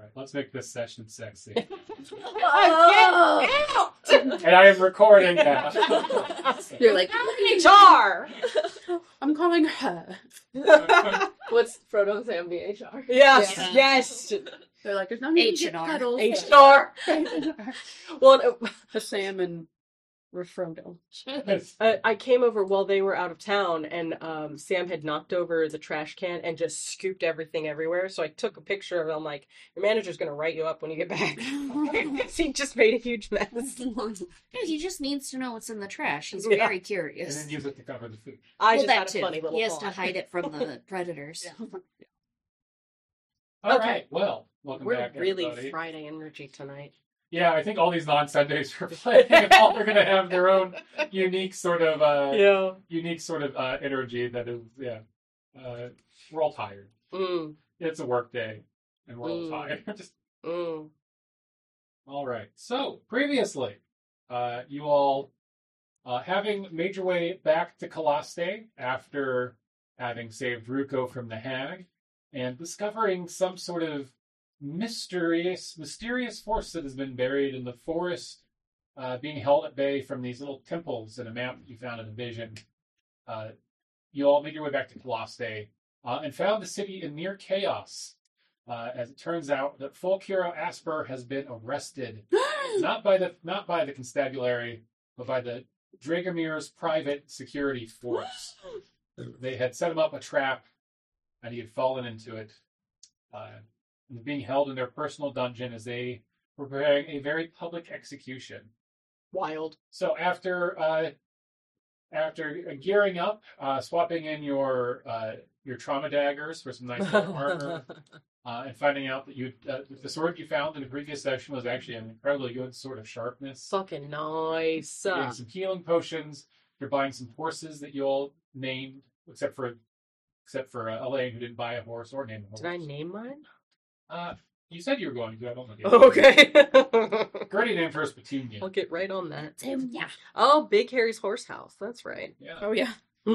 let's make this session sexy. Get out! And I am recording now. You're like, HR! I'm calling her. What's Frodo and Sam be HR? Yes, Yeah. yes. They're like, there's no need to get H&R. cuddles. HR. Well, Sam and Frodo. I came over while they were out of town, and Sam had knocked over the trash can and just scooped everything everywhere. So I took a picture of it. I'm like, your manager's going to write you up when you get back. He just made a huge mess. Yeah, he just needs to know what's in the trash. He's Yeah. very And curious. then use it to cover the food. I Well, just that had a too. funny little He has to thought. hide it from the predators. All Okay. right, well, welcome We're back, really everybody. Friday energy tonight. Yeah, I think all these non-Sundays we're playing, all are going to have their own unique sort of energy that is, we're all tired. Mm, It's a work day, and we're all Mm. tired. Just mm. all right. So previously, you all having made your way back to Calaste after having saved Ruko from the hag, and discovering some sort of mysterious force that has been buried in the forest, being held at bay from these little temples in a map that you found in a vision. You all made your way back to Calaste and found the city in near chaos. As it turns out that Fulcuro Asper has been arrested, not by the constabulary, but by the Dragomir's private security force. They had set him up a trap, and he had fallen into it. And being held in their personal dungeon as they were preparing a very public execution. Wild. So after gearing up, swapping in your trauma daggers for some nice little armor, and finding out that the sword you found in the previous session was actually an incredibly good sword of sharpness. Fucking nice. Getting some healing potions. You're buying some horses that you all named, except for Elaine, who didn't buy a horse or name a horse. Did I name mine? You said you were going to. I don't know. Okay. Gertie named first Petunia. I'll get right on that. Yeah. Oh, Big Harry's horse house. That's right. Yeah. Oh, yeah.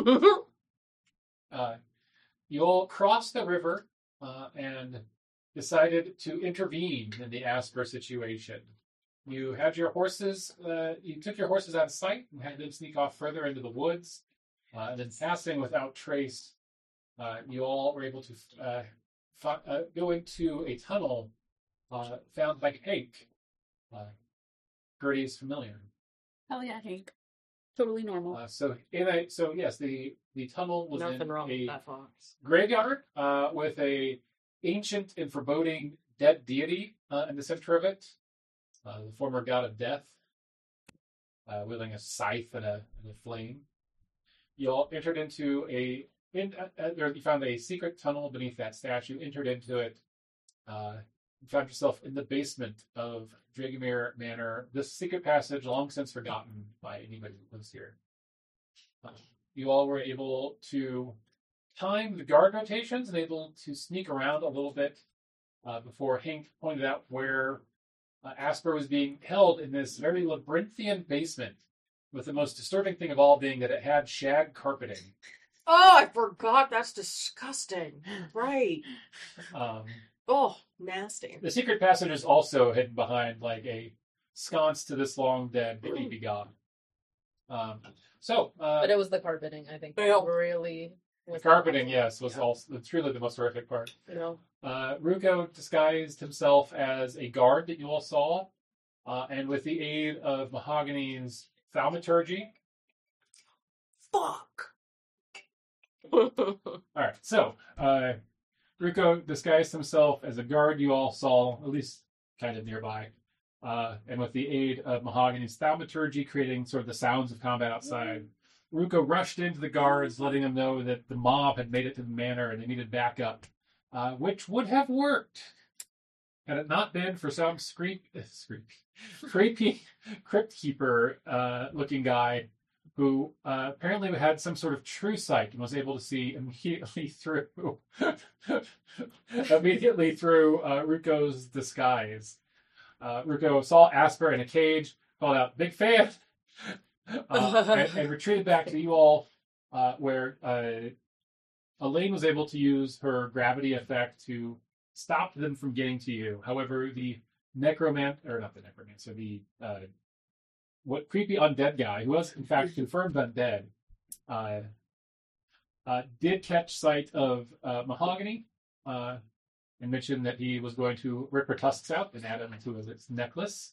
You all crossed the river and decided to intervene in the Asper situation. You had your horses. You took your horses out of sight and had them sneak off further into the woods. And then, passing without trace, you all were able to go into a tunnel found by Hank. Gertie is familiar. Hell yeah, Hank. Totally normal. Yes, the tunnel was Nothing in wrong with a that fox. graveyard with a ancient and foreboding dead deity in the center of it, the former god of death, wielding a scythe and a flame. You all entered into you found a secret tunnel beneath that statue, entered into it, and found yourself in the basement of Dragomir Manor, this secret passage long since forgotten by anybody who lives here. You all were able to time the guard rotations and able to sneak around a little bit before Hank pointed out where Asper was being held in this very labyrinthian basement, with the most disturbing thing of all being that it had shag carpeting. Oh, I forgot. That's disgusting. Right. Oh, nasty. The secret passage is also hidden behind like a sconce to this long dead baby god. But it was the carpeting, I think. Yeah. Really. The carpeting, yes, was also truly the most horrific part. You know. Ruko disguised himself as a guard that you all saw, and with the aid of Mahogany's thaumaturgy. Fuck. All right, so Ruko disguised himself as a guard you all saw, at least kind of nearby, and with the aid of Mahogany's thaumaturgy, creating sort of the sounds of combat outside. Ruko rushed into the guards, letting them know that the mob had made it to the manor and they needed backup, which would have worked had it not been for some creepy crypt keeper looking guy who apparently had some sort of true sight and was able to see immediately through Ruko's disguise. Ruko saw Asper in a cage, called out, "Big fan!" and retreated back to you all, where Elaine was able to use her gravity effect to stopped them from getting to you. However, the necromancer, the what creepy undead guy, who was in fact confirmed undead, did catch sight of Mahogany, and mentioned that he was going to rip her tusks out and add them to his necklace,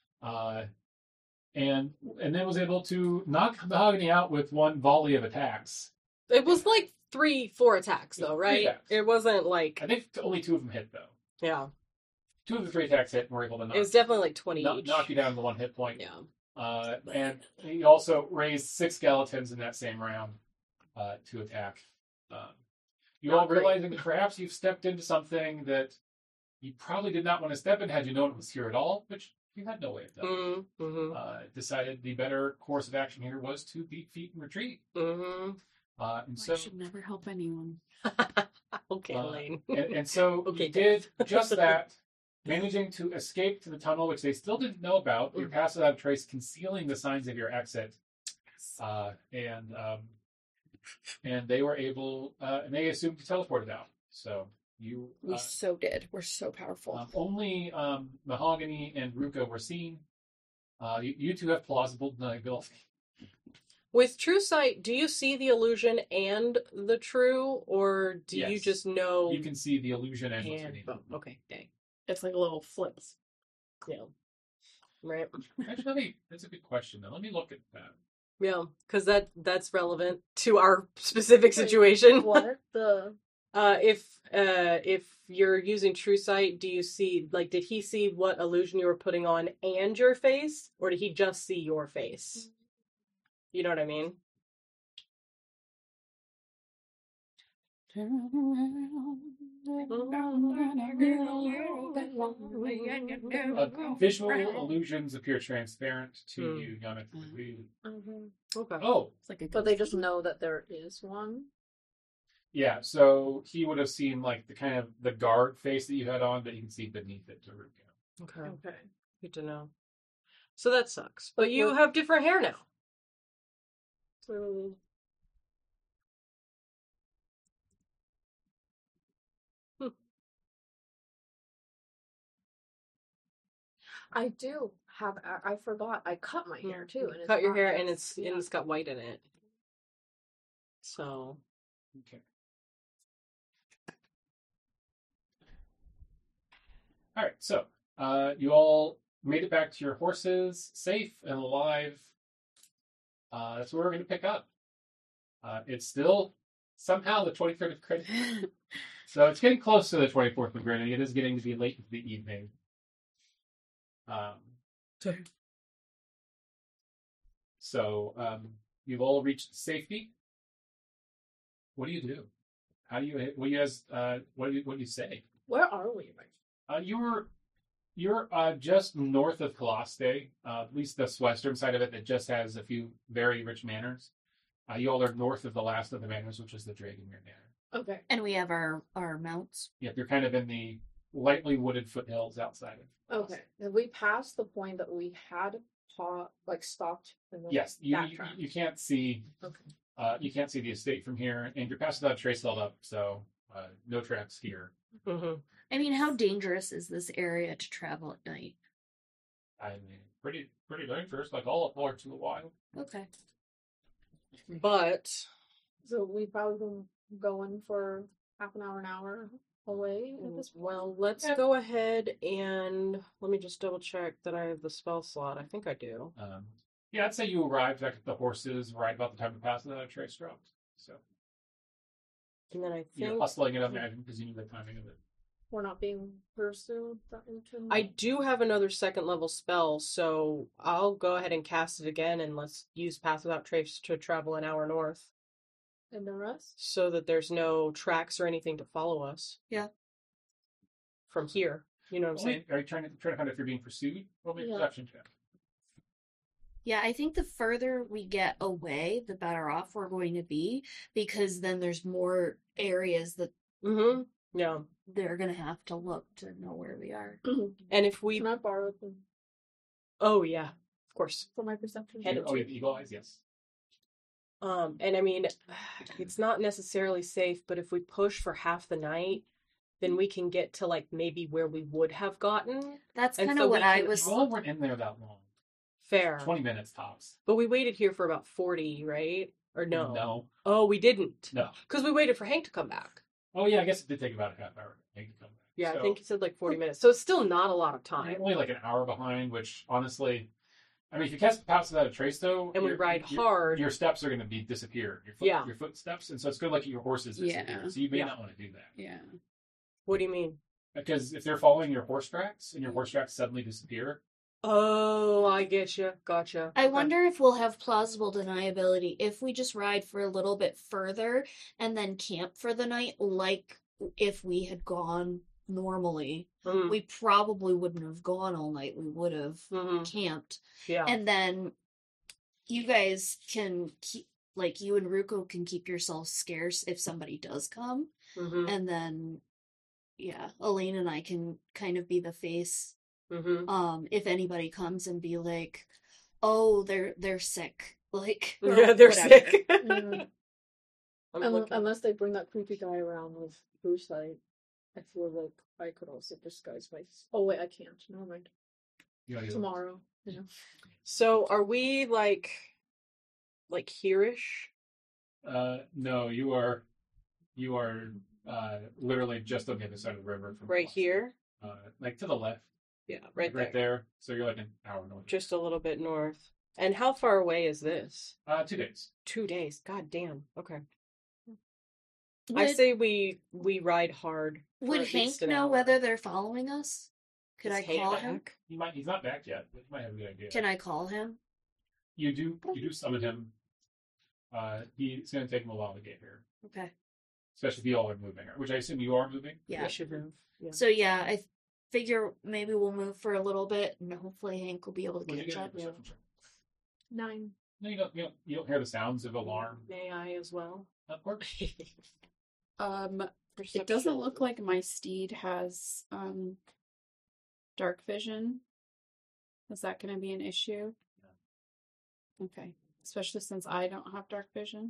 and then was able to knock Mahogany out with one volley of attacks. It was like 3-4 attacks, though, Three right? attacks. It wasn't like, I think only 2 of them hit, though. yeah. 2 of the 3 attacks hit and were able to It was definitely like 20 each. knock you down to 1 hit point. Yeah. And he also raised 6 skeletons in that same round to attack. You Not all great. realizing that perhaps you've stepped into something that you probably did not want to step in had you known it was here at all, which you had no way of knowing. Mm-hmm. Decided the better course of action here was to beat feet and retreat. Mm-hmm. And so, I should never help anyone. Okay, Elaine. and so Okay, you did just that, managing to escape to the tunnel, which they still didn't know about. Your pass without a trace, concealing the signs of your exit, and they were able, and they assumed you teleported out. So you, We so did. We're so powerful. only Mahogany and Ruka were seen. You two have plausible deniability. With True Sight, do you see the illusion and the true, or do you Yes. just know? You can see the illusion and what's and beneath. boom. Okay, dang. It's like little flips. Yeah. Right. Actually, that's a good question. Now, let me look at that. Yeah, because that's relevant to our specific situation. What the? If you're using True Sight, do you see, like, did he see what illusion you were putting on and your face, or did he just see your face? You know what I mean? Visual illusions appear transparent to Hmm. you, Yannick. Okay. Oh, It's like a But they just know that there is one. yeah. So he would have seen like the kind of the guard face that you had on, but you can see beneath it to Ruka. Okay. Okay. Good to know. So that sucks. But you what- have different hair now. So I do have. I forgot. I cut my hair too. And it's Cut your not hair and just- it's got white in it. So Okay. All right. So you all made it back to your horses, safe and alive. That's where we're going to pick up. It's still somehow the 23rd of Greenwich. So it's getting close to the 24th of Greenwich. It is getting to be late into the evening. So you've all reached safety. What do you do? How do you? What do you guys? What do you say? Where are we right You're just north of Coloste, at least the western side of it that just has a few very rich manors. You all are north of the last of the manors, which is the Dragonmere Manor. Okay. And we have our mounts. Yep, you're kind of in the lightly wooded foothills outside of. Okay. Have we passed the point that we had stopped? And then Yes, you backtracked? can't see. Okay. You can't see the estate from here, and you're past without trace held up, so no tracks here. mhm. I mean, how dangerous is this area to travel at night? I mean, pretty dangerous, like all parts of the wild. Okay. But So we've probably been going for half an hour away at this point. well, let's Yeah. go ahead and let me just double check that I have the spell slot. I think I do. Yeah, I'd say you arrived back at the horses right about the time the pass without trace dropped. So And then I you're think hustling it, I imagine, because you knew the timing of it. We're not being pursued. I do have another second level spell, so I'll go ahead and cast it again and let's use Path Without Trace to travel an hour north And the rest? so that there's no tracks or anything to follow us. Yeah. From here. You know what I'm saying? Are you trying to find out if you're being pursued? Roll me a Yeah. perception check. Yeah, I think the further we get away, the better off we're going to be, because then there's more areas that Mm-hmm. Yeah. they're going to have to look to know where we are. And if we Can I borrow them Oh yeah, of course. for my perception? Head Oh, you have eagle eyes, yes. And I mean, it's not necessarily safe, but if we push for half the night, then we can get to like maybe where we would have gotten. That's And kind so of we what I can- was. You all weren't in there that long. Fair. 20 minutes tops. But we waited here for about 40, right? Or no? No. Oh, we didn't. No. Because we waited for Hank to come back. Oh, yeah, I guess it did take about a half hour to come back. Yeah, I So, think he said like 40 minutes. So it's still not a lot of you're time. only like an hour behind, which honestly, I mean, if you pass without a trace, though, And we ride hard. Your steps are going to be disappeared. Yeah. Your footsteps, and so it's good like your horses disappear. Yeah. So you may Yeah. not want to do that Yeah. What do you mean? because if they're following your horse tracks and your horse tracks suddenly disappear, Oh, I get you. Gotcha. I Okay. wonder if we'll have plausible deniability if we just ride for a little bit further and then camp for the night, like if we had gone normally. Mm, We probably wouldn't have gone all night. We would have mhm. camped. Yeah. And then you guys can keep, like, you and Ruko can keep yourselves scarce if somebody does come. Mhm, And then, yeah, Elaine and I can kind of be the face. mhm. If anybody comes and be like, oh, they're sick. Like, or Yeah, they're whatever. sick. Yeah. I'm looking. Unless they bring that creepy guy around with Bruce light, I feel like I could also disguise myself. Oh wait, I can't. Never mind. you know, Tomorrow. You know. So are we like here-ish? No, you are literally just on the other side of the river from Right us. here? Like to the left, Yeah, right right there. there. So you're like an hour north. Just a little bit north. And how far away is this? 2 days. 2 days. God damn. Okay. I Would, say we ride hard. for would at Hank least an know hour. whether they're following us? Could Is I Hank call back? him? He's not back yet, but you might have a good idea. Can I call him? You do summon him. It's going to take him a while to get here, Okay. especially if you all are moving, which I assume you are moving. Yeah. We should have. Yeah. So yeah, I figure maybe we'll move for a little bit, and hopefully Hank will be able to When you catch get a up. perception check. 9. No, you don't hear the sounds of alarm. May I as well? Of course. It doesn't look like my steed has dark vision. Is that going to be an issue? Okay, especially since I don't have dark vision.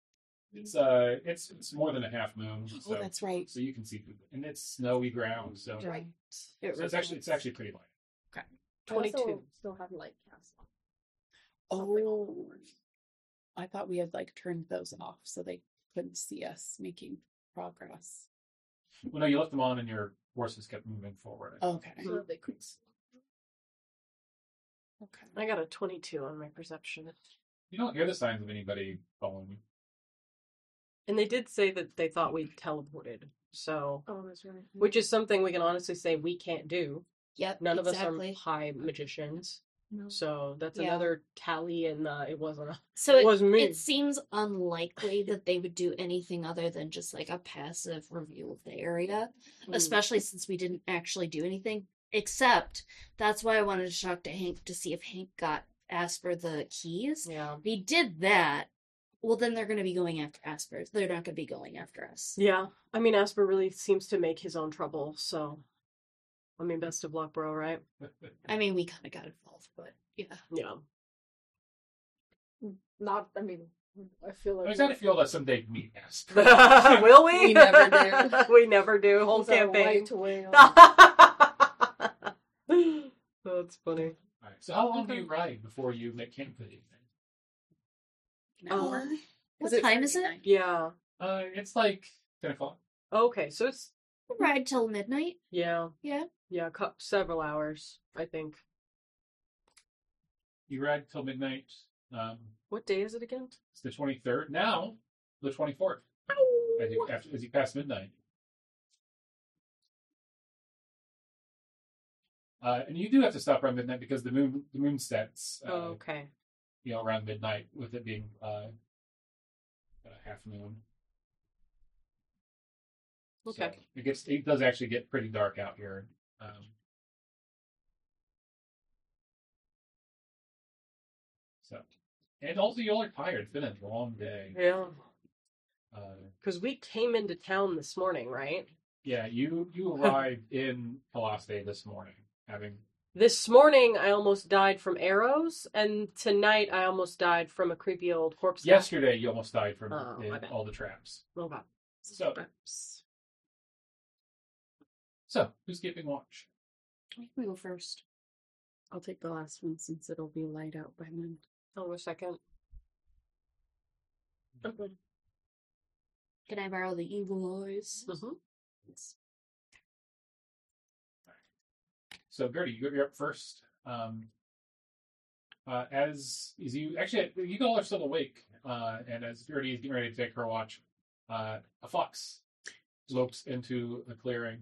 It's more than a half moon. So, Oh, that's right. So you can see through it, and it's snowy ground. So, Right. so it's actually pretty light. I 22. also still have light cast on. Oh, I thought we had like turned those off so they couldn't see us making progress. Well, no, you left them on, and your horses kept moving forward. Okay. So that they could see. Okay. I got a 22 on my perception. You don't hear the signs of anybody following you. And they did say that they thought we teleported. So, Oh, that's right. which is something we can honestly say we can't do. Yep. None exactly. of us are high magicians. No. So that's Yeah. another tally, and it wasn't. So It wasn't me. It seems unlikely that they would do anything other than just like a passive review of the area, especially since we didn't actually do anything. Except that's why I wanted to talk to Hank to see if Hank got asked for the keys. Yeah. If he did that, well, then they're going to be going after Asper. They're not going to be going after us. Yeah. I mean, Asper really seems to make his own trouble. So, I mean, best of luck, bro. Right? I mean, we kind of got involved, but yeah. Yeah. Not. I mean, I feel I like was trying to feel that someday meet Asper. Will we? We never do. We never do. Whole those are campaign. white to whale. That's funny. All right. So how long do you ride before you make camp for the evening? An hour? What Is time is it? Yeah. It's like 10 o'clock. Okay. So it's We'll ride till midnight. yeah, Yeah. several hours. I think. You ride till midnight. What day is it again? It's the 23rd. Now, the 24th. As you pass midnight. And you do have to stop around midnight because the moon sets. Oh, okay. Around midnight, with it being a half moon. Okay. So it does actually get pretty dark out here. And also you all are tired. It's been a long day. Yeah. Because we came into town this morning, right? Yeah, you arrived in Colossae this morning, having. This morning, I almost died from arrows, and tonight I almost died from a creepy old corpse. Yesterday, you almost died from Oh, my bad. all the traps. Oh, God. So So, who's keeping watch? We can go first. I'll take the last one since it'll be light out by then. Hold on a second. Okay. Can I borrow the evil eyes? Mm-hmm. So, Gertie, you're up first. As you actually, you all are still awake, and as Gertie is getting ready to take her watch, a fox lopes into the clearing.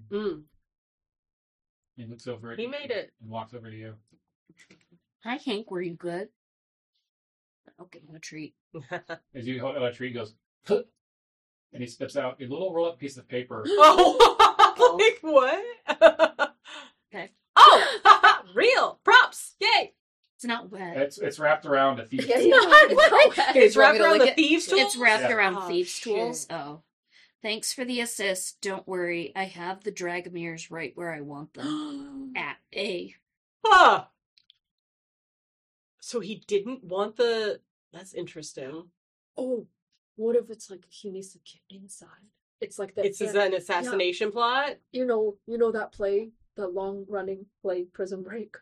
He looks over at He you made it. and walks over to you. Hi, Hank. Were you good? I'll give him a treat. As you hold out a tree, he goes, "Huh," and he spits out a little roll-up piece of paper. Oh, like what? Okay. Oh, real props! Yay! It's not wet. It's wrapped around a thief. Yeah, tool. It's You want wrapped me to around the lick it? thieves' tool. It's wrapped Yeah. around Oh, thieves' shit. tools. Oh. Thanks for the assist. Don't worry. I have the Dragomires right where I want them. At A. Huh. So he didn't want the. That's interesting. Oh, what if it's like he needs to get inside? It's like that. It's an assassination plot. You know that play, the long-running play, Prison Break.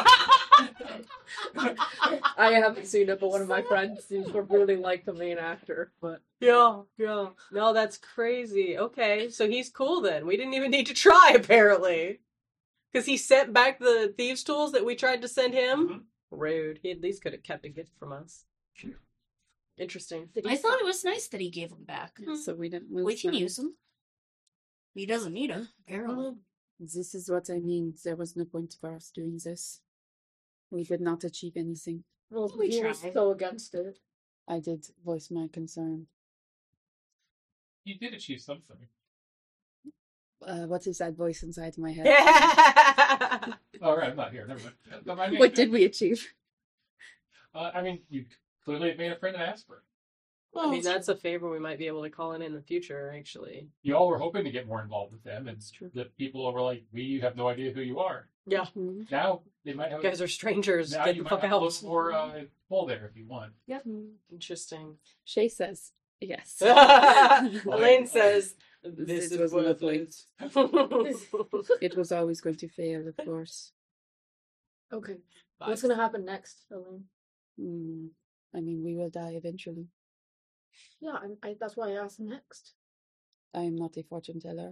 I haven't seen it, but one of my friends seems to really like the main actor. But Yeah. No, that's crazy. Okay, so he's cool then. We didn't even need to try, apparently. Because he sent back the thieves' tools that we tried to send him. Mhm. Rude. He at least could have kept a gift from us. Interesting. did he I thought it was nice that he gave them back. So we didn't lose We can them. use them. He doesn't need them, apparently. This is what I mean. There was no point for us doing this. We did not achieve anything. Well, We he was tried. so against it. I did voice my concern. You did achieve something. What is that voice inside my head? Yeah. Oh, right, I'm not here. Never mind. But my name- What did we achieve? I mean, you clearly made a friend in Asper. I mean, that's a favor we might be able to call in the future, actually. You all were hoping to get more involved with them, and That's true. the people were like, "We have no idea who you are." Yeah. Mhm. Now they might have. You guys are strangers. now Get you the might fuck have a out. little more pull there if you want. Interesting. Shay says yes. Elaine says, this is wasn't a worthless. It was always going to fail, of course. Okay, what's gonna happen next, Elaine? I mean, we will die eventually. Yeah, I that's why I asked next. I am not a fortune teller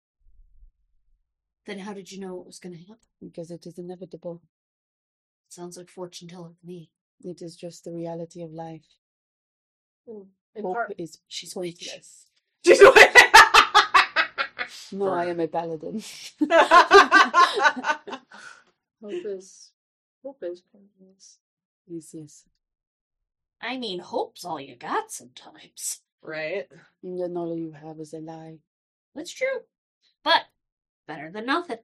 Then how did you know it was going to happen? because it is inevitable. Sounds like fortune teller to me. It is just the reality of life. In Hope part, is She's pointless. She's No, I am a paladin. hope is pointless. Yes. I mean, hope's all you got sometimes. Right. And then all you have is a lie. That's true. But better than nothing.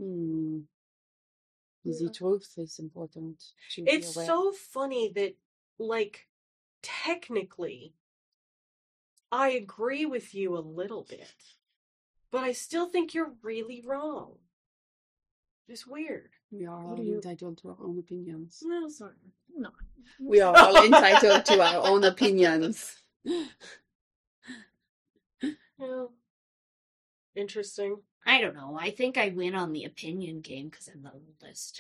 The truth is important. To be It's aware. so funny that, like, technically, I agree with you a little bit, but I still think you're really wrong. It's weird. We are What all do you- entitled to our own opinions. No, sorry. No, We are all entitled to our own opinions. Yeah. Interesting. I don't know. I think I win on the opinion game because I'm the oldest.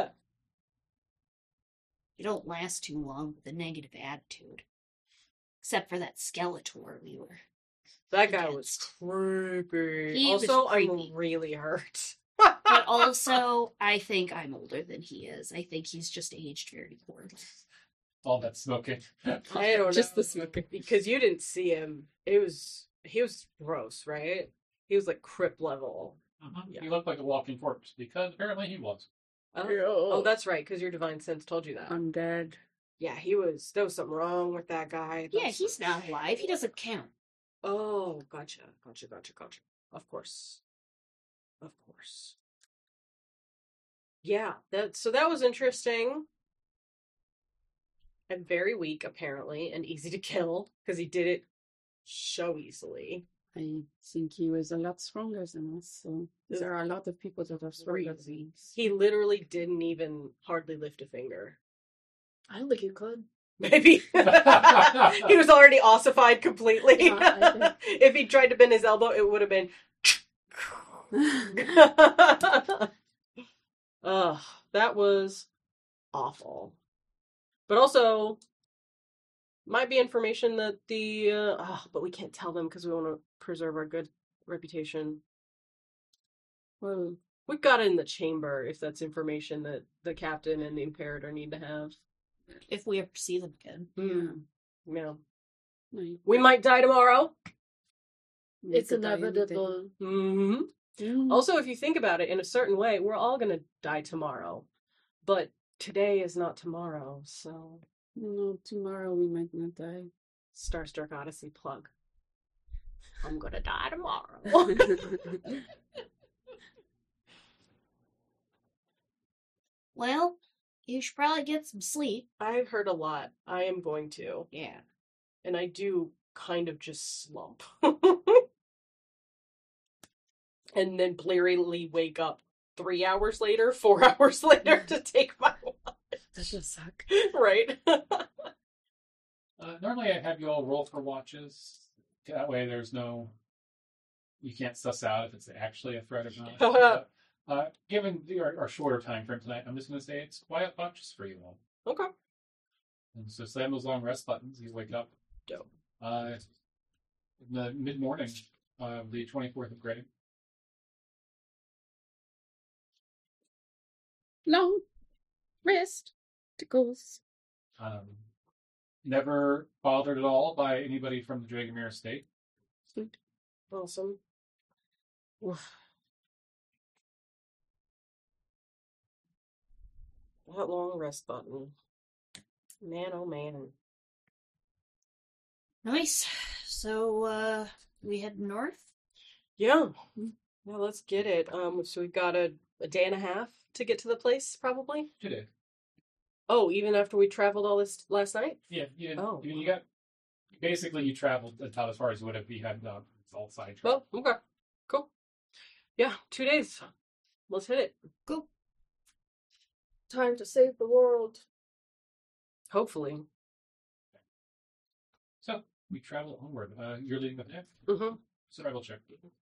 You don't last too long with a negative attitude. Except for that Skeletor we were. That guy was creepy. He was Also, creepy. I'm really hurt. But also, I think I'm older than he is. I think he's just aged very poorly. All that smoking. I don't Just know. the smoking. Because you didn't see him. He was gross, right? He was like Crip level. Yeah. He looked like a walking corpse because apparently he was. Oh, that's right, because your divine sense told you that. I'm dead. Yeah, there was something wrong with that guy. Yeah, he's not alive. He doesn't count. Oh, gotcha. Of course. Yeah, that was interesting. And very weak, apparently, and easy to kill, because he did it so easily. I think he was a lot stronger than us. So there are a lot of people that are stronger than us. He literally didn't even hardly lift a finger. I don't think you could. Maybe. He was already ossified completely. Yeah, I think- If he tried to bend his elbow, it would have been... Ugh, that was awful. But also, might be information that but we can't tell them because we want to preserve our good reputation. Well, we've got it in the chamber if that's information that the captain and the imperator need to have. If we ever see them again. Yeah. Like, We might die tomorrow. It's could die inevitable. Mm-hmm. anything. Also, if you think about it in a certain way, we're all going to die tomorrow. But today is not tomorrow, so... No, tomorrow we might not die. Starstruck Odyssey plug. I'm going to die tomorrow. Well, you should probably get some sleep. I've heard a lot. I am going to. Yeah. And I do kind of just slump. And then blearily wake up 3 hours later, 4 hours later to take my watch. That does suck. Right? Normally I have you all roll for watches. That way there's no... You can't suss out if it's actually a threat or not. Given our shorter time frame tonight, I'm just going to say it's quiet watches for you all. Okay. And so slam those long rest buttons. You wake up Dope. in the mid-morning of the 24th of Grey. Long rest tickles. Never bothered at all by anybody from the Dragomir estate. Sweet. Awesome. Oof. That long rest button. Man, oh man. Nice. So, we head north? Yeah. Well, let's get it. So we've got a day and a half to get to the place, probably. Today. Oh, even after we traveled all this last night? Yeah, you Oh. you got... Basically, you traveled about as far as you would have if you had all side Oh, travel. okay. Cool. Yeah, 2 days. Let's hit it. Go. Time to save the world. Hopefully. So, we travel onward. You're leading the path. Mm-hmm. Survival check.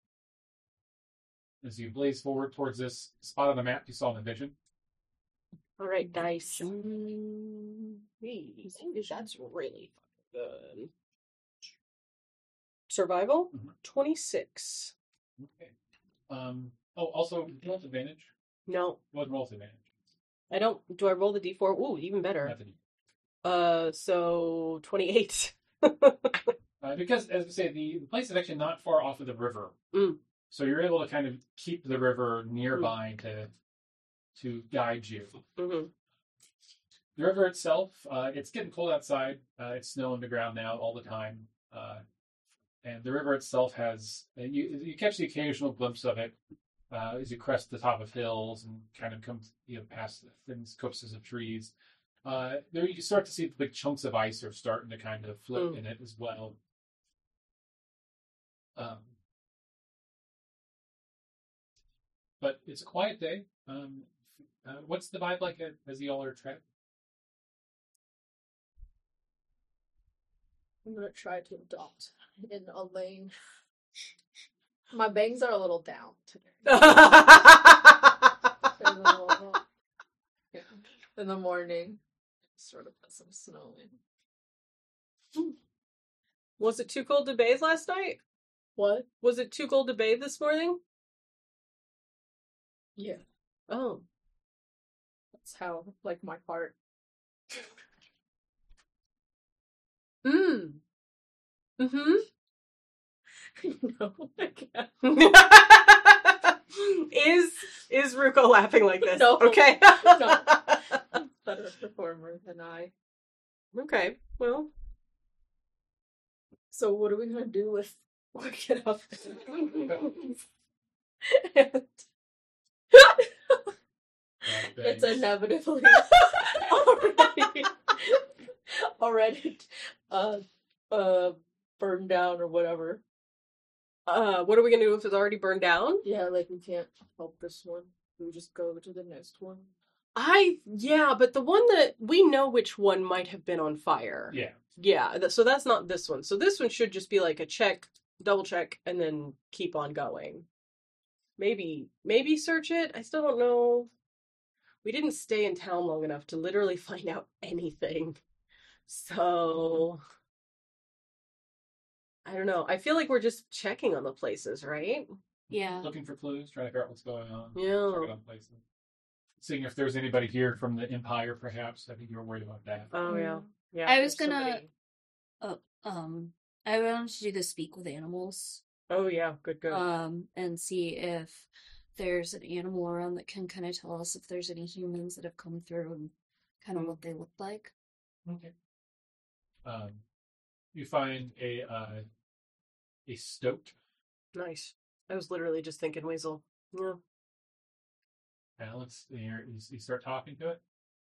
As you blaze forward towards this spot on the map you saw in the vision. All right, dice. Mm. That's really good. Survival? Mhm. 26. Okay. Also, do you want advantage? No, You want roll with advantage. I don't. Do I roll the d4? Ooh, even better. Method. So 28. Because, as I say, the place is actually not far off of the river. Mm. So you're able to kind of keep the river nearby to guide you. Mm-hmm. The river itself, it's getting cold outside. It's snowing the ground now all the time. And the river itself has, you catch the occasional glimpse of it as you crest the top of hills and kind of come past the thin copses of trees. There you start to see the big chunks of ice are starting to kind of float in it as well. But it's a quiet day. What's the vibe like as you all are trapped? I'm gonna try to adopt in a lane. My bangs are a little down today. In the morning, sort of put some snow in. Was it too cold to bathe last night? What? Was it too cold to bathe this morning? Yeah, Oh. that's how, like, my heart. Mm. Mm-hmm. No, I can't. Is Ruko laughing like this? No. Okay. No. Better performer than I. Okay. Well. So what are we gonna do with working up? It's inevitably already burned down or whatever. What are we gonna do if it's already burned down? Yeah, like we can't help this one. We just go to the next one. Yeah, but the one that we know which one might have been on fire. Yeah. Yeah, so that's not this one. So this one should just be like a check, double check, and then keep on going. maybe search it. I still don't know. We didn't stay in town long enough to literally find out anything. So I don't know. I feel like we're just checking on the places, right? Yeah. Looking for clues, trying to figure out what's going on. Yeah. Checking on places. Seeing if there's anybody here from the Empire, perhaps. I think you were worried about that. Oh yeah. Yeah. I was there's gonna- somebody- I wanted to do the speak with animals. Oh yeah, good. And see if there's an animal around that can kind of tell us if there's any humans that have come through and kind of what they look like. Okay. You find a stoat. Nice. I was literally just thinking Weasel. Yeah. Alex, you start talking to it.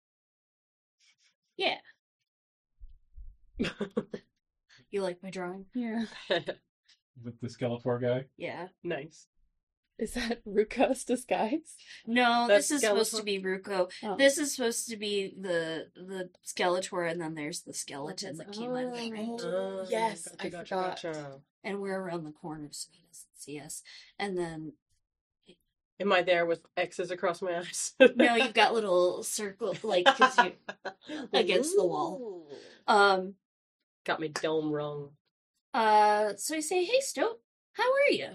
Yeah. You like my drawing? Yeah. With the Skeletor guy. Yeah. Nice. Is that Ruko's disguise? No, That's this is supposed to Skeletor? be Ruko. Oh. This is supposed to be the Skeletor, and then there's the skeleton that came out of the night. Oh, Yes, I gotcha, forgot. gotcha. And we're around the corner, so he doesn't see us. And then, Am I there with X's across my eyes? no, you've got little circle, like, because you against the wall. Ooh. Got me dome rung. So I say, hey, Stoat, how are you?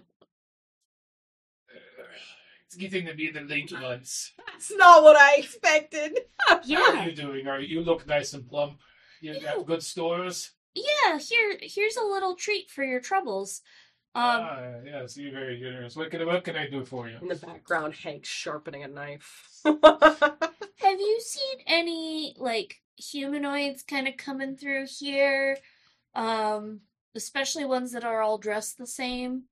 It's getting to be the late ones. That's not what I expected. How are Yeah, you doing? You look nice and plump. You Yeah. have good stores. yeah, here's a little treat for your troubles. Yes, you're very generous. What can I do for you? In the background, Hank sharpening a knife. Have you seen any, like, humanoids kind of coming through here? Especially ones that are all dressed the same?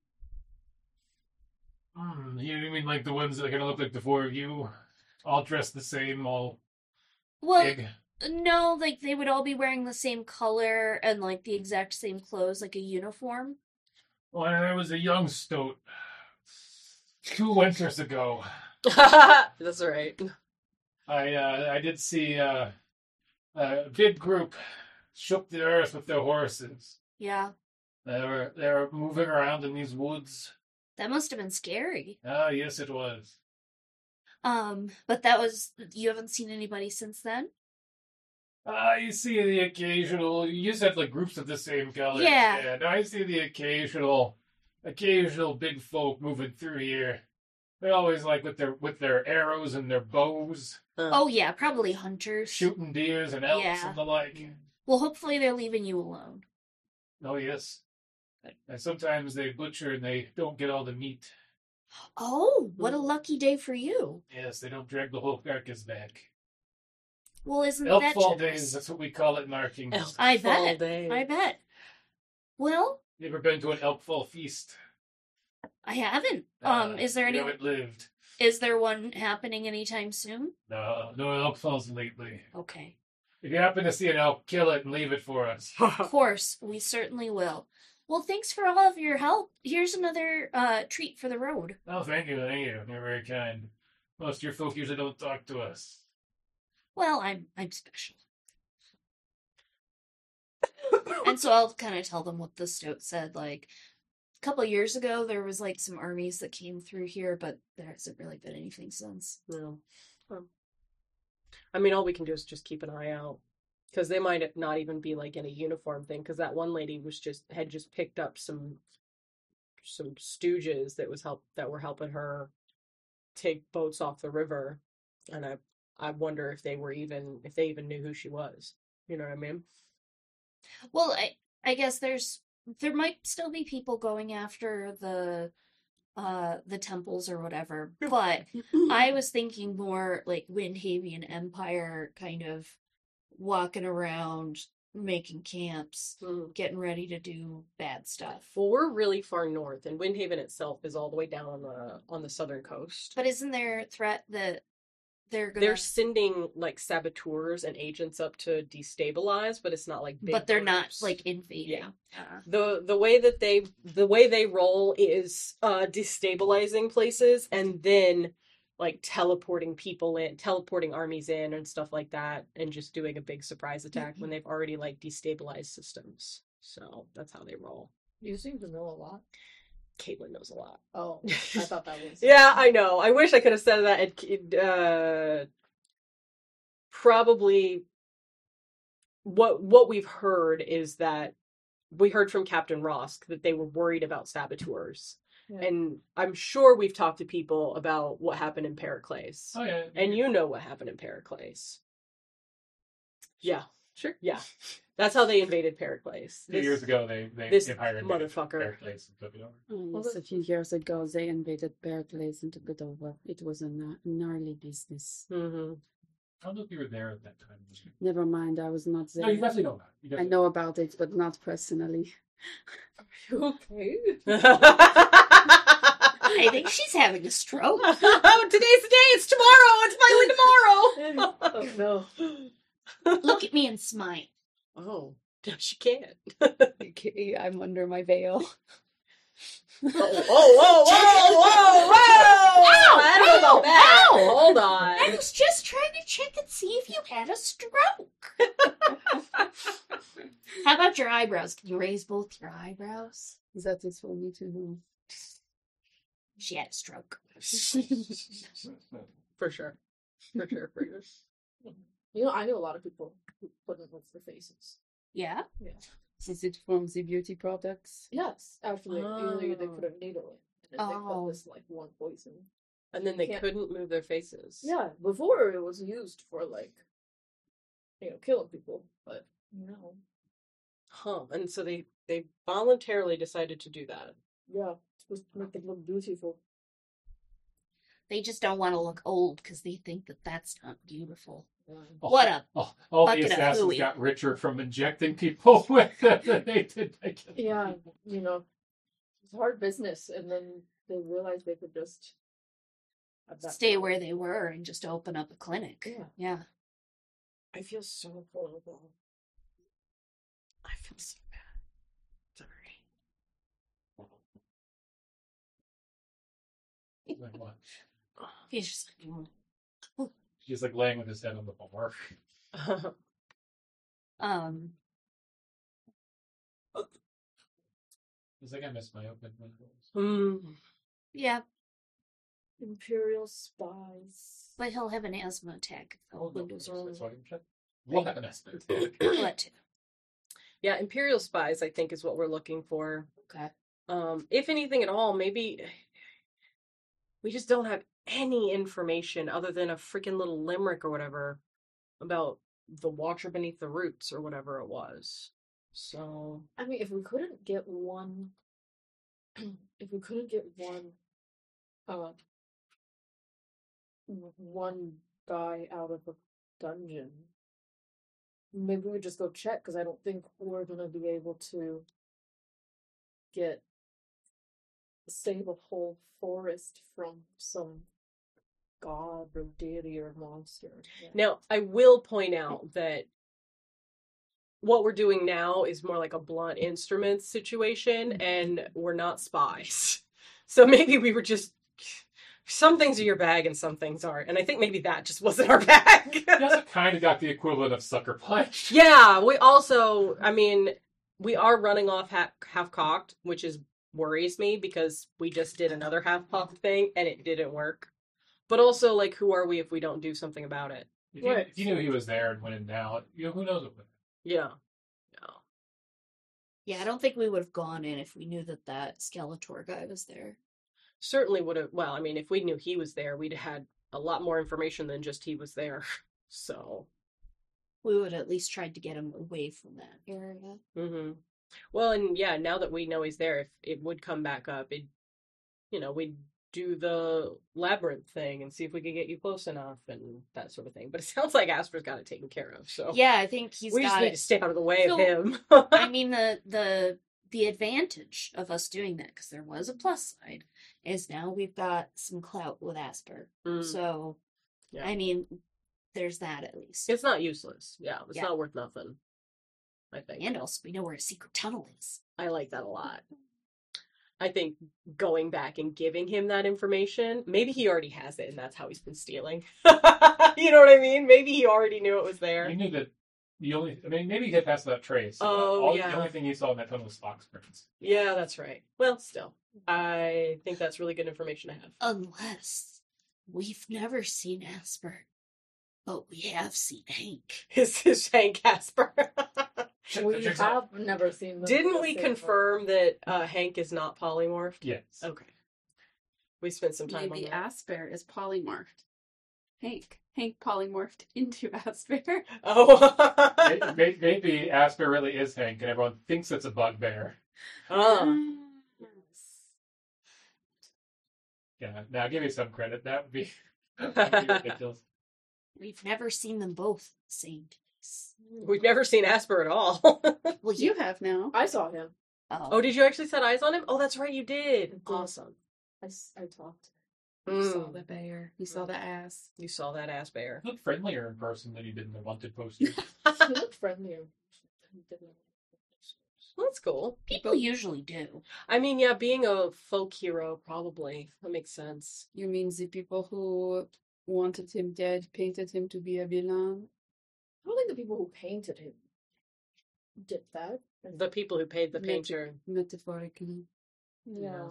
You mean like the ones that are gonna look like the four of you, all dressed the same, all Well, big? no, like, they would all be wearing the same color and, like, the exact same clothes, like a uniform. When I was a young stoat, 2 winters ago, That's right. I did see a big group shook the earth with their horses. Yeah, They were moving around in these woods. that must have been scary. Ah, yes, it was. But that was, you haven't seen anybody since then? You see the occasional. You used to have like groups of the same color. Yeah. Now I see the occasional big folk moving through here. They're always like with their arrows and their bows, Oh, yeah, probably hunters. shooting deers and elks Yeah. and the like. Well, hopefully they're leaving you alone. Oh yes. And sometimes they butcher and they don't get all the meat. Oh, what a lucky day for you. Yes, they don't drag the whole carcass back. Well, isn't Elk that fall generous? days. That's what we call it in our kingdom. Elk I fall bet. day. I bet. Well, You ever been to an elk fall feast? I haven't. Is there you any? know it lived. Is there one happening anytime soon? No elk falls lately. Okay. If you happen to see an elk, kill it and leave it for us. Of course, we certainly will. Well, thanks for all of your help. Here's another treat for the road. Oh, thank you. You're very kind. Most of your folk usually don't talk to us. Well, I'm special. And so I'll kind of tell them what the stoat said. Like, a couple of years ago, there was like some armies that came through here, but there hasn't really been anything since. No. I mean, all we can do is just keep an eye out. Because they might not even be like in a uniform thing. Because that one lady had just picked up some stooges that were helping her take boats off the river, and I wonder if they even knew who she was. You know what I mean? Well, I guess there might still be people going after the temples or whatever, but I was thinking more like Windhaven Empire, kind of walking around, making camps, getting ready to do bad stuff. Well, we're really far north, and Windhaven itself is all the way down on the southern coast. But isn't there a threat that they're sending like saboteurs and agents up to destabilize, but it's not like big but they're not groups. like invading. Yeah. The way they roll is destabilizing places and then like teleporting armies in and stuff like that, and just doing a big surprise attack when they've already like destabilized systems. So that's how they roll. You seem to know a lot. Caitlin knows a lot. Oh, I thought that was. Yeah, I know. I wish I could have said that. Probably what we've heard is that we heard from Captain Rosk that they were worried about saboteurs. Yeah. And I'm sure we've talked to people about what happened in Pericles. Oh yeah. And you know what happened in Pericles. Yeah. Sure. Yeah. That's how they invaded Pericles. 2 years ago, they this Empire invaded motherfucker. Pericles and took it over. Yes, a few years ago, they invaded Pericles and took it over. It was a gnarly business. Mm-hmm. I don't know if you were there at that time. Never mind, I was not there. No, you definitely know about it. You I definitely know about it, but not personally. Okay. I think she's having a stroke. Oh, today's the day. It's tomorrow. It's finally tomorrow. Oh no. Look at me and smile. Oh, no, she can't. Okay, I'm under my veil. Whoa, whoa, whoa, whoa! I don't know about that. Ow! Hold on. I was just trying to check and see if you had a stroke. How about your eyebrows? Can you raise both your eyebrows? That is for me to know. She had a stroke. For sure. For sure. For sure. You know, I know a lot of people who put it with their faces. Yeah? Is it from the beauty products? Yes, after they Oh. put a needle in, and then they Oh. put this like one poison. And then they Can't- couldn't move their faces. Yeah, before it was used for like, killing people, but no. Huh. And so they voluntarily decided to do that. Yeah, it's supposed to make it look beautiful. They just don't want to look old because they think that that's not beautiful. Yeah. What a all the bucket of assassins hooey. got richer from injecting people with it than they did making. Yeah, it's hard business, and then they realized they could just have that stay where they were and just open up a clinic. Yeah. Yeah. I feel so horrible. I feel so bad. Sorry. Like what? He's just like, He's like laying with his head on the bar. He's like, I miss my open windows. yeah, Imperial spies. but he'll have an asthma attack if the windows are That's open. why you check. We'll have an estimate. What? Yeah, Imperial spies, I think, is what we're looking for. Okay. If anything at all, maybe we just don't have any information other than a freaking little limerick or whatever about the Watcher Beneath the Roots or whatever it was. So I mean, if we couldn't get one, one guy out of a dungeon, maybe we just go check, because I don't think we're gonna be able to save a whole forest from some god or deity or monster. Yeah. now I will point out that what we're doing now is more like a blunt instruments situation, and we're not spies. So maybe we were just some things are your bag and some things aren't, and I think maybe that just wasn't our bag. He also kind of got the equivalent of sucker punch. Yeah, we also, I mean, we are running off half cocked, which worries me because we just did another half cocked thing and it didn't work. But also, like, who are we if we don't do something about it? If you knew he was there and went in now, who knows what would Yeah. Yeah, I don't think we would have gone in if we knew that Skeletor guy was there. Certainly would have, well, I mean, if we knew he was there, we'd have had a lot more information than just he was there. So. We would at least tried to get him away from that area. Mm-hmm. Well, and yeah, now that we know he's there, if it would come back up, we'd do the labyrinth thing and see if we could get you close enough and that sort of thing. But it sounds like Asper's got it taken care of. So Yeah, I think he's we just got need it. to stay out of the way So, of him. I mean, the advantage of us doing that, because there was a plus side, is now we've got some clout with Asper. Mm. So, Yeah. I mean, there's that at least. It's not useless. Yeah, it's Yeah. not worth nothing. I think. And also, we know where a secret tunnel is. I like that a lot. I think going back and giving him that information, maybe he already has it and that's how he's been stealing. You know what I mean? Maybe he already knew it was there. You knew that maybe you get past that trace. Oh, The yeah. only thing you saw in that tunnel was fox prints. Yeah, that's right. Well, still, I think that's really good information to have. Unless we've never seen Asper, but we have seen Hank. Is Hank Casper? We have never seen them. Didn't in we the same confirm that Hank is not polymorphed? Yes. Okay. We spent some time Maybe on that. Asper is polymorphed. Hank polymorphed into Asper. Oh. Maybe Asper really is Hank, and everyone thinks it's a bugbear. Oh. Yeah. Now give me some credit. That would be ridiculous. We've never seen them both in the same place. We've never seen Asper at all. Well, You have now. I saw him. Oh, did you actually set eyes on him? Oh, that's right, you did. did. Awesome. I talked. You saw Mm. the bear. You saw the ass. You saw that ass bear. He looked friendlier in person than he did in the wanted poster. He looked friendlier. Well, that's cool. People usually do. I mean, yeah, being a folk hero, probably. That makes sense. You mean the people who wanted him dead painted him to be a villain? I don't think the people who painted him did that. The people who paid the painter. Metaphorically. Yeah.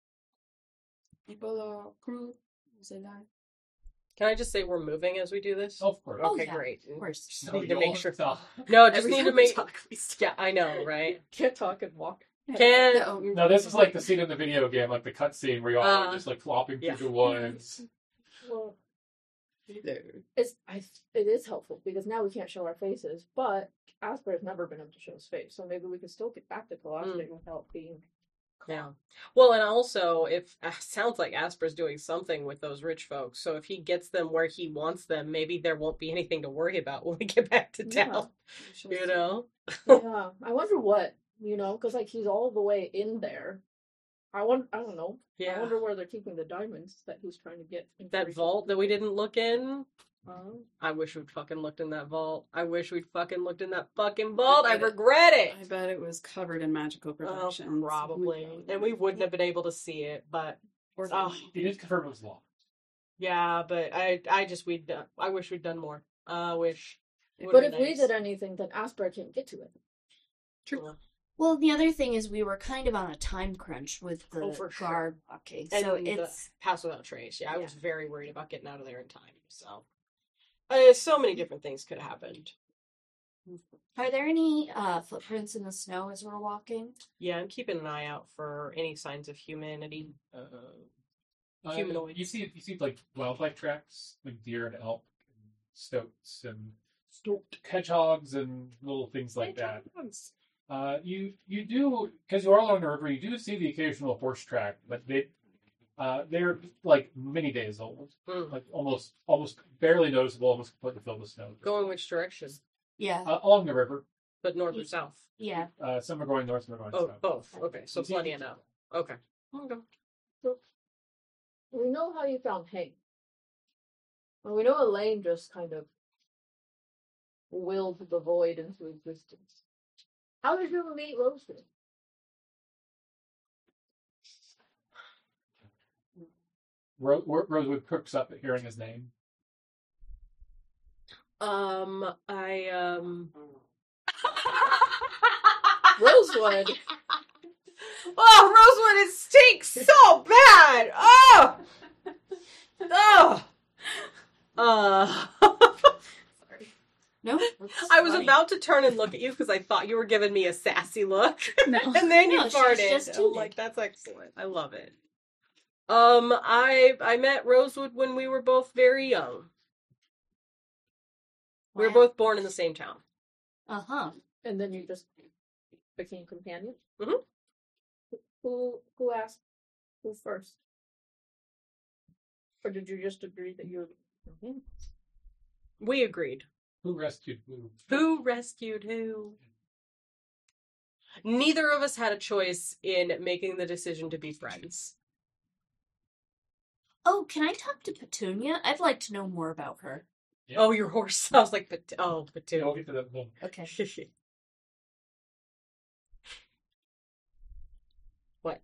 People are cruel. They lie. Can I just say we're moving as we do this? Of course. Okay, yeah. great. Of course. Just need to make sure. Stop. No, just Every need to time we make. talk, we stop. Yeah, I know, right? Can't talk and walk. Can No, this is like the scene in the video game, like the cutscene where you all are just like flopping yeah. through the woods. Well, it is helpful because now we can't show our faces, but Asper has never been able to show his face, so maybe we can still get back to Colossae without being. Yeah. Well, and also, if sounds like Asper's doing something with those rich folks, so if he gets them where he wants them, maybe there won't be anything to worry about when we get back to Yeah. town. You know? Yeah, I wonder what, because like he's all the way in there. I don't know. I Yeah. wonder where they're keeping the diamonds that he's trying to get. That vault that we didn't look in. I wish we'd fucking looked in that vault. I wish we'd fucking looked in that fucking vault. I regret it. I bet it was covered in magical Oh, protections. probably. And we wouldn't have been able to see it, but Or oh, He did confirm it was locked. yeah, but I wish we'd done more. I wish. But if we did anything, then Asper can't get to it. True. Well, the other thing is we were kind of on a time crunch with the Oh, for sure. guard walking. And So the it's House Without Trace. Yeah, I was Yeah. very worried about getting out of there in time. So, so many different things could have happened. Are there any footprints in the snow as we're walking? Yeah, I'm keeping an eye out for any signs of humanity. Humanoids. You see like wildlife tracks, like deer and elk, and stoats and hedgehogs and little things like that. You do, because you are along the river. You do see the occasional horse track, but they're like many days old, Mm. like almost barely noticeable, almost completely filled with snow. Going which direction? Yeah. Along the river. But north or south? Yeah. Some are going north, some are going Oh, south. both. Okay, so You see- plenty enough. Okay. Okay. We know how you found Hank. And we know Elaine just kind of willed the void into existence. How did you meet Rosewood? Rosewood perks up at hearing his name. Rosewood? Oh, Rosewood, it stinks so bad. Oh, oh. No. I was about to turn and look at you because I thought you were giving me a sassy look, No. and then you No, she's farted. just I'm tooted. like, that's excellent. I love it. I met Rosewood when we were both very young. We were Wow. both born in the same town. Uh-huh. And then you just became companions? Mhm. Who asked who first? Or did you just agree that you were companions? We agreed. Who rescued who? Who rescued who? Neither of us had a choice in making the decision to be friends. Oh, can I talk to Petunia? I'd like to know more about her. Yeah. Oh, your horse. I was like, Yeah, we'll Patu. get to that. Well, Okay. What?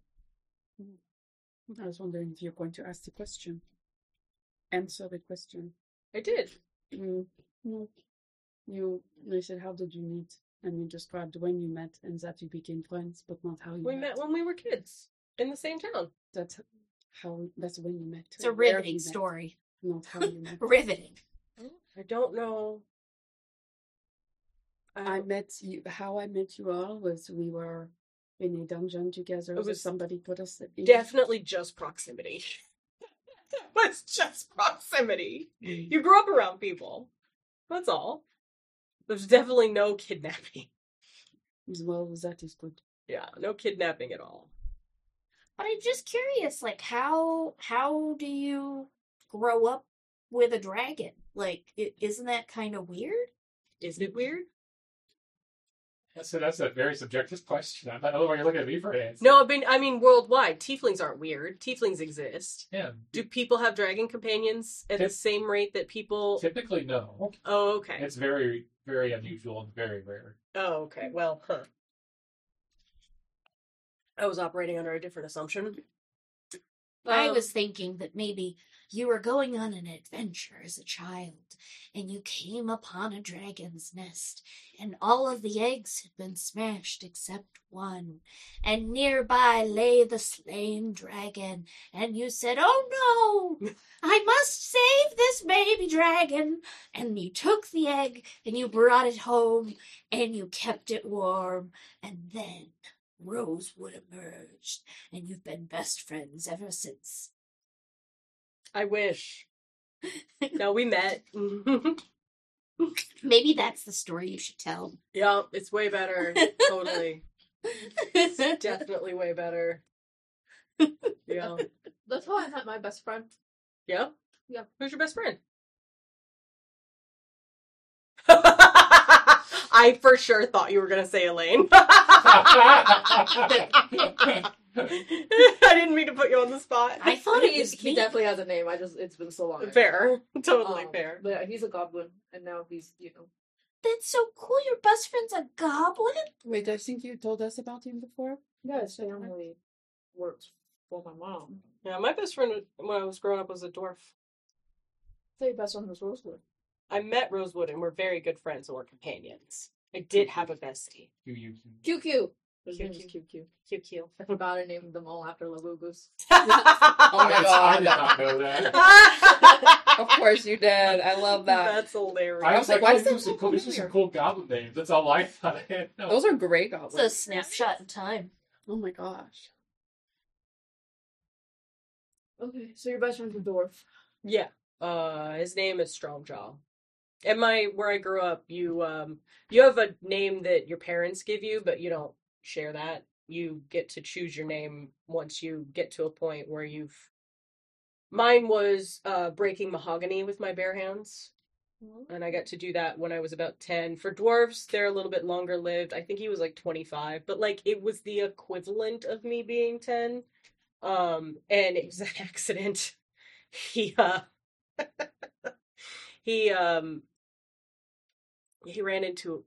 I was wondering if you're going to ask the question. Answer the question. I did. No. I said, how did you meet? And you described when you met and that you became friends, but not how you We met when we were kids in the same town. That's that's when you met. It's a where you riveting met, story. Not how you met. Riveting. I don't know. I met you. How I met you all was we were in a dungeon together. It was somebody put us in. definitely just proximity. It was just proximity. Mm. You grew up around people. That's all. There's definitely no kidnapping. As well, that is good. Yeah, no kidnapping at all. But I'm just curious, like how do you grow up with a dragon? Like, isn't that kind of weird? Isn't it weird? So that's a very subjective question. I don't know why you're looking at me for an answer. No, I mean worldwide. Tieflings aren't weird. Tieflings exist. Yeah. Do people have dragon companions at the same rate that people? Typically, no. Oh, okay. It's very, very unusual and very rare. Oh, okay. Well, I was operating under a different assumption. I was thinking that maybe you were going on an adventure as a child, and you came upon a dragon's nest, and all of the eggs had been smashed except one, and nearby lay the slain dragon, and you said, "Oh no, I must save this baby dragon," and you took the egg, and you brought it home, and you kept it warm, and then Rosewood emerged, and you've been best friends ever since. I wish. No, we met. Maybe that's the story you should tell. Yeah, it's way better. Totally. It's definitely way better. Yeah. That's how I met my best friend. Yeah? Yeah. Who's your best friend? I for sure thought you were going to say Elaine. I didn't mean to put you on the spot. I thought it was He me. definitely has a name. It's been so long. Fair. Totally fair. But yeah, he's a goblin, and now he's, That's so cool. Your best friend's a goblin? Wait, I think you told us about him before. yeah, his family works for my mom. Yeah, my best friend when I was growing up was a dwarf. I your best friend was Rosewood. I met Rosewood and we're very good friends and we're companions. I did have a bestie. QQ. His name is QQ. QQ. QQ. I forgot I named them all after Labugus. Oh my I god. did not know that. Of course you did. I love that. That's hilarious. I was like, why oh, does that these are sound cool. These are some familiar? cool goblin names. That's all I thought I had. No. Those are great It's a goblins. snapshot in time. Oh my gosh. Okay, so your best friend's a dwarf. Yeah. His name is Strongjaw. And where I grew up, you have a name that your parents give you, but you don't share that. You get to choose your name once you get to a point where mine was breaking mahogany with my bare hands. And I got to do that when I was about 10. For dwarves, they're a little bit longer lived. I think he was like 25, but like it was the equivalent of me being 10. And it was an accident. He ran into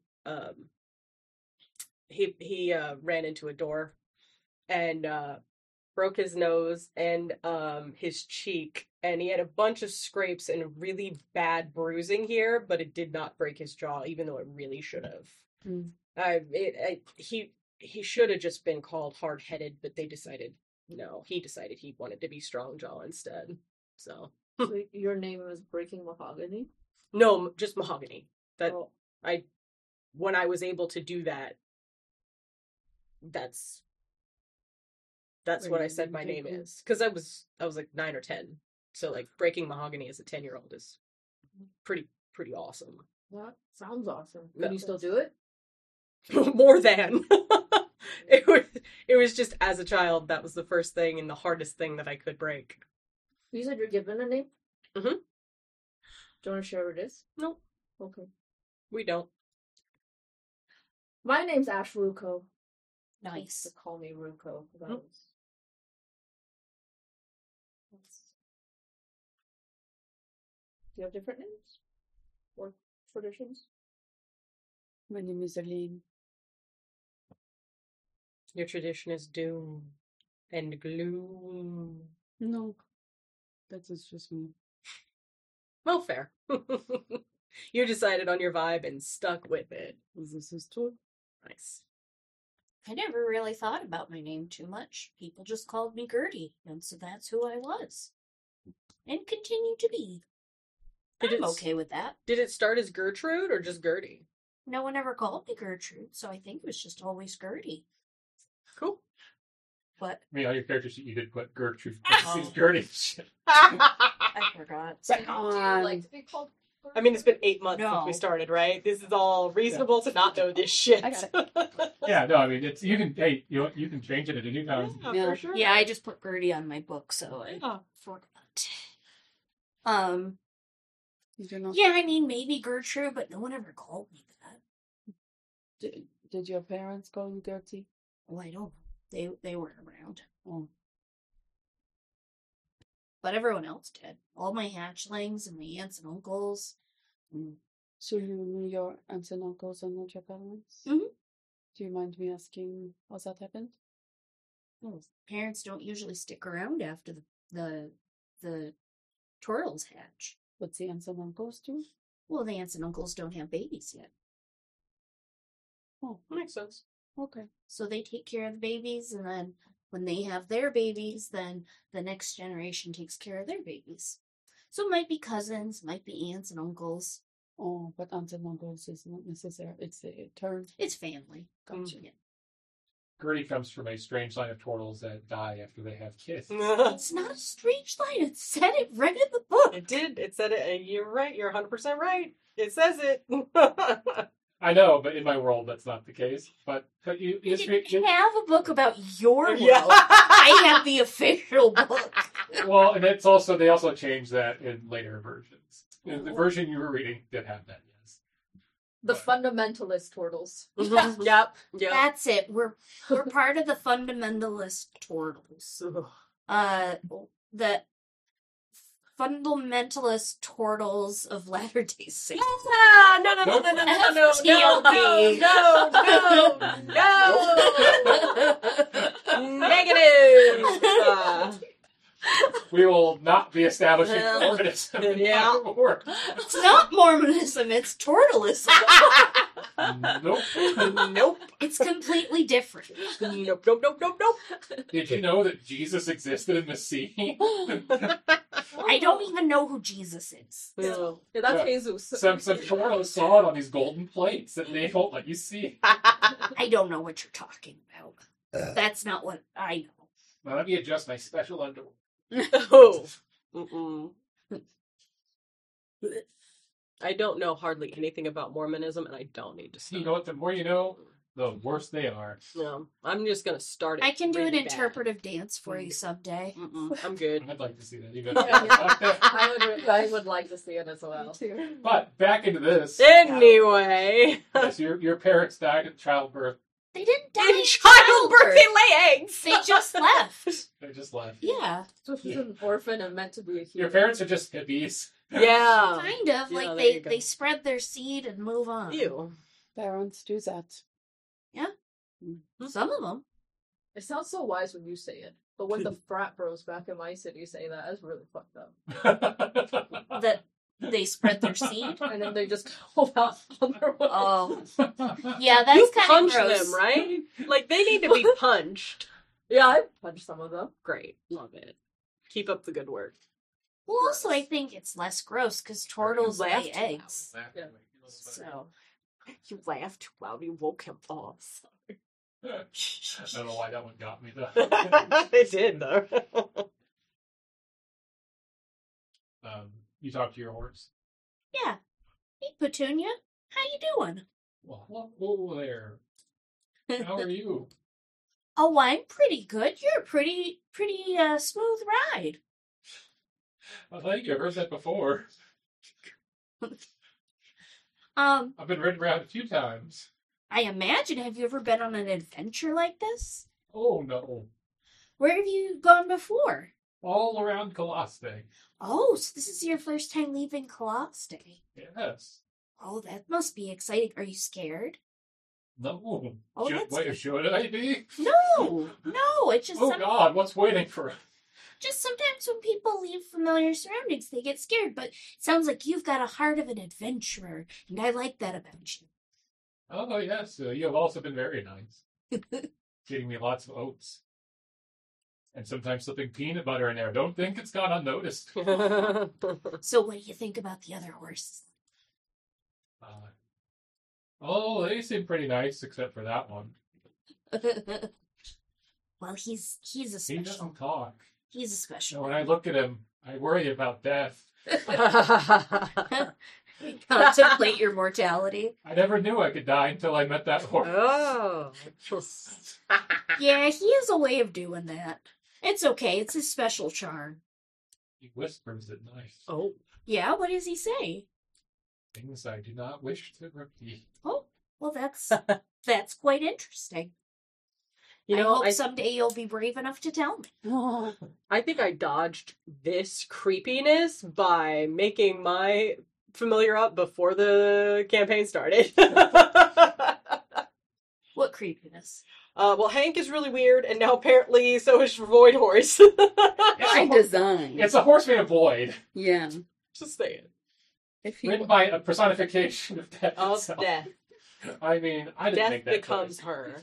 he ran into a door and broke his nose and his cheek, and he had a bunch of scrapes and really bad bruising here, but it did not break his jaw, even though it really should have. He should have just been called hard-headed, but he decided he wanted to be Strongjaw instead. So So your name is Breaking Mahogany? no, just mahogany. That Oh. when I was able to do that, that's what I said my name is, because I was like 9 or 10. So like breaking mahogany as a 10-year-old is pretty awesome. That sounds awesome. No. Can you still do it? More than it was just as a child, that was the first thing and the hardest thing that I could break. You said you're given a name? Mhm. Do you want to share what it is? No, Okay. we don't. My name's Ash Ruko. Nice. To call me Ruko. Do you have different names? Or traditions? My name is Aline. Your tradition is doom and gloom. No. That is just me. Well, fair. You decided on your vibe and stuck with it. This is true. Nice. I never really thought about my name too much. People just called me Gertie, and so that's who I was. And continue to be. I'm okay with that. Did it start as Gertrude or just Gertie? No one ever called me Gertrude, so I think it was just always Gertie. Cool. But I mean, all your characters, you did put Gertrude. Oh. Gertie. Shit. I forgot. Do you like to be called? I mean, it's been 8 months No. since we started, right? This is all reasonable to not know this shit. I got it. Yeah, no, I mean, it's you can. Hey, you can change it at any time. Yeah. for sure. Yeah, I just put Gertie on my book, so I Yeah. forgot. Did you know? Yeah, I mean, maybe Gertrude, but no one ever called me that. Did your parents call you Gertie? Well, I don't know. They weren't around. Oh, But everyone else did. All my hatchlings and my aunts and uncles. so you knew your aunts and uncles and not your parents? Mhm. Do you mind me asking how that happened? Well, parents don't usually stick around after the turtles hatch. What the aunts and uncles do? Well, the aunts and uncles don't have babies yet. Oh, Makes sense. okay. So they take care of the babies, and then when they have their babies, then the next generation takes care of their babies. So it might be cousins, might be aunts and uncles. Oh, but aunts and uncles is not necessary. It's a term. It's family. Gotcha. Yeah. Gertie comes from a strange line of turtles that die after they have kids. It's not a strange line. It said it right in the book. It did. It said it. And you're right. You're 100% right. It says it. I know, but in my world, that's not the case. But you, You history. didn't have a book about your world. Yeah. I have the official book. Well, and it's also they also changed that in later versions. In the version you were reading did have that, yes. The But- fundamentalist turtles. Mhm. Yep. Yep. That's it. We're part of the fundamentalist turtles. The fundamentalist turtles of Latter-day Saints. Ah, no, no, no, no, no, no, no, FTLP. no, no, no, no. Negative. We will not be establishing Well, Mormonism in yeah. our work. It's not Mormonism, it's turtleism. Nope. Nope. It's completely different. Nope, nope, nope, nope, nope. Did you know that Jesus existed in the sea? I don't even know who Jesus is. Yeah. Yeah, that's Yeah. Jesus. Some turtles saw it on these golden plates that they won't let you see. I don't know what you're talking about. That's not what I know. Now let me adjust my special underwear. Oh. Mm-mm. I don't know hardly anything about Mormonism, and I don't need to See, you study. know what? The more you know, the worse they are. No, I'm just gonna start it. I can do an really bad. interpretive dance for you someday. Mm-mm, I'm good. I'd like to see that. Even I would like to see it as well. But back into this. Anyway, Yes, your parents died in childbirth. They didn't die in in childbirth, they lay eggs. They just left. They just left. Yeah, So she's an orphan and meant to be a human. Your parents are just hippies. Yeah. kind of. Yeah, Like there they you go. they spread their seed and move on. Ew. Parents do that. Some of them. It sounds so wise when you say it, but when the frat bros back in my city say that, it's really fucked up. That they spread their seed. And then they just go out on their way. Oh, yeah, that's You kind punch of gross. them, right? Like they need to be punched. Yeah, I punched some of them. Great, love it. Keep up the good work. Well, also, I think it's less gross because turtles lay laughed too loud. eggs. Yeah. So You laughed too loud. You woke him up. I don't know why that one got me though. It did though. You talk to your horse. yeah. Hey, Petunia, how you doing? Well, hello there. How are you? Oh, I'm pretty good. You're a pretty smooth ride. I think I've heard that before. I've been ridden around a few times. I imagine. Have you ever been on an adventure like this? Oh no. Where have you gone before? All around Coloste. Oh, so this is your first time leaving Coloste. Yes. Oh, that must be exciting. Are you scared? No. Oh, that's good. Should I be? No, no. It's just Oh some- God, what's waiting for us? Just sometimes when people leave familiar surroundings, they get scared. But it sounds like you've got a heart of an adventurer, and I like that about you. Oh, yes. You have also been very nice. Getting me lots of oats. And sometimes slipping peanut butter in there. Don't think it's gone unnoticed. So what do you think about the other horses? Oh, they seem pretty nice, except for that one. Well, he's a He special. doesn't talk. He's a So special. when I look at him, I worry about death. Contemplate your mortality. I never knew I could die until I met that horse. Oh. Yeah, he has a way of doing that. It's okay. It's his special charm. He whispers at night. Oh. Yeah, what does he say? Things I do not wish to repeat. Oh, well, that's quite interesting. You I know, hope someday you'll be brave enough to tell me. I think I dodged this creepiness by making my familiar up before the campaign started. What creepiness? Well, Hank is really weird, and now apparently so is Void Horse. By design. It's a horse made of void, Yeah. Just saying. If he written by a personification of death. Of itself. death. I mean, I didn't Death make that becomes choice. her.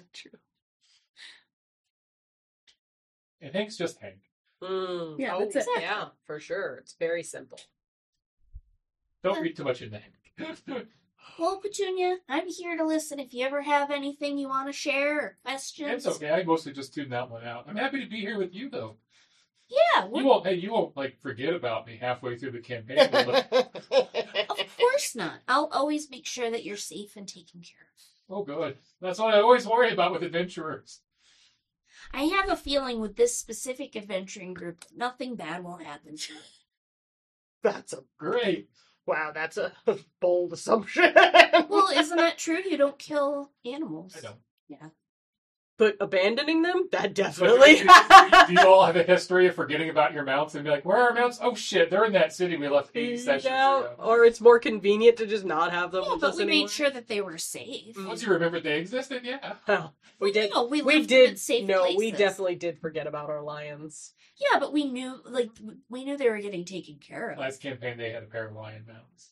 And Hank's just Hank. Yeah, oh, that's it. Yeah, for sure. It's very simple. Don't read too much into Hank. Well, Petunia, I'm here to listen if you ever have anything you want to share or questions. It's okay. I mostly just tuned that one out. I'm happy to be here with you, though. Yeah, You won't like forget about me halfway through the campaign. of course not. I'll always make sure that you're safe and taken care of. Oh, good. That's what I always worry about with adventurers. I have a feeling with this specific adventuring group, nothing bad will happen to you. That's a Great. wow. That's a bold assumption. Well, isn't that true? You don't kill animals. I don't. Yeah. But abandoning them? That But definitely. do you all have a history of forgetting about your mounts and be like, where are our mounts? Oh shit, they're in that city we left 80 sessions ago. Or it's more convenient to just not have them Yeah, with but us we anymore. made sure that they were safe. Once you remembered they existed, yeah. Oh, we did. No, we we left them in did. safe No, we places. definitely did forget about our lions. Yeah, but we knew they were getting taken care of. Last campaign they had a pair of lion mounts.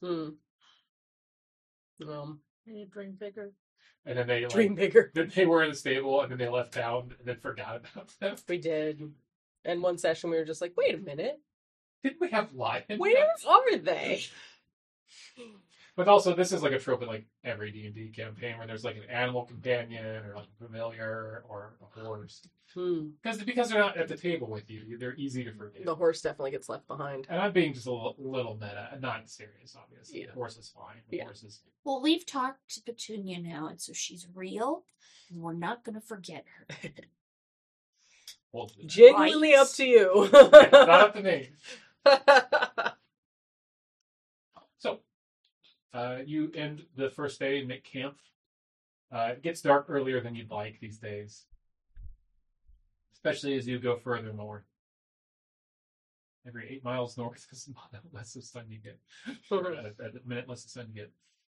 Any dream bigger. And then they Dream bigger. then they were in the stable and then they left town and then forgot about them. We did. And one session we were just like, wait a minute. Didn't we have lion Where mounts? are they? But also, this is like a trope in like every D&D campaign where there's like an animal companion or like a familiar or a horse. Because they're not at the table with you, they're easy to forget. The horse definitely gets left behind. And I'm being just a little meta, not serious, obviously. Yeah. The horse is fine. The Yeah. horse is... Well, we've talked to Petunia now, and so she's real, and we're not going to forget her. We'll do that. Genuinely Right. up to you. Yeah, not up to me. So, you end the first day in camp. It gets dark earlier than you'd like these days, especially as you go further north. Every 8 miles north is a minute less of sun you get. Or a minute less of sun you get.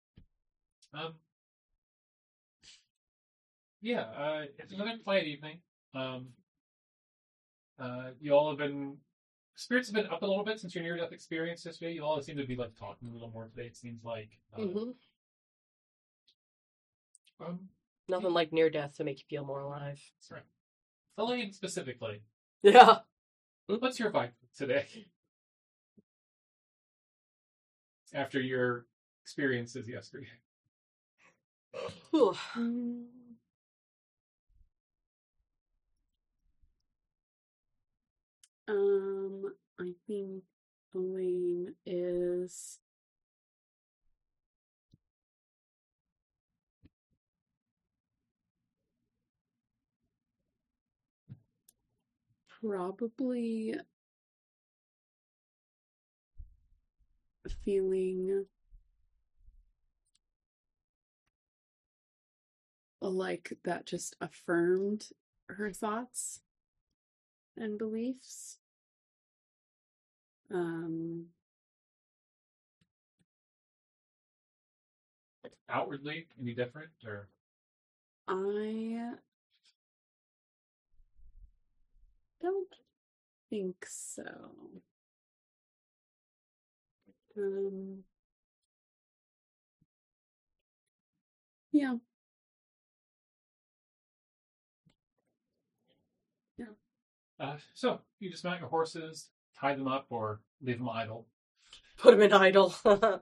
It's another quiet evening. You all have been... Spirits have been up a little bit since your near-death experience yesterday. You all seem to be like talking a little more today, it seems like. Nothing like near death to make you feel more alive. That's right. Elaine, specifically, Yeah. what's your vibe today? After your experiences yesterday. I think Elaine is probably feeling like that just affirmed her thoughts and beliefs. Outwardly, any different? Or I don't think so. Yeah. So you dismount your horses, tie them up, or leave them idle. Put him in idle.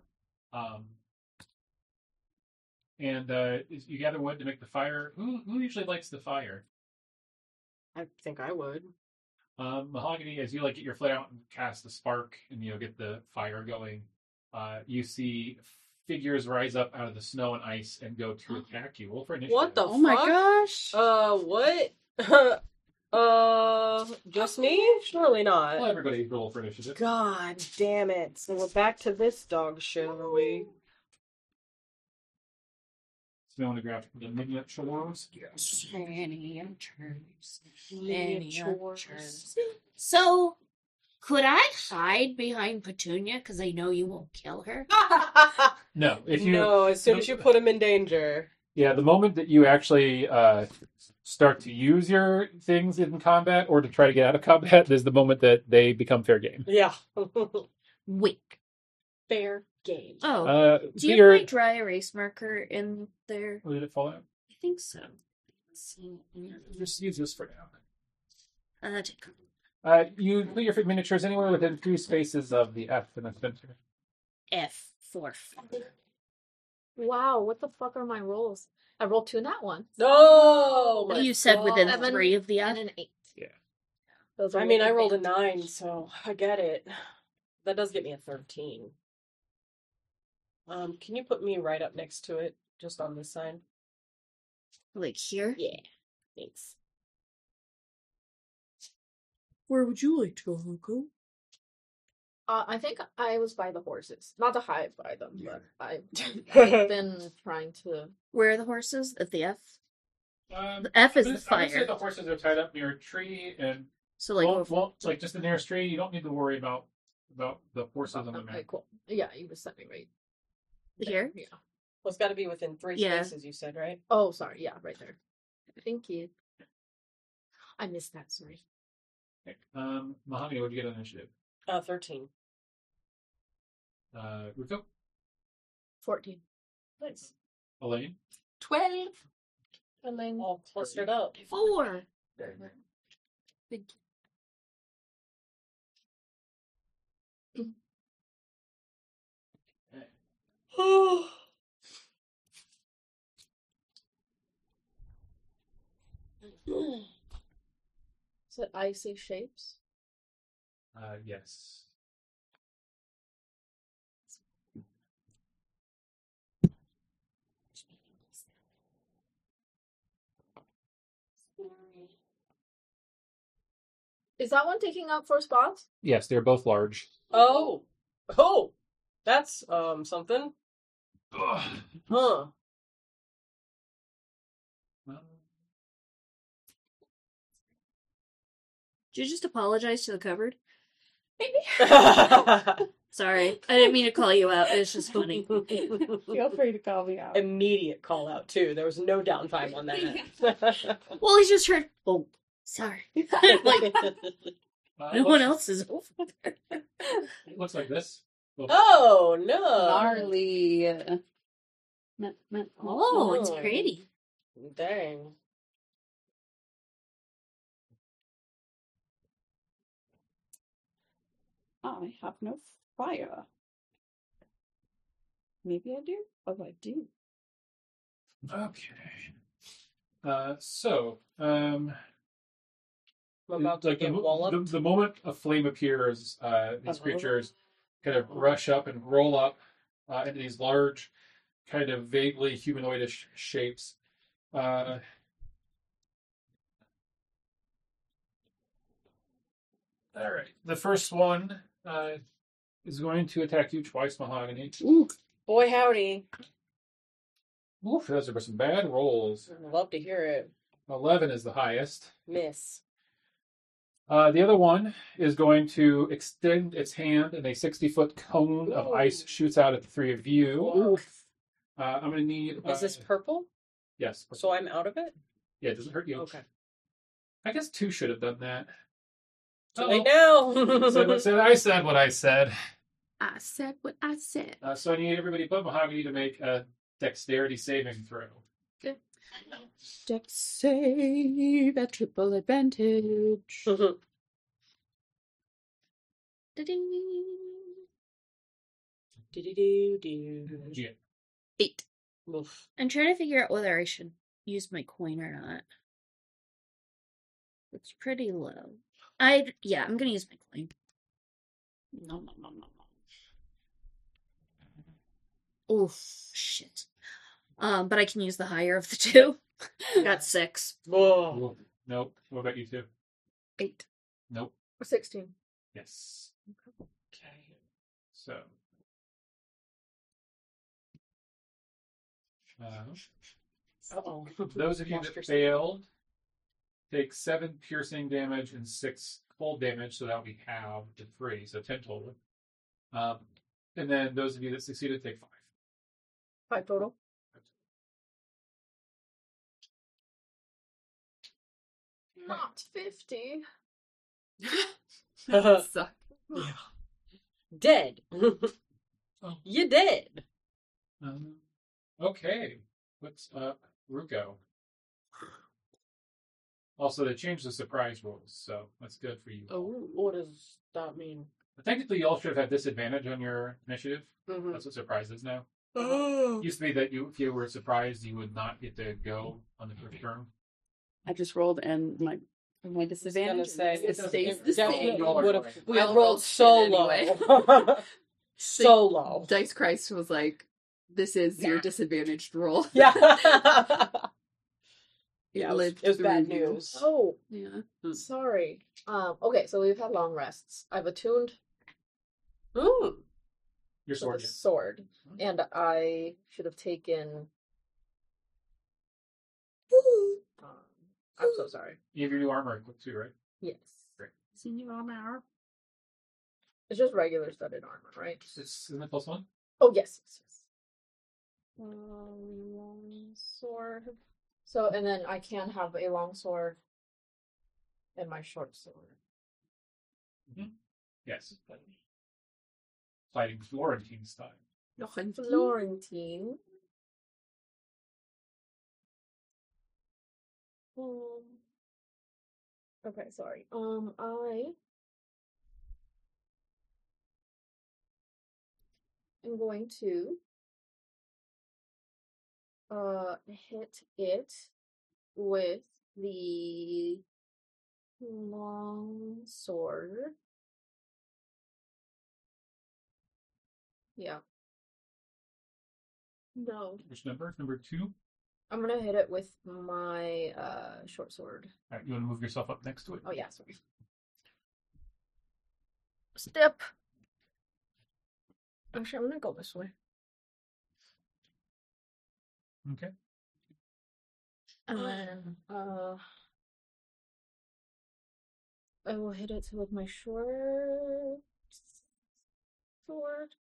And you gather wood to make the fire. Who usually lights the fire? I think I would. Mahogany, as you get your flare out and cast the spark and get the fire going, you see figures rise up out of the snow and ice and go to attack you. Roll for initiative. What the Oh my gosh. What? Just me? Surely not. Well, everybody roll for initiative. God damn it. So we're back to this dog shit, are we? So you want to grab the miniatures? Yes. Miniatures. So, could I hide behind Petunia? Because I know you won't kill her. No. If you No, as soon as you put him in danger. Yeah, the moment that you actually start to use your things in combat or to try to get out of combat is the moment that they become fair game. Yeah. Wait. Fair game. Oh, do you Peter, have my dry erase marker in there? did it fall out? I think so. Let's see. Just use this for now. Take You put your miniatures anywhere within 3 spaces of the F in the center. F for Wow, what the fuck are my rolls? I rolled 2 in that one. No! my You said within God. 3 of the F? And an 8. Yeah. Those are I mean, I wicked rolled a things. 9, so I get it. That does get me a 13. Can you put me right up next to it, just on this side? Like here? Yeah. Thanks. Where would you like to go, Hunko? I think I was by the horses. Not to hide by them, but I've been trying to. Where are the horses? At the F? The The F is the I would say fire. the horses are tied up near a tree and So like won't just the nearest tree. You don't need to worry about the horses on the map. Okay, cool. Yeah, you just sent me right here? Yeah. Well, it's got to be within 3 Yeah. spaces, you said, right? Oh, sorry. Yeah, right there. Thank you. I missed that. Sorry. Okay. Mahogany, what'd you get on initiative? 13. Ruko? 14. Nice. Elaine? 12. Elaine. All clustered up. 4. Thank Is it icy shapes? Yes. Is that one taking up 4 spots? Yes, they're both large. Oh. Oh. That's, something. Huh. Did you just apologize to the cupboard? Immediate Sorry. I didn't mean to call you out. It's just funny. Feel free to call me out. call out, too. There was no downtime on that. Well, he just heard, oh, sorry. Like, no one else is over there. It looks like this. Oh, no. Gnarly. Oh, it's pretty. Dang. I have no fire. Maybe I do. Oh, I do. Okay. I'm about to get walloped. the moment a flame appears, these creatures kind of rush up and roll up into these large, kind of vaguely humanoidish shapes. All right. The first one is going to attack you twice, Mahogany. Ooh. Boy, howdy. Oof, those are some bad rolls. Love to hear it. 11 is the highest. Miss. The other one is going to extend its hand, and a 60-foot cone of ice shoots out at the 3 of you. I'm going to need... Is this purple? Yes. So I'm out of it? Yeah, it doesn't hurt you. Okay. I guess 2 should have done that. Right now. I said what I said. I said what I said. So I need everybody but Mahogany to make a dexterity saving throw. Dex save at triple advantage. Da-ding. Yeah. 8. Oof. I'm trying to figure out whether I should use my coin or not. It's pretty low. I'm gonna use my coin. No, no, no, no, no. Oof, shit. But I can use the higher of the two. I got 6. Whoa. Nope. What about you two? 8. Nope. 16. Yes. Okay. So. Uh-oh. Those of you Lost that your failed take 7 piercing damage and 6 cold damage, so that'll be halved to 3, so 10 total. And then those of you that succeeded take 5. 5 total. Not 50. Suck. Dead. Oh. You dead. Okay. What's up, Ruko? Also, they changed the surprise rules, so that's good for you. Oh, what does that mean? Technically, you all should have had disadvantage on your initiative. Mm-hmm. That's what surprise is now. Oh. Used to be that if you were surprised, you would not get to go on the first turn. I just rolled and my disadvantage say, it stays the same. We rolled so low. So low. Dice Christ was like, "This is your disadvantaged roll." Yeah. It it was bad through you. news. Oh, Yeah. sorry. Okay, so we've had long rests. I've attuned Ooh. Your with sword. a Yeah. sword, and I should have taken. I'm so sorry. You have your new armor equipped too, right? Yes. Senior armor. It's just regular studded armor, right? Isn't it +1? Oh, yes. Long sword. So, and then I can have a long sword and my short sword. Yes. Fighting Florentine style. Florentine. Okay, sorry. I am going to hit it with the long sword. Yeah. No. Which number? Number 2? I'm gonna hit it with my short sword. Alright, you want to move yourself up next to it? Oh yeah, sorry. Step. Actually, I'm gonna go this way. Okay. And then I will hit it with my short sword.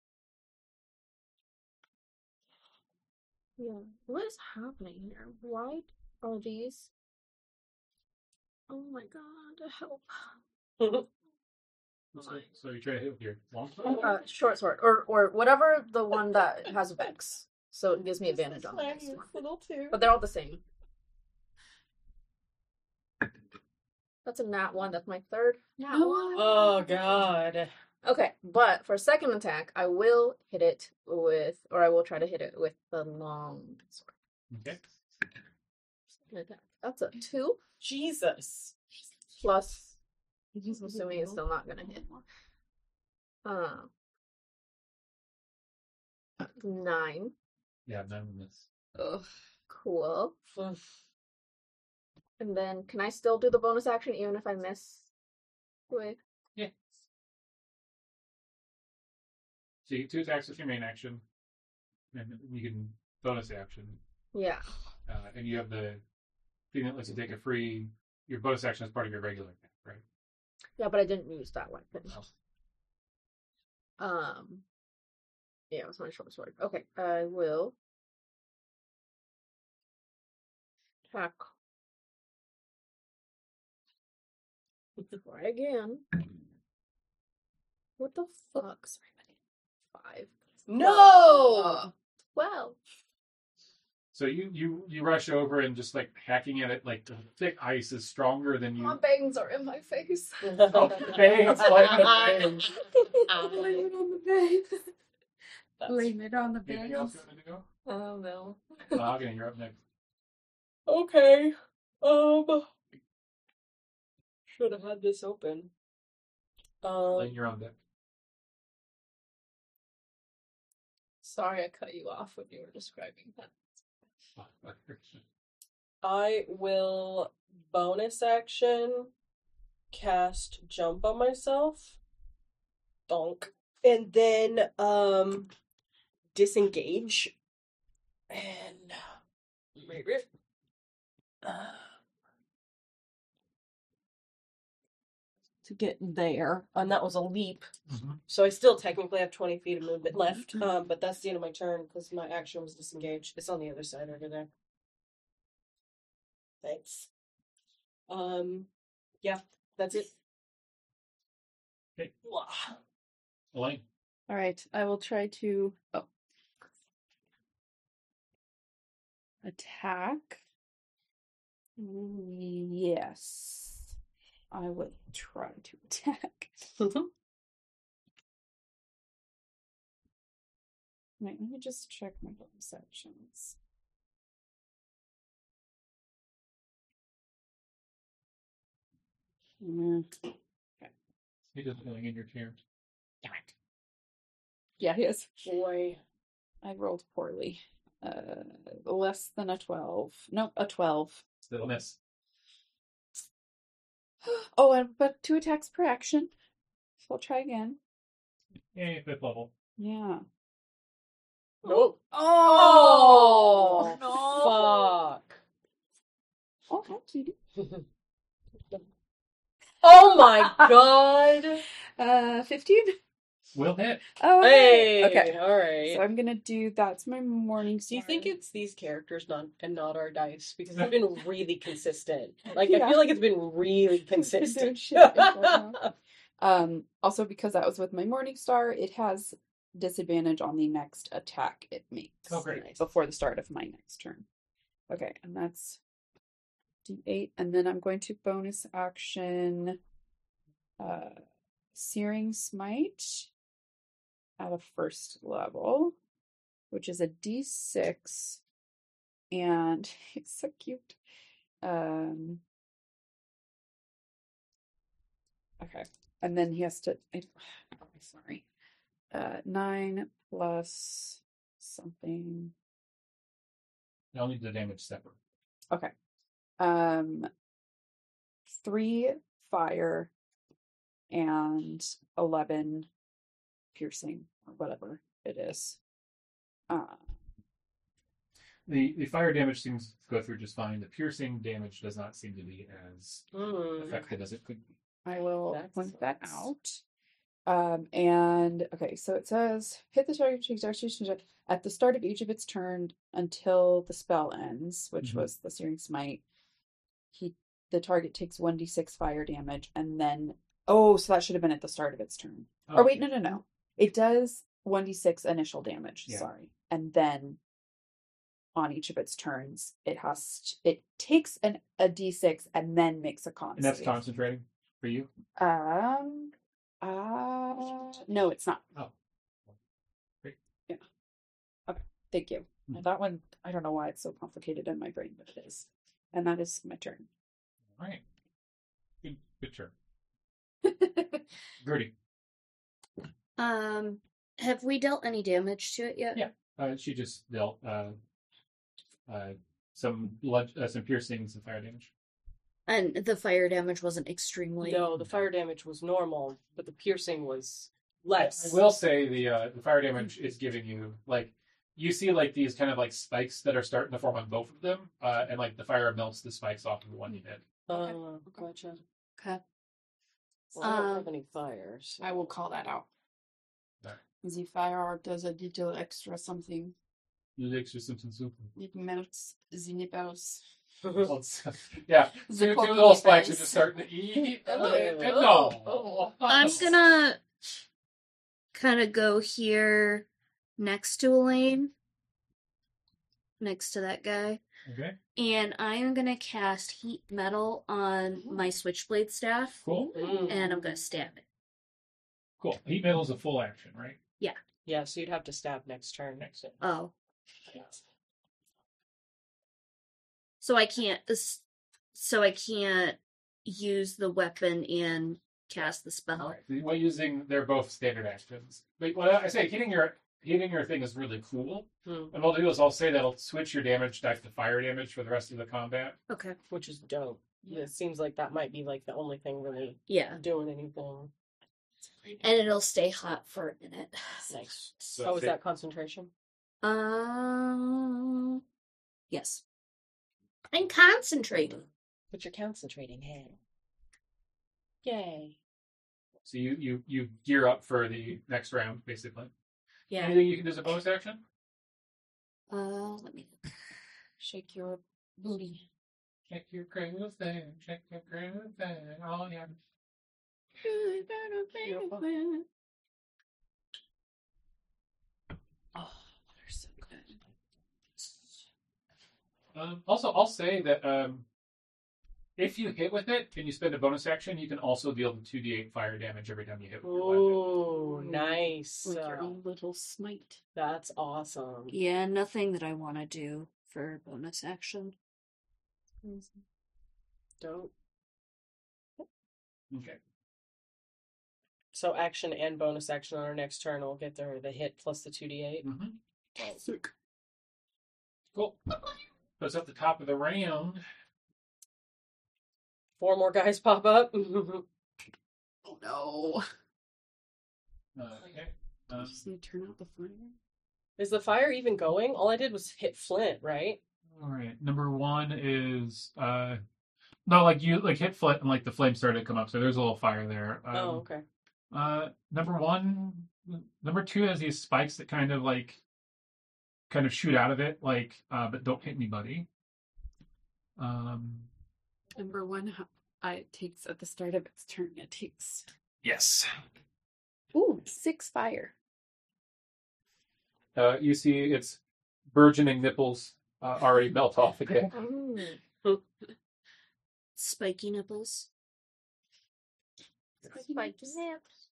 Yeah. What is happening here? Why are these? Oh my god, help. So you try to hit with your long sword? Short sword. Or whatever the one that has Vex. So it gives me advantage on the next one. But they're all the same. That's a nat 1. That's my third nat 1. Oh god. Okay, but for second attack, I will hit it with, or I will try to hit it with the long sword. Okay. Second attack. That's a 2 Jesus. plus. I'm assuming it's still not gonna hit. 9. Yeah, 9 on this. Ugh, cool. And then, can I still do the bonus action even if I miss? With Yeah. So you get 2 attacks with your main action, and you can bonus action. yeah. And you have the thing that lets you take a free. Your bonus action is part of your regular attack, right? Yeah, but I didn't use that weapon. Oh. Yeah, it was my short sword. Okay, I will attack Try again. What the fuck? Sorry, buddy. 5. No! 12. So you rush over and just like hacking at it, like the thick ice is stronger than you. My bangs are in my face. Oh, bangs, like the bangs. Blame it on the bangs. Blame it on the Anything else bangs. you want to go? Oh no. Mahogany, you're up next. Okay. Should have had this open. Laying you're on deck. Sorry I cut you off when you were describing that. I will bonus action cast jump on myself. Donk. And then disengage. And maybe to get there. And that was a leap. Mhm. So I still technically have 20 feet of movement left. But that's the end of my turn because my action was disengaged. It's on the other side over there. Thanks. Yeah, that's it. Okay. Wah. Elaine. All right, I will try to attack. Yes, I will try to attack. Wait, let me just check my bonus actions. He does feeling in your chair. Yeah, he is. Boy. I rolled poorly. Less than a 12. Nope, a 12. Still miss. Oh, but 2 attacks per action. So I'll try again. Yay, 5th level. Yeah. Nope. Oh, Fuck. Oh, hi, cutie. Oh my god. 15? Will hit. Oh, Hey. okay. Alright. So I'm gonna do, that's my morning Do you star. think it's these characters and not our dice? Because it's been really consistent. Like, Yeah. I feel like it's been really Doing consistent. shit right now. Also because that was with my morning star, it has disadvantage on the next attack it makes. Oh, great. Before the start of my next turn. Okay, and that's D8, and then I'm going to bonus action Searing Smite at a 1st level, which is a D6, and it's so cute. Okay, and then he has to. Sorry, 9 plus something. I'll need the damage separate. Okay, 3 fire and 11 piercing or whatever it is. The fire damage seems to go through just fine. The piercing damage does not seem to be as effective as it could be. I will That point that sucks. out. And okay, so it says hit the target at the start of each of its turn until the spell ends, which Mhm. was the Searing Smite. The target takes 1d6 fire damage, and then so that should have been at the start of its turn. Oh, Or wait, no. It does 1d6 initial damage, Yeah. sorry. And then on each of its turns, it takes a d6 and then makes a con And that's save. concentrating for you? No, it's not. Oh. Great. Yeah. Okay, thank you. Mhm. That one, I don't know why it's so complicated in my brain, but it is. And that is my turn. All right. Good turn. Gertie. Have we dealt any damage to it yet? Yeah. She just dealt some piercing, some fire damage. And the fire damage wasn't extremely. No, the fire damage was normal, but the piercing was less. I will say the fire damage is giving you you see these kind of spikes that are starting to form on both of them, and the fire melts the spikes off of the one you hit. Gotcha. Okay. Well, I don't have any fire. So. I will call that out. Right. The fire does a little extra something. Little extra something. It melts the nipples. Yeah, The two poppy little spikes are face. just starting to eat. Oh. I'm gonna kind of go here next to Elaine, next to that guy, Okay, and I am gonna cast heat metal on my switchblade staff, cool. and I'm gonna stab it. Cool. Heat metal is a full action, right? Yeah, so you'd have to stab next turn. Oh, so I can't. So I can't use the weapon and cast the spell. Right. Well, they're both standard actions. But what I say, hitting your thing is really cool. Hmm. And what I'll do is I'll say that I'll switch your damage dice to fire damage for the rest of the combat. Okay. Which is dope. It seems like that might be like the only thing really Yeah, doing anything. and it'll stay hot for a minute. Nice. So Oh, is that concentration? Yes. I'm concentrating. But you're concentrating, hey. Yay. So you gear up for the next round, basically. Yeah. Anything you can do as a bonus action? Let me shake your booty. Check your groove thing. Check your groove thing. Oh yeah. Oh, they're so good. Also, I'll say that if you hit with it and you spend a bonus action, you can also deal the 2d8 fire damage every time you hit with your weapon. Ooh, nice. With your own little smite. That's awesome. Yeah, nothing that I want to do for bonus action. Dope. Okay. So action and bonus action on our next turn will get the hit plus the 2d8. Mm-hmm. Cool. So it's at the top of the round. 4 more guys pop up. Oh no. Okay. I just need to turn out the fire. Is the fire even going? All I did was hit Flint, right? All right. Number 1 is no, like you hit flint and like the flame started to come up, so there's a little fire there. Oh, okay. Number 2 has these spikes that kind of shoot out of it, but don't hit anybody. Number 1, it takes at the start of its turn. It takes. Yes. Ooh, 6 fire. You see its burgeoning nipples already melt off again. Spiky nipples. Spiky nips.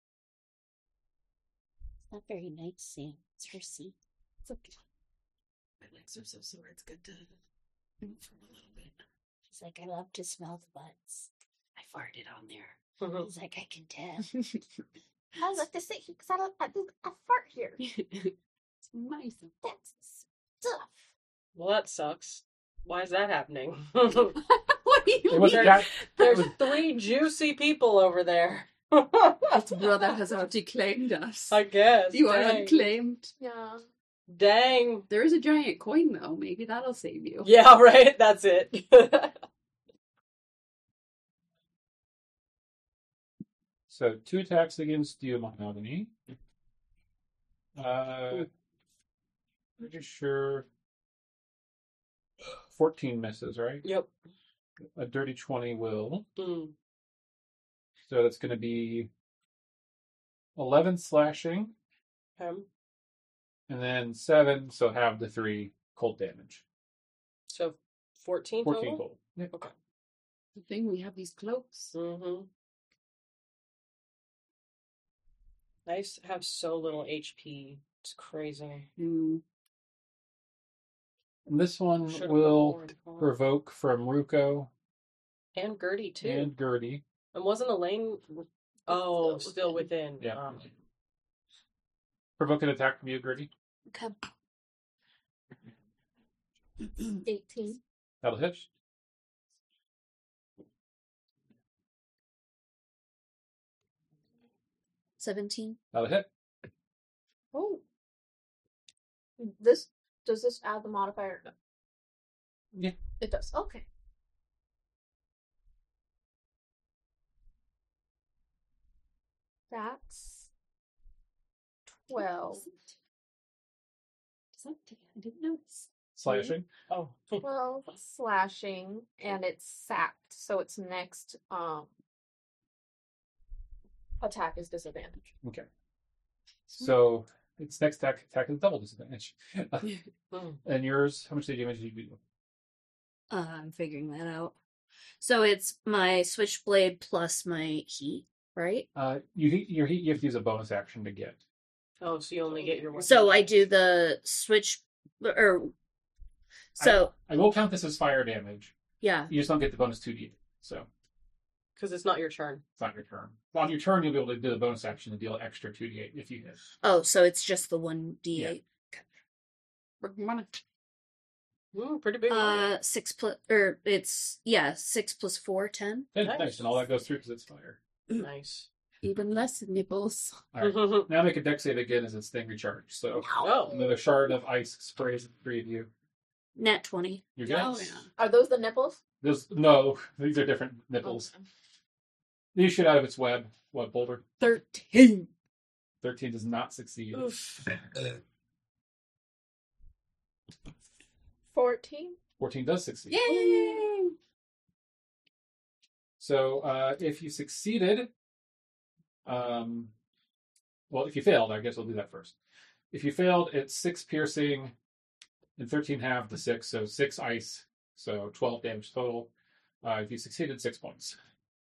It's not very nice, Sam. It's her seat. It's okay. My legs are so sore. It's good to move for a little bit. She's like, I love to smell the butts. I farted on there. He's like, I can tell. I like to sit here because I fart here. It's my stuff. That's stuff. Well, that sucks. Why is that happening? What do you It was mean? that, There's 3 juicy people over there. Its brother has already claimed us. I guess. You are Dang. unclaimed. Yeah. Dang. There is a giant coin though. Maybe that'll save you. Yeah, right? That's it. So 2 attacks against you, Mahogany. Pretty sure 14 misses, right? Yep. A dirty 20 will. Mm. So that's going to be 11 slashing, Okay. and then 7, so have the 3 cold damage. So 14 14 total? cold. Yeah. Okay. The thing we have these cloaks. Mm-hmm. I used to have so little HP. It's crazy. And this one Should've will put more in. provoke from Ruko And Gertie, too. and Gertie. And wasn't Elaine... Oh, still within. Yeah. Provoke an attack from you, Gertie. Okay. 18. That'll hit. $17. That'll hit. Oh. Does this add the modifier? Yeah. It does. Okay. That's 12. Does that? I didn't notice. Slashing. Oh. Well, slashing, and it's sapped, so its next attack is disadvantage. Okay. So its next attack is double disadvantage. And yours, how much damage did you do? I'm figuring that out. So it's my switchblade plus my heat, right? Your heat you have to use a bonus action to get. Oh, so you only get your one. So I do the switch, or so I will count this as fire damage. yeah. You just don't get the bonus 2d. So Because it's not your turn. it's not your turn. On your turn, you'll be able to do the bonus action to deal extra 2d8 if you hit. Oh, so it's just the 1d8. Pretty big. one. 6 plus, or it's 6 plus 4, 10. Nice. And all that goes through because it's fire. Nice. Even less nipples. All right. Now make a dex save again as its thing recharged. So Oh. another shard of ice sprays at the three of you. Nat 20. You're good? Oh, yeah. Are those the nipples? No, these are different nipples. Okay. These shoot out of its web. What, Boulder? 13. 13 does not succeed. Oof. 14. 14 does succeed. Yay! So if you succeeded, if you failed, I guess we'll do that first. If you failed, it's 6 piercing and 13 half the 6, so 6 ice, so 12 damage total. If you succeeded, 6 points.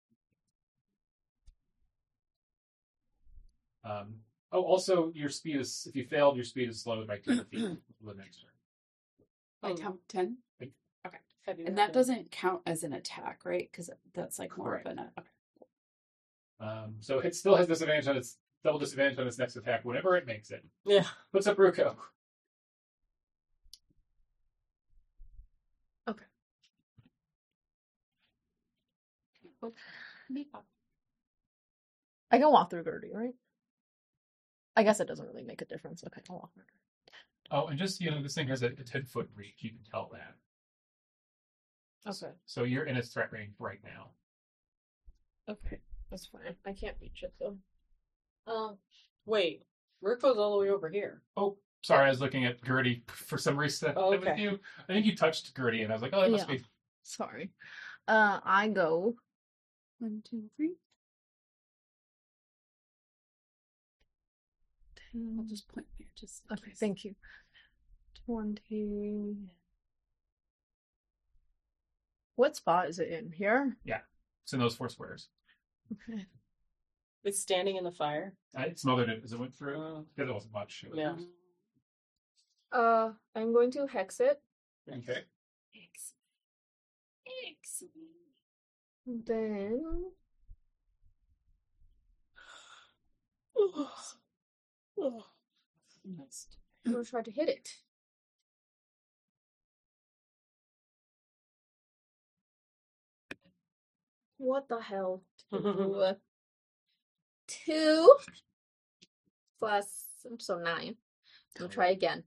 Also, your speed is, if you failed, your speed is slowed by 2 feet for the next turn. I count 10. Heavy And that weapon. doesn't count as an attack, right? Because that's like more Correct. of an. Okay. So it still has disadvantage on its double disadvantage on its next attack whenever it makes it. Yeah. What's up, Ruko? I can walk through Gertie, right? I guess it doesn't really make a difference. Okay, I'll walk through. Oh, and just, this thing has a 10-foot reach. You can tell that. Okay. So you're in its threat range right now. Okay, that's fine. I can't reach it though. Wait. Ruko's all the way over here. Oh, sorry, I was looking at Gertie for some reason. Oh, With okay. you. I think you touched Gertie, and I was like, oh, that must Yeah. be. Sorry. I go 1, 2, 3. I'll just point there. Just in Okay, case. thank you. 20. What spot is it in? Here? It's in those 4 squares. Okay. It's standing in the fire. I smothered it as it went through. Because it wasn't much. It was- Yeah. I'm going to hex it. Okay. Excellent. Then Next. I'm gonna try to hit it. What the hell? 2 plus, so 9. We'll try again.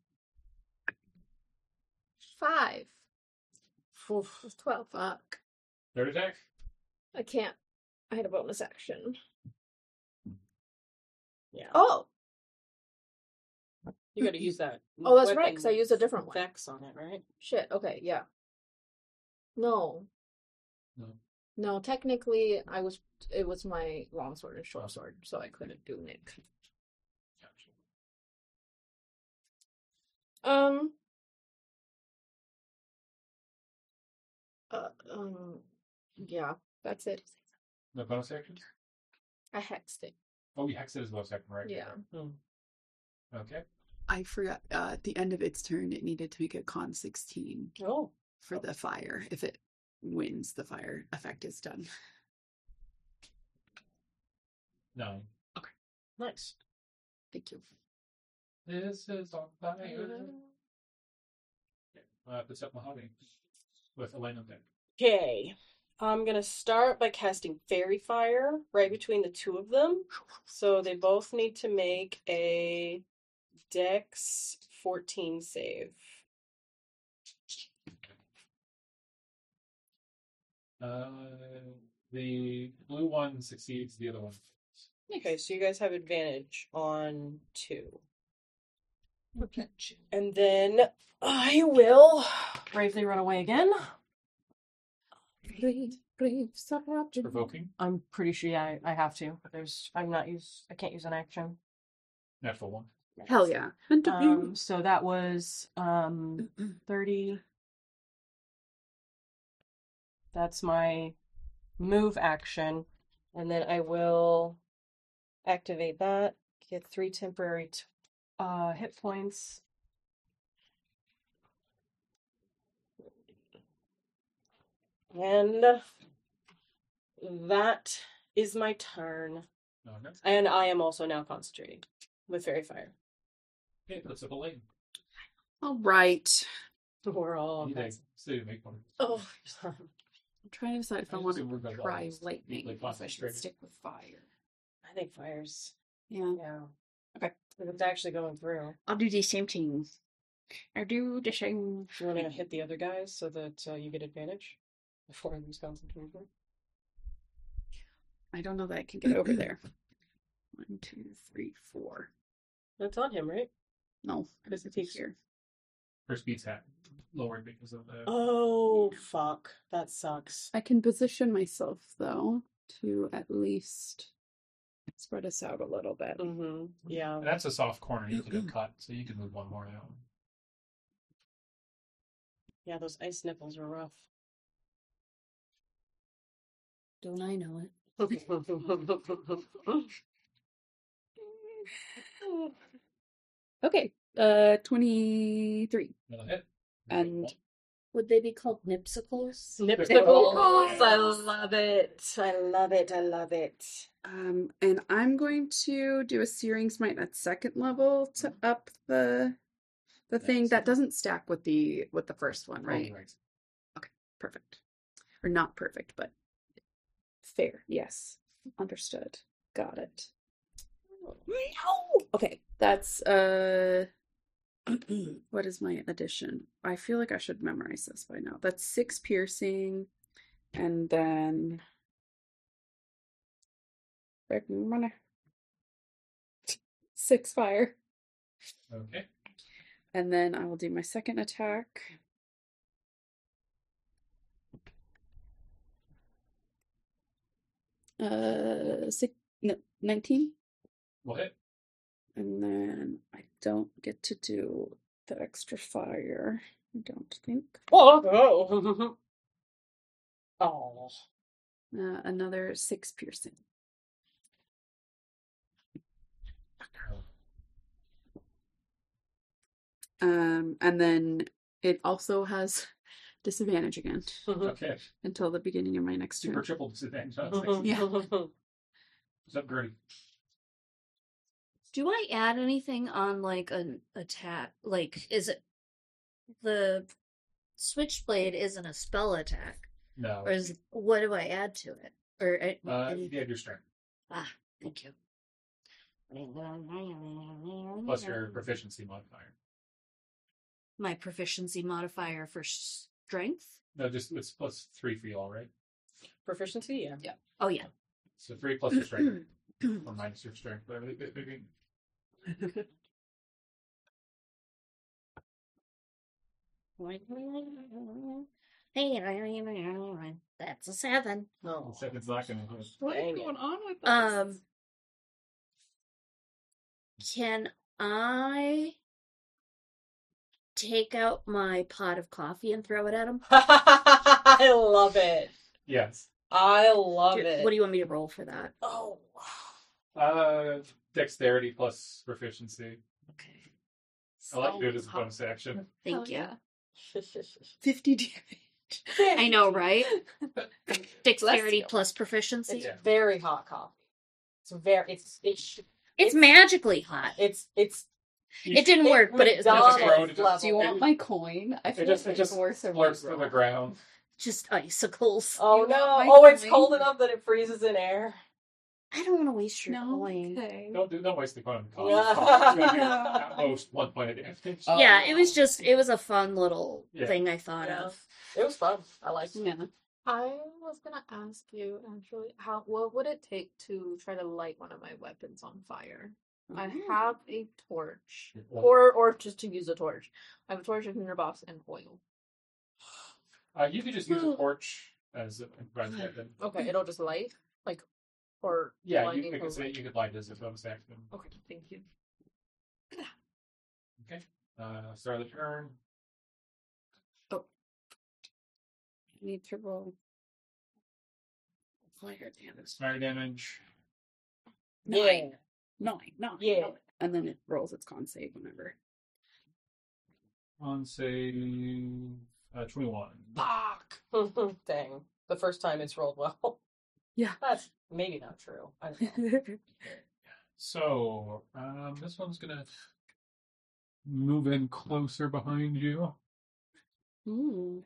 5 plus 12. Fuck. Third attack? I can't. I had a bonus action. Yeah. Oh, You got to use that. Oh, that's right, 'cause I used a different one. Dex on it, right? shit. Okay, yeah. No. No. No, technically, it was my longsword and short sword, so I couldn't do Nick. Yeah, that's it. No bonus actions? I hexed it. Oh, you hexed it as bonus action, right? Yeah. Okay. I forgot at the end of its turn, it needed to make a con 16 Oh. for the fire. If it wins, the fire effect is done. 9. Nice. Thank you. This is on fire. I have to set Mahogany with Elena deck. Okay. I'm going to start by casting Fairy Fire right between the two of them. So they both need to make a Dex 14 save. The blue one succeeds, the other one fails. Okay, so you guys have advantage on 2. And then I will bravely run away again. Provoking. I'm pretty sure I have to. I can't use an action. Natural one. Hell yeah. So that was 30. That's my move action. And then I will activate that. Get 3 temporary hit points. And that is my turn. Okay. And I am also now concentrating with Fairy Fire. Okay, let's have a lane. All right. We're all. You think? So you make one. Oh, I'm trying to decide if I I want assume we're to gonna try just lightning. like Or if I should concentrate. stick with fire. I think fire's. Yeah. Yeah. Okay. If it's actually going through. I'll do the same thing. I do the same. You want to hit the other guys so that you get advantage before I lose concentration? I don't know that I can get over there. 1, 2, 3, 4. That's on him, right? No, because it's here. Her speed's lowered because of the. Oh, fuck. That sucks. I can position myself though to at least spread us out a little bit. Mm-hmm. Yeah. And that's a soft corner you can cut, so you can move one more out. Yeah, those ice nipples are rough. Don't I know it? Okay. 23. Another hit. And Would they be called nipsicles? Nipsicles. I love it. I love it. I love it. and I'm going to do a Searing Smite at 2nd level to up the thing that doesn't stack with the first one, right? Right. Perfect. Or not perfect, but fair. Yes. Understood. Got it. No! Okay. That's what is my addition? I feel like I should memorize this by now. That's 6 piercing and then 6 fire. Okay. And then I will do my second attack. Six, no, 19. We'll hit. And then I don't get to do the extra fire. I don't think. Oh. Oh. Another 6 piercing. And then it also has disadvantage again Okay. until the beginning of my next Super turn. triple disadvantage. Yeah. What's up, Gertie? Do I add anything on like an attack? Like, is it the switchblade isn't a spell attack, No. or is what do I add to it? Or You have your strength thank you. plus your proficiency modifier. My proficiency modifier for strength. No, just it's plus 3 for you all, right? Proficiency, yeah. Oh yeah. So 3 plus your strength, or minus your strength. Whatever they mean. That's a 7. No. Second's not going to hit. What Dang is it. going on with this? Can I take out my pot of coffee and throw it at him? I love it. Yes. I love it. What do you want me to roll for that? Oh. Dexterity plus proficiency. Okay. I like to do it as a bonus action. Thank you. 50 damage. I know, right? Dexterity you. plus proficiency. It's Yeah. very hot coffee. It's very. It's magically hot. It's. It didn't work, but it's McDonald's McDonald's road, it level. just- Do you want my coin? I It feel just like it just worth a flirts to reroll. the ground. just icicles. Oh You no! want my Oh, it's coin? cold enough that it freezes in air. I don't want to waste your No, coin. okay. Don't waste the coin. Yeah. At most 1 point of damage. Oh. Yeah, it was a fun little Yeah. thing I thought Yeah. of. It was fun. I liked it. Yeah. I was gonna ask you actually, what would it take to try to light one of my weapons on fire? I Oh. have a torch. Well, Or just to use a torch. I have a torch, a tinderbox, and oil. you could just use a torch as a weapon. Okay, it'll just light? Like, or Yeah, lighting you could say light? you could light it as a bonus action. Okay, thank you. Okay. Start of the turn. Need to roll fire damage. Fire damage. Yeah. Nine. Yeah. And then it rolls its con save whenever. On save 21. Fuck. Dang. The first time it's rolled well. Yeah. That's maybe not true. I don't know. So this one's gonna move in closer behind you. Ooh.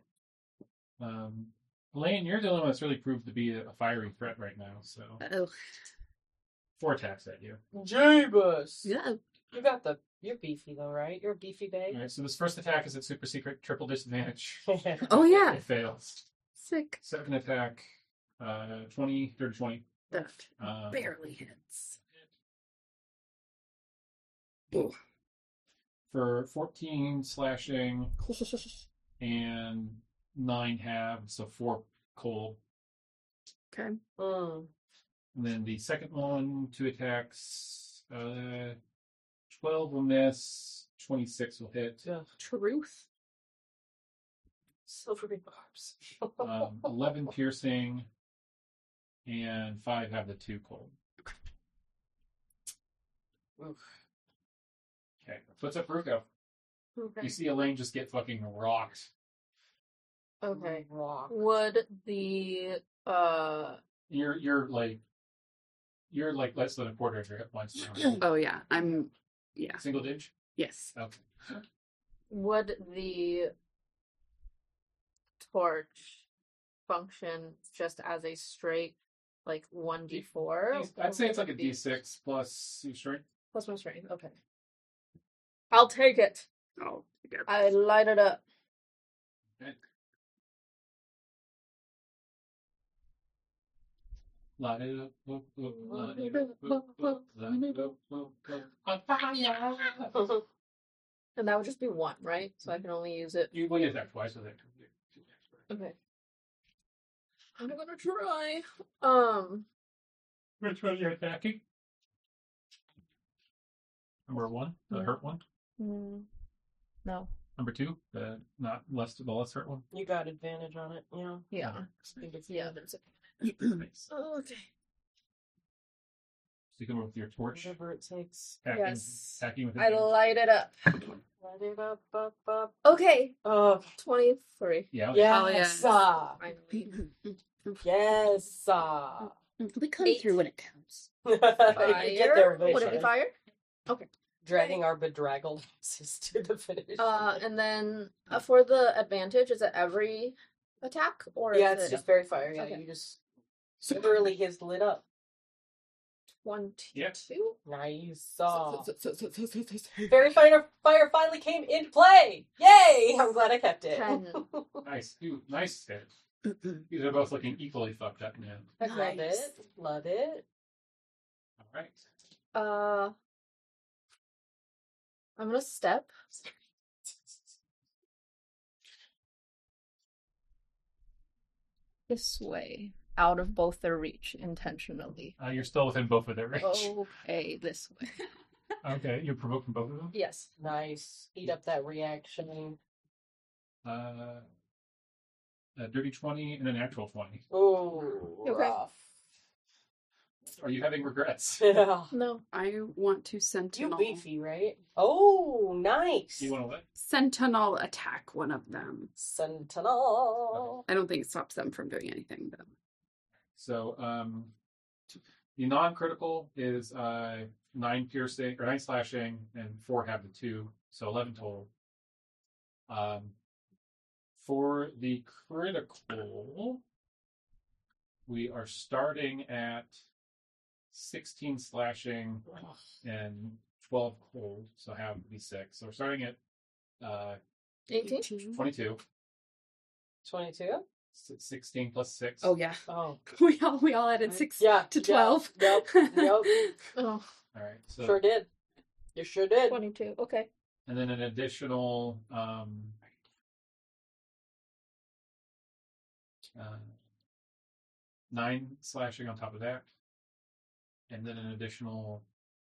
Lane, your dilemma has really proved to be a fiery threat right now. So Oh. 4 attacks at you. Jeebus. Yeah. You got the. You're beefy though, right? You're a beefy All babe. right. So this first attack is at super secret, triple disadvantage. Oh yeah. It fails. Sick. Second attack, 20, dirty 20. That Um, barely hits. for 14 slashing and 9 halves, so 4 cold. Okay. Mm. And then the second one, 2 attacks, 12 will miss, 26 will hit, Truth. Silvery barbs. 11 piercing, and 5 have the 2 cold. Oof. Okay, what's up, Ruko? Okay. You see Elaine just get fucking rocked. Okay. Rock. Would the You're like less than a quarter of your hit points now. Oh yeah. Yeah. Single dig? Yes. Okay. would the torch function just as a straight like 1d4? I'd say it's like a d6 plus your strength. Plus my strength. Okay. I'll take it. Oh. Yeah. I light it up. Okay. Light it up, light it up, light it up, on fire. And that would just be 1, right? So I can only use it. You will use that twice, so that two attacks. Okay. I'm gonna try. Which one you're attacking? Number 1, the hurt one. No. Number 2, the less hurt one. You got advantage on it, yeah. Yeah. Yeah, there's Nice. a. Okay. So you come up with your torch, Whatever it takes. Yes. attacking with I advantage. light it up. Light it up. Okay. Oh, 23. Yeah. yes. Finally. Yes. We come 8. through when it counts. You get there Fire. Would it eventually. be fire? Dragging our bedraggled asses to the finish. And then for the advantage, is it every attack or yeah, is it's it just very fire. Yeah, Okay. you just literally his lit up. 22? Yep. Nice. Fairy fire finally came into play. Yay! I'm glad I kept it. 10. Nice. Nice hit. These are both looking equally fucked up now. Love it. Love it. All right. I'm gonna step. This way. Out of both their reach intentionally. You're still within both of their reach. Okay, this way. Okay, you're provoking both of them. Yes. Nice. Eat up that reaction. A dirty 20 and a natural 20. Ooh, Okay. rough. Are you having regrets? Yeah. No. I want to You sentinel. beefy, right? Oh, nice. You want to let? Sentinel attack one of them. Sentinel. I don't think it stops them from doing anything, but So, the non-critical is 9 piercing or 9 slashing, and 4 have the 2, so 11 total. For the critical, we are starting at 16 slashing and 12 cold, so have the 6. So we're starting at 18? 22. 22? 16 plus 6. oh yeah, Oh. we all added 6 Yeah. to 12. Yep. Oh. All right. So Sure did. You sure did. 22. Okay. and then an additional 9 slashing on top of that, and then an additional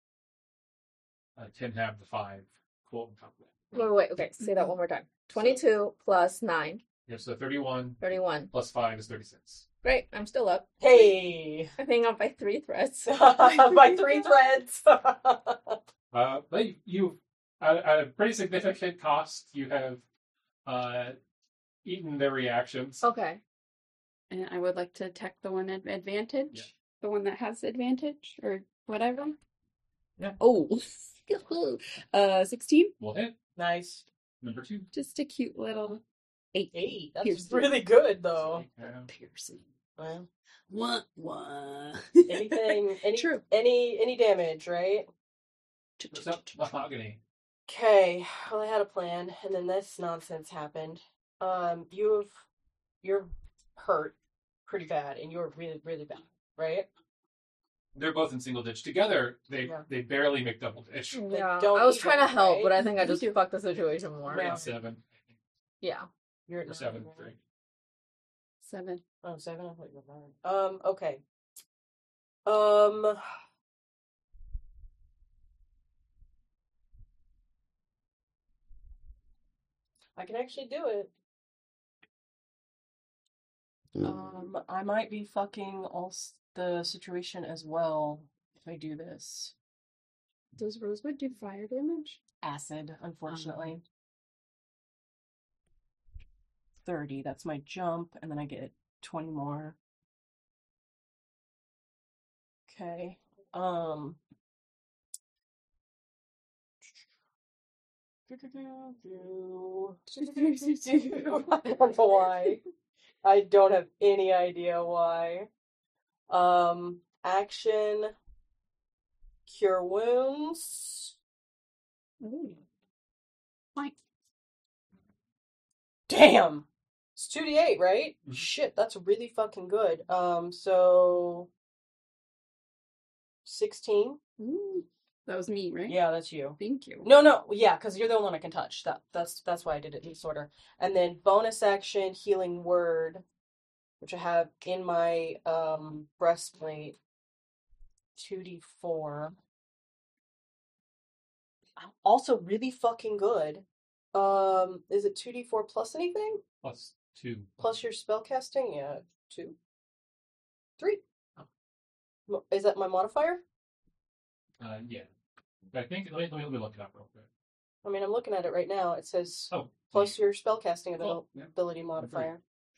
10 have the 5 quote on top of that. Wait. Okay. Say that one more time. 22 plus 9. Yeah, so 31 31. plus 5 is 36. Great. I'm still up. Hey! I think I'm by 3 threads. By 3 threads. But you, at a pretty significant cost, you have eaten their reactions. Okay. And I would like to attack the one at advantage. Yeah. The one that has advantage or whatever. Yeah. Oh. 16. We'll hit. Nice. Number 2. Just a cute little 8. 8. That's Piercing. really good, though. Piercing. Well, What? anything, True. any damage, right? What's up, Mahogany? Okay. Well, I had a plan, and then this nonsense happened. You're hurt pretty bad, and you're really, really bad, right? They're both in single ditch. Together, Yeah. they barely make double ditch. Yeah. don't I was eat trying to them, help, right? but I think I Me just too. fucked the situation more. We're No. at 7. Yeah. You're at Or 9, 7. right? 3. 7. Oh, 7? I thought you were 9. Okay. Um, I can actually do it. I might be fucking the situation as well if I do this. Does Rosewood do fire damage? Acid, unfortunately. 30, that's my jump, and then I get 20 more. Okay. I don't know why. I don't have any idea why. Action. Cure wounds. Ooh. Like, Damn! It's 2d8, right? Mhm. Shit, that's really fucking good. So 16? ooh. That was me, right? Yeah, that's you. Thank you. No, yeah, because you're the only one I can touch. That's why I did it in this order. And then bonus action, healing word, which I have in my breastplate. 2d4. Also really fucking good. Is it 2d4 plus anything? Plus 2. Plus your spellcasting? Yeah, 2. 3. Is that my modifier? Yeah. I think, let me look it up real quick. I mean, I'm looking at it right now. It says Oh. plus your spellcasting Oh, yeah. ability modifier.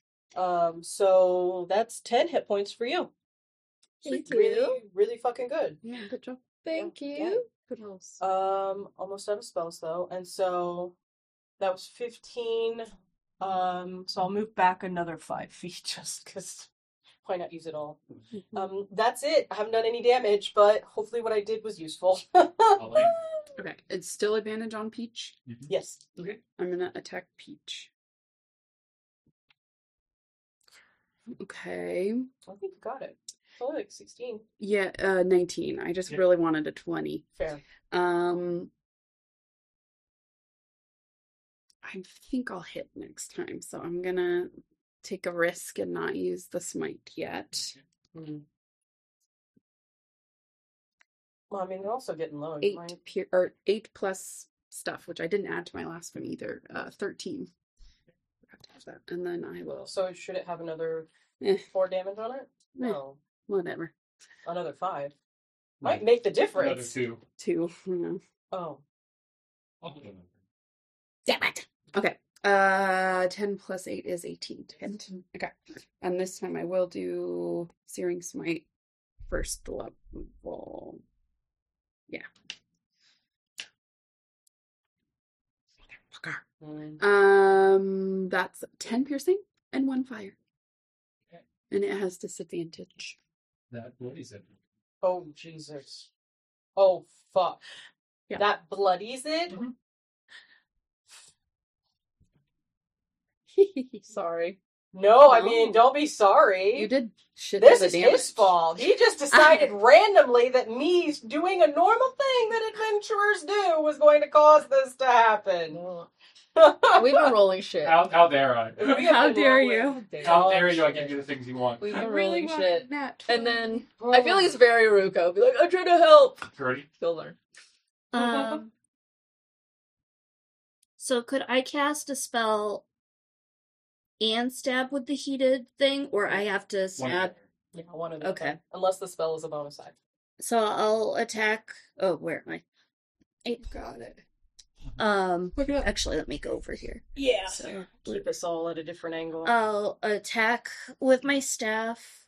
So that's 10 hit points for you. Thank Really, you. really fucking good. Yeah, good job. Thank you. Yeah. Good rolls. Almost out of spells though, and so that was 15. So I'll move back another 5 feet just because why not use it all? That's it. I haven't done any damage, but hopefully what I did was useful. I'll let Okay, it's still advantage on Peach. you- Yes. Okay, I'm gonna attack Peach. Okay. I think you got it. It's only like 16. Yeah, 19. I just Yeah. really wanted a 20. Fair. I think I'll hit next time, so I'm gonna take a risk and not use the smite yet. Well, I mean, they're also getting low. 8 Right? or 8 plus stuff, which I didn't add to my last one either. 13. Forgot to have that. And then I will So should it have another Eh. 4 damage on it? Eh. No. whatever. Another 5. Might make the Another difference. 2. 2. Yeah. Oh. I'll put it in. Damn it. Okay. 10 plus 8 is 18 to hit. Okay. And this time I will do Searing Smite first level. Yeah. Mm. That's 10 piercing and 1 fire. Okay. And it has disadvantage. That bloodies it. Oh, Jesus. Oh, fuck. Yeah. That bloodies it? Mhm. Sorry. No, I mean, don't be sorry. You did shit. This the is damage. his fault. He just decided randomly that me doing a normal thing that adventurers do was going to cause this to happen. We've been rolling shit. How dare I? We have How been dare rolling you? How dog dare you? I shit. give you the things you want. We've I been really rolling wanted shit. that. And then I feel like it's very Ruko. Be like, I'm trying to help. Gertie? He'll learn. So could I cast a spell and stab with the heated thing, or I have to stab? Yeah, one of them. Okay. Unless the spell is a bonus action. So I'll attack. Oh, where am I? Got it. Look it up. Actually, let me go over here. Yeah. So Keep us all at a different angle. I'll attack with my staff.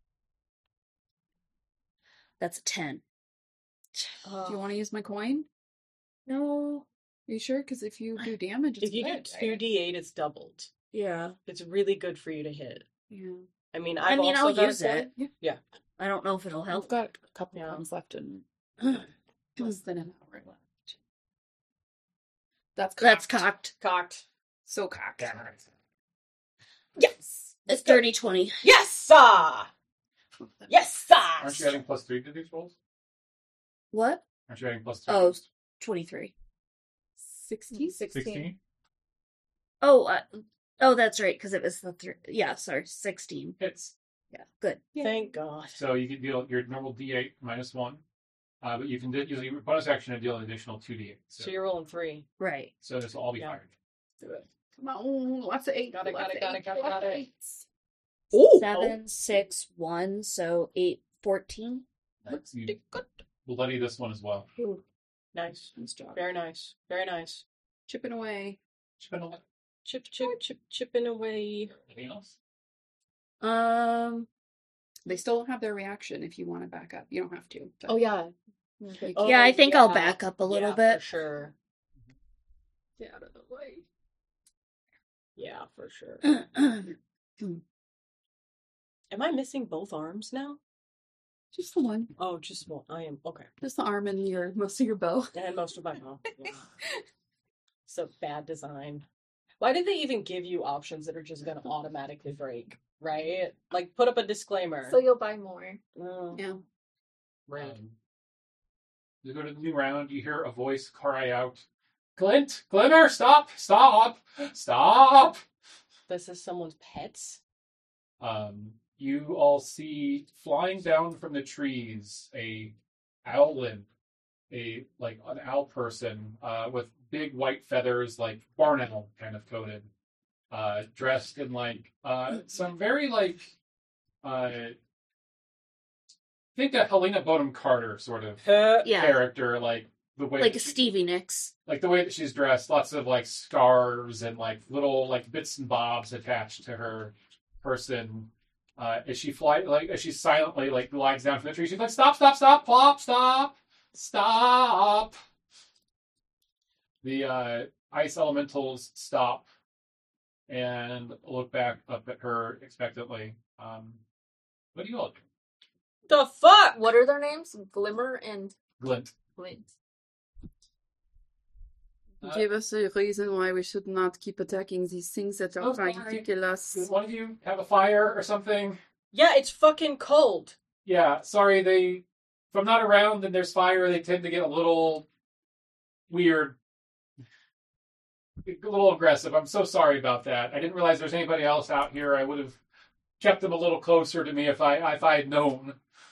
That's a 10. Do you want to use my coin? No. Are you sure? Because if you do damage, it's if you do bad, right? 2d8, it's doubled. Yeah. It's really good for you to hit. Yeah. I mean, I I've mean, also I'll got a use coin. it. Yeah. I don't know if it'll I've help. got a couple Yeah. rounds left and less than an hour left. That's Cocked. Cocked. So cocked. Yes. It's 30-20. Yes, sir. Yes, sir. Aren't you adding +3 to these rolls? What? Aren't you adding +3? Oh, 23. 16? 16? Oh, that's right, because it was the 3. Yeah, sorry, 16. Hits. Yeah, good. Thank God. So you can deal your normal D8 -1, but you can use your bonus action to deal an additional 2D8. So you're rolling 3. Right. So this will all be Yeah. fired. Do it. Come on, lots of 8. Got it, lots got it, of got it, eight, got it, lots got of it. eights. Ooh. 7, 6, 1, so 8, 14. Nice. You bloody this one as well. Ooh. Nice. Nice job. Very nice. Very nice. Chipping away. Chipping away. Chipping away. Anything else? They still have their reaction if you want to back up. You don't have to. But Oh, yeah. Oh, Yeah, I think I'll yeah. back up a little Yeah, bit. For sure. Get out of the way. Yeah, for sure. Am I missing both arms now? just the one. Oh, just one. I am. Okay. Just the arm and your most of your bow. And most of my mouth. Yeah. So bad design. Why did they even give you options that are just going to automatically break? Right? Like, put up a disclaimer. So you'll buy more. Oh, Yeah. right. You go to the new round, you hear a voice cry out, Glint! Glimmer! Stop! Stop! Stop! This is someone's pets? You all see flying down from the trees a owlin, an owl person with big white feathers, like barn owl kind of coated, dressed in some very think a Helena Bonham Carter sort of Yeah, character, like the way like that a she- Stevie Nicks. like the way that she's dressed, lots of scarves and little bits and bobs attached to her person. As she as she silently glides down from the tree, she's like, "Stop! Stop! Stop! Plop! Stop! Stop!" The ice elementals stop and look back up at her expectantly. What do you all do? The fuck? What are their names? Glimmer and Glint. Glint. Give us a reason why we should not keep attacking these things that Oh, are trying sorry. to kill us. Does one of you have a fire or something? Yeah, it's fucking cold. Yeah, sorry, if I'm not around and there's fire, they tend to get a little weird, a little aggressive. I'm so sorry about that. I didn't realize there's anybody else out here. I would have kept them a little closer to me if I had known.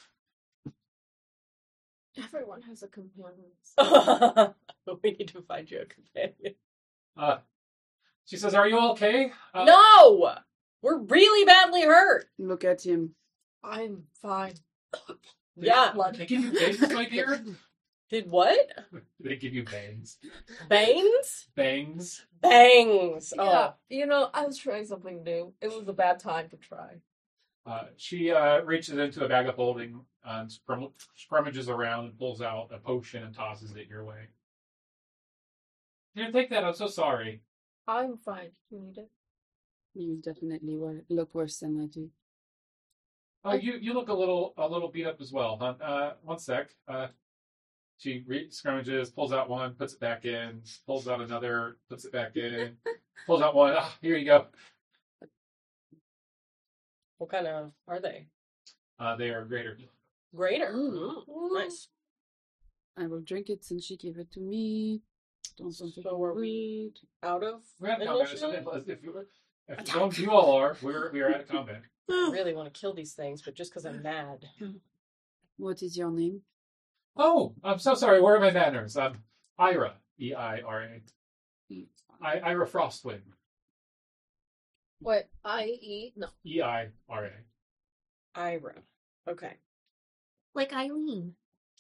Everyone has a companion. We need to find you a companion. She says, "Are you okay?" No! We're really badly hurt. Look at him. I'm fine. Yeah. Did they give you bangs, my dear? Did what? Did they give you bangs? Bangs? Bangs? Bangs. Yeah, Oh. I was trying something new. It was a bad time to try. She reaches into a bag of holding, scrummages around, and pulls out a potion and tosses it your way. You didn't take that. I'm so sorry. I'm fine. You need it? You definitely look worse than I do. You look a little beat up as well, huh? One sec. She scrummages, pulls out one, puts it back in, pulls out another, puts it back in, pulls out one. Ah, here you go. What kind of are they? They are greater. Greater. Nice. I will drink it since she gave it to me. Don't So are we out of We're at combat. initiative? If don't you all are, we are at combat. I really want to kill these things, but just because I'm mad. What is your name? Oh, I'm so sorry. Where are my manners? Ira. E-I-R-A. Ira Frostwind. What? I-E? No. E-I-R-A. Ira. Okay. Like Eileen.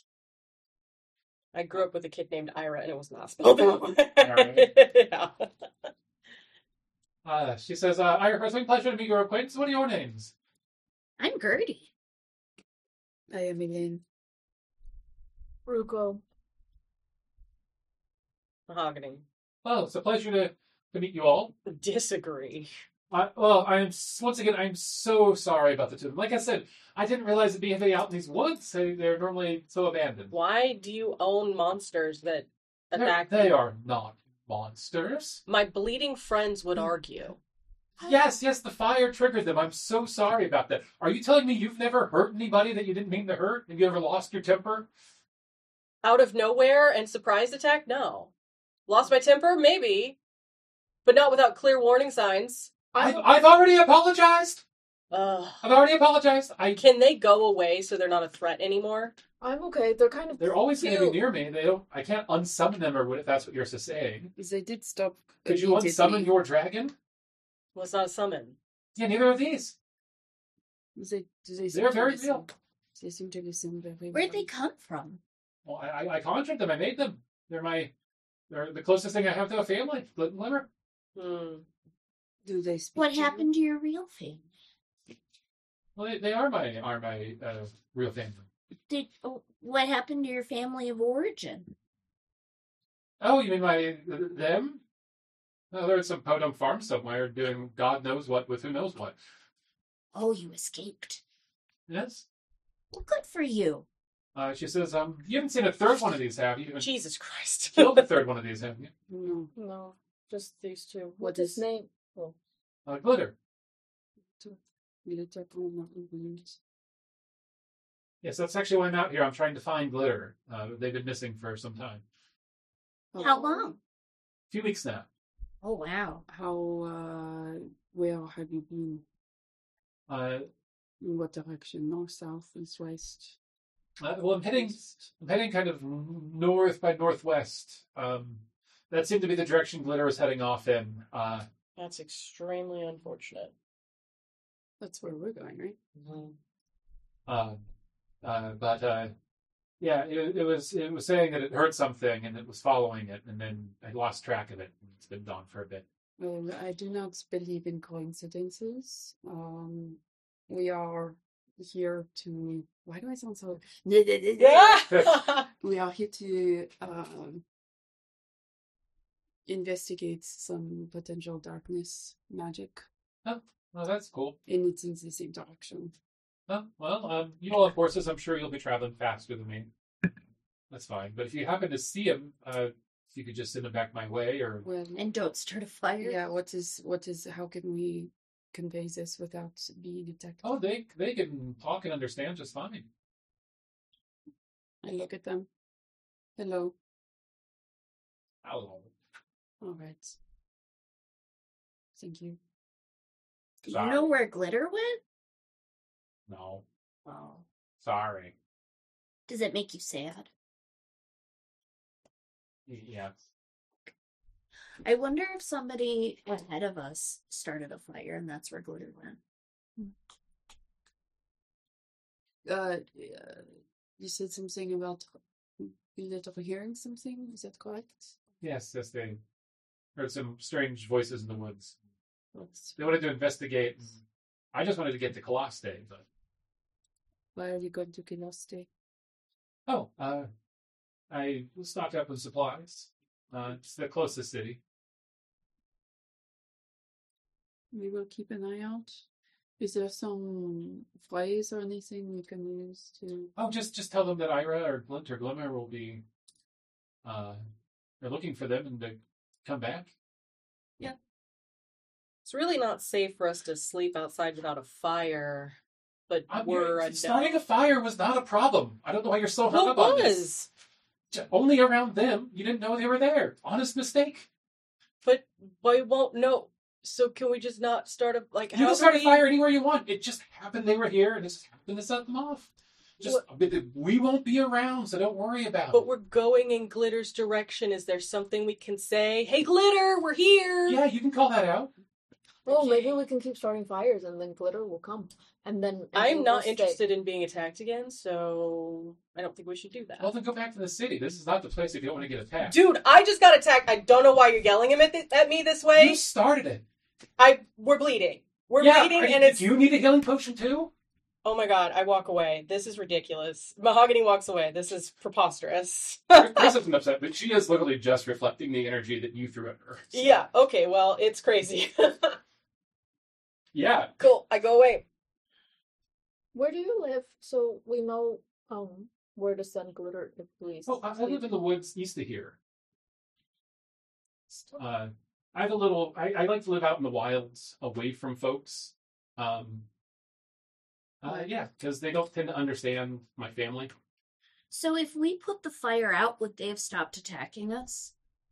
I grew up with a kid named Ira, and it was not spelled that way. Yeah. She says, Ira Frostwind, pleasure to meet your acquaintance. What are your names? I'm Gertie. I am Elaine. Ruko. Mahogany. Well, it's a pleasure to meet you all. Disagree. I'm so sorry about the two of them. Like I said, I didn't realize it'd be out in these woods. They're normally so abandoned. Why do you own monsters that attack They you? are not monsters. My bleeding friends would argue. Yes, the fire triggered them. I'm so sorry about that. Are you telling me you've never hurt anybody that you didn't mean to hurt? Have you ever lost your temper? Out of nowhere and surprise attack? No. Lost my temper? Maybe. But not without clear warning signs. I've already apologized. I've already apologized. Can they go away so they're not a threat anymore? I'm okay. They're kind of They're always going to be cute. near me. I can't unsummon them, or if that's what you're saying. They did stop. Could you immediately. unsummon your dragon? Well, it's not a summon. Yeah, neither are these. They They're seem to very listen. real. They seem to listen very well. Where'd they come from? Well, I conjured them. I made them. They're the closest thing I have to a family. Split and liver. Do they speak? What to you? happened to your real family? Well, they are my real family. What happened to your family of origin? Oh, you mean them? No, they're at some podunk farm somewhere doing God knows what with who knows what. Oh, you escaped. Yes. Well, good for you. She says, you haven't seen a third one of these, have you? Jesus Christ. Killed the third one of these, haven't you? No. No, just these two. What What's his is- name? Oh. Glitter. Yes, that's actually why I'm out here. I'm trying to find Glitter. They've been missing for some time. How long? A few weeks now. Oh, wow. How? Where have you been? In what direction? North, south, east, west? Well, I'm heading kind of north by northwest. That seemed to be the direction Glitter was heading off in. That's extremely unfortunate. That's where we're going, right? Yeah, it was saying that it heard something and it was following it, and then I lost track of it. And it's been gone for a bit. Well, I do not believe in coincidences. We are here to. Why do I sound so? We are here to investigate some potential darkness magic, Well, that's cool. and it's in the same direction. Oh, well, you all have horses. I'm sure you'll be traveling faster than me. That's fine. But if you happen to see him, if you could just send him back my way, or Well, And don't start a fire. yeah. What is? How can we convey this without being attacked? oh, they can talk and understand just fine. I look at them. Hello. Hello. All right. Thank you. Do you know where Glitter went? No, Oh. sorry. Does it make you sad? Yes. I wonder if somebody ahead of us started a fire and that's where Glitter went. You said something about Glitter hearing something. Is that correct? Yes, they heard some strange voices in the woods. What's, They wanted to investigate. I just wanted to get to Coloste, but why are you going to Kiloste? I stocked up on supplies. It's the closest city. We will keep an eye out. Is there some phrase or anything we can use to? Oh, just tell them that Ira or Glint or Glimmer will be. They're looking for them and to come back. It's really not safe for us to sleep outside without a fire. But we're starting a fire was not a problem. I don't know why you're so hung What up on was? this. Only around them. You didn't know they were there. Honest mistake. But we won't know. So can we just not start a like? You how can do start a we- fire anywhere you want. It just happened they were here, and it just happened to set them off. Just we won't be around, so don't worry about But it. we're going in Glitter's direction. Is there something we can say? Hey, Glitter, we're here. Yeah, you can call that out. Well, maybe we can keep starting fires and then Glitter will come. And then I'm we'll not stay. interested in being attacked again, so I don't think we should do that. Well, then go back to the city. This is not the place if you don't want to get attacked. Dude, I just got attacked. I don't know why you're yelling at me this You way. started it. We're bleeding. We're Yeah, bleeding, and it's. Do you need a healing potion too? Oh my god! I walk away. This is ridiculous. Mahogany walks away. This is preposterous. Chris isn't upset, but she is literally just reflecting the energy that you threw at her. So. Yeah. Okay. Well, it's crazy. Yeah. Cool. I go away. Where do you live? So we know where to send Glitter if we Oh, I live in the woods east of here. I have a little. I like to live out in the wilds, away from folks. Yeah, because they don't tend to understand my family. So if we put the fire out, would they have stopped attacking us?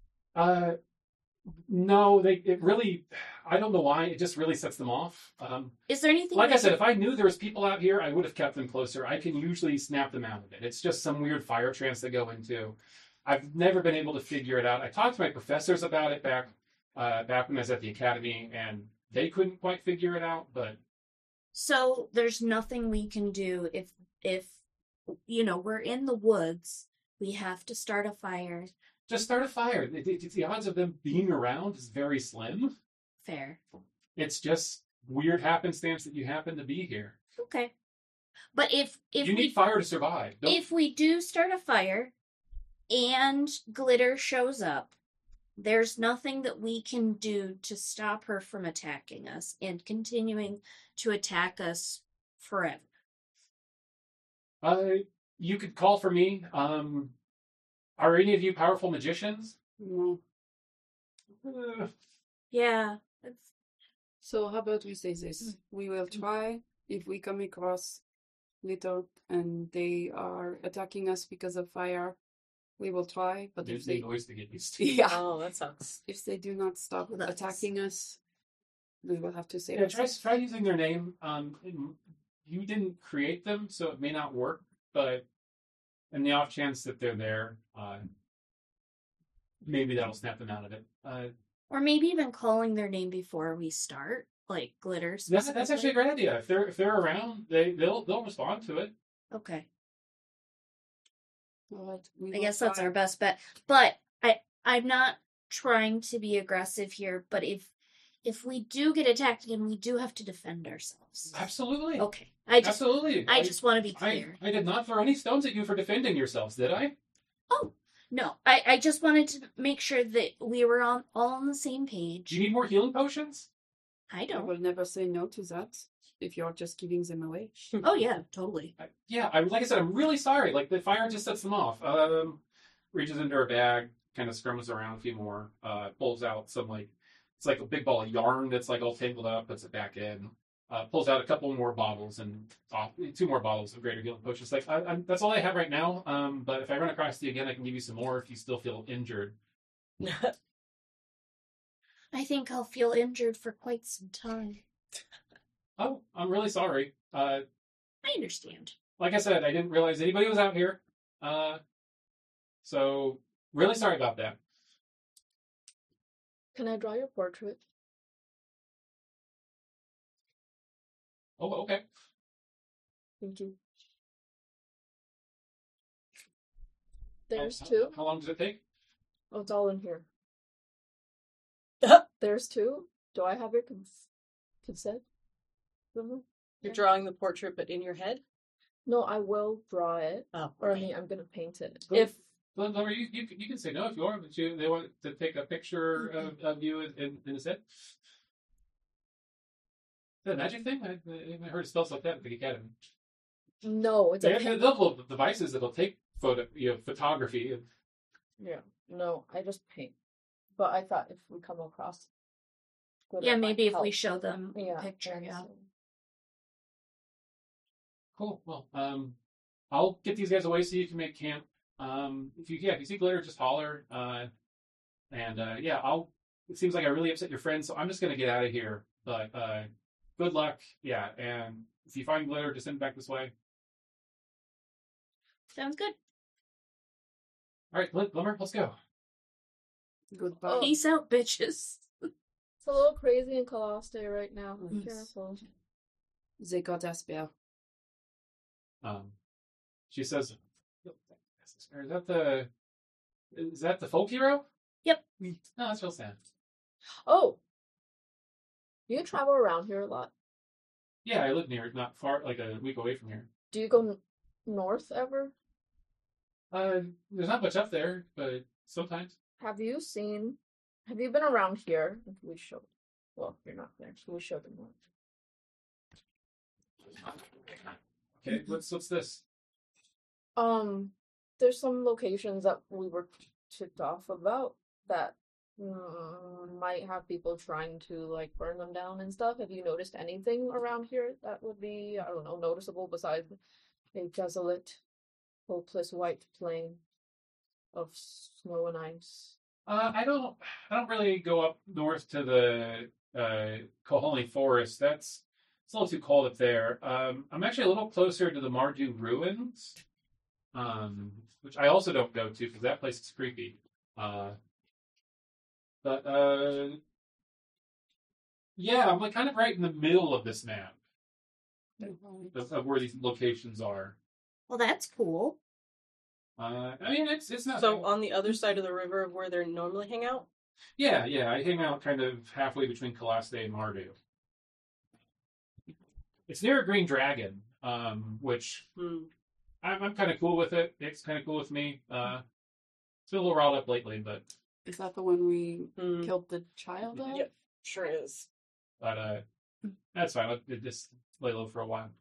No, it really. I don't know why. It just really sets them off. Is there anything? Like I we said, can- if I knew there was people out here, I would have kept them closer. I can usually snap them out of it. It's just some weird fire trance they go into. I've never been able to figure it out. I talked to my professors about it back when I was at the academy, and they couldn't quite figure it out. But So there's nothing we can do if we're in the woods. We have to start a fire. just start a fire. The odds of them being around is very slim. Fair. It's just weird happenstance that you happen to be here. Okay. But if You we need fire to survive. Don't- if we do start a fire and Glitter shows up, there's nothing that we can do to stop her from attacking us and continuing to attack us forever. You could call for me. Are any of you powerful magicians? No. Yeah. So how about we say this? We will try if we come across Little and they are attacking us because of fire. We will try, but There's if they noise to get used to. yeah, Oh, that sucks. if they do not stop Well, that's- attacking us, we will have to save Yeah, ourselves. try using their name. You didn't create them, so it may not work. But in the off chance that they're there, maybe that'll snap them out of it. Or maybe even calling their name before we start, like Glitter. That's actually a specifically. great idea. If they're around, they'll respond to it. Okay. All right, we I will guess that's try. our best bet. But I'm not trying to be aggressive here, but if we do get attacked again, we do have to defend ourselves. Absolutely. Okay. Absolutely. I just want to be clear. I did not throw any stones at you for defending yourselves, did I? Oh, no. I just wanted to make sure that we were all on the same page. Do you need more healing potions? I I don't. will never say no to that if you're just giving them away. Oh, yeah, totally. Like I said, I'm really sorry. Like the fire just sets them off. Reaches into her bag, kind of scrums around a few more, pulls out some it's like a big ball of yarn that's like all tangled up, puts it back in, pulls out a couple more bottles and 2 more bottles of greater healing potions. Like that's all I have right now. But if I run across you again, I can give you some more if you still feel injured. I think I'll feel injured for quite some time. Oh, I'm really sorry. I understand. Like I said, I didn't realize anybody was out here. So really sorry about that. Can I draw your portrait? Oh, okay. Thank you. There's How- 2. How long does it take? Oh, it's all in here. There's 2. Do I have your consent? Mhm. You're drawing the portrait, but in your head. No, I will draw it. Oh, Or I okay. mean, I'm gonna paint it. Well, If Well, you can say no if you want, but they want to take a picture of you in a set. Is that a magic thing? I heard spells like that at the academy. no, it's They a have paint. little devices that'll take photography. Yeah, no, I just paint. But I thought if we come across good. Yeah, It might maybe if we help. show them Yeah, a picture, and yeah. so- Cool. Well, I'll get these guys away so you can make camp. If you see glitter, just holler. Yeah, it seems like I really upset your friend, so I'm just gonna get out of here. But good luck. Yeah, and if you find glitter, just send it back this way. Sounds good. All right, Glimmer, let's go. Goodbye. Oh. Peace out, bitches. It's a little crazy in Coloste right now. Be Yes. careful. They got us bear. She says, is that the folk hero? Yep. No, that's real sad. Oh, you travel around here a lot. Yeah, I live near it, not far, like a week away from here. Do you go north ever? There's not much up there, but sometimes. Have you been around here? We showed. Well, you're not there, so we showed them north. Okay, what's this? There's some locations that we were tipped off about that might have people trying to like burn them down and stuff. Have you noticed anything around here that would be, I don't know, noticeable besides a desolate, hopeless white plain of snow and ice? I don't really go up north to the Koholny Forest. It's a little too cold up there. I'm actually a little closer to the Mardu ruins, which I also don't go to because that place is creepy. Yeah, I'm like kind of right in the middle of this map of where these locations are. Well, that's cool. I mean, it's not So on the other side of the river of where they normally hang out? Yeah, I hang out kind of halfway between Calaste and Mardu. It's near a green dragon, which I'm kind of cool with it. It's kind of cool with me. It's been a little riled up lately, but Is that the one we Mm. killed the child of? Yep, sure is. that's fine. I'll just lay low for a while.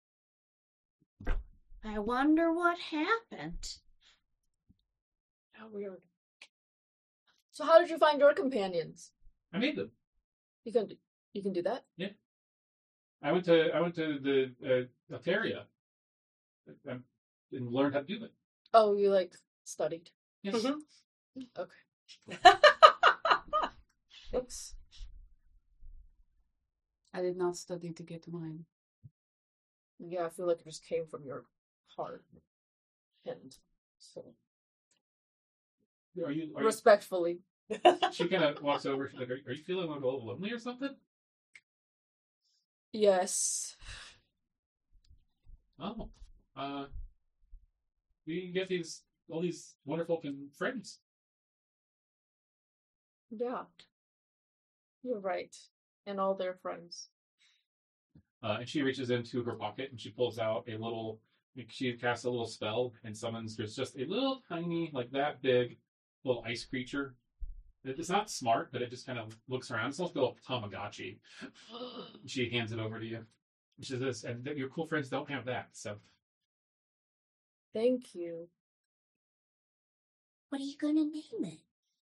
I wonder what happened. How weird. So how did you find your companions? I made them. You can do that? I went to the Altaria and learned how to do it. Oh, you like studied. Yes. Mhm. Okay. Thanks. I did not study to get mine. Yeah, I feel like it just came from your heart. And so Are you? respectfully. She kind of walks over. She's like, "Are you feeling a little lonely or something?" Yes. Oh, we get all these wonderful friends. Yeah. You're right. And all their friends. And she reaches into her pocket and she pulls out she casts a little spell and summons, there's just a little tiny, like that big, little ice creature. It's not smart, but it just kind of looks around. It's almost like a little Tamagotchi. She hands it over to you. She says, and your cool friends don't have that, so. Thank you. What are you gonna name it?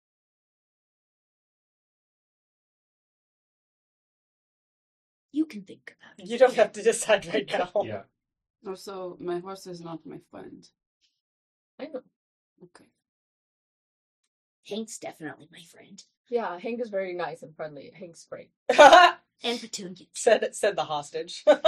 You can think about it. You don't have to decide right now. Yeah. Also, my horse is not my friend. I know. Okay. Hank's definitely my friend. Yeah, Hank is very nice and friendly. Hank's great. And Petunia. said the hostage. All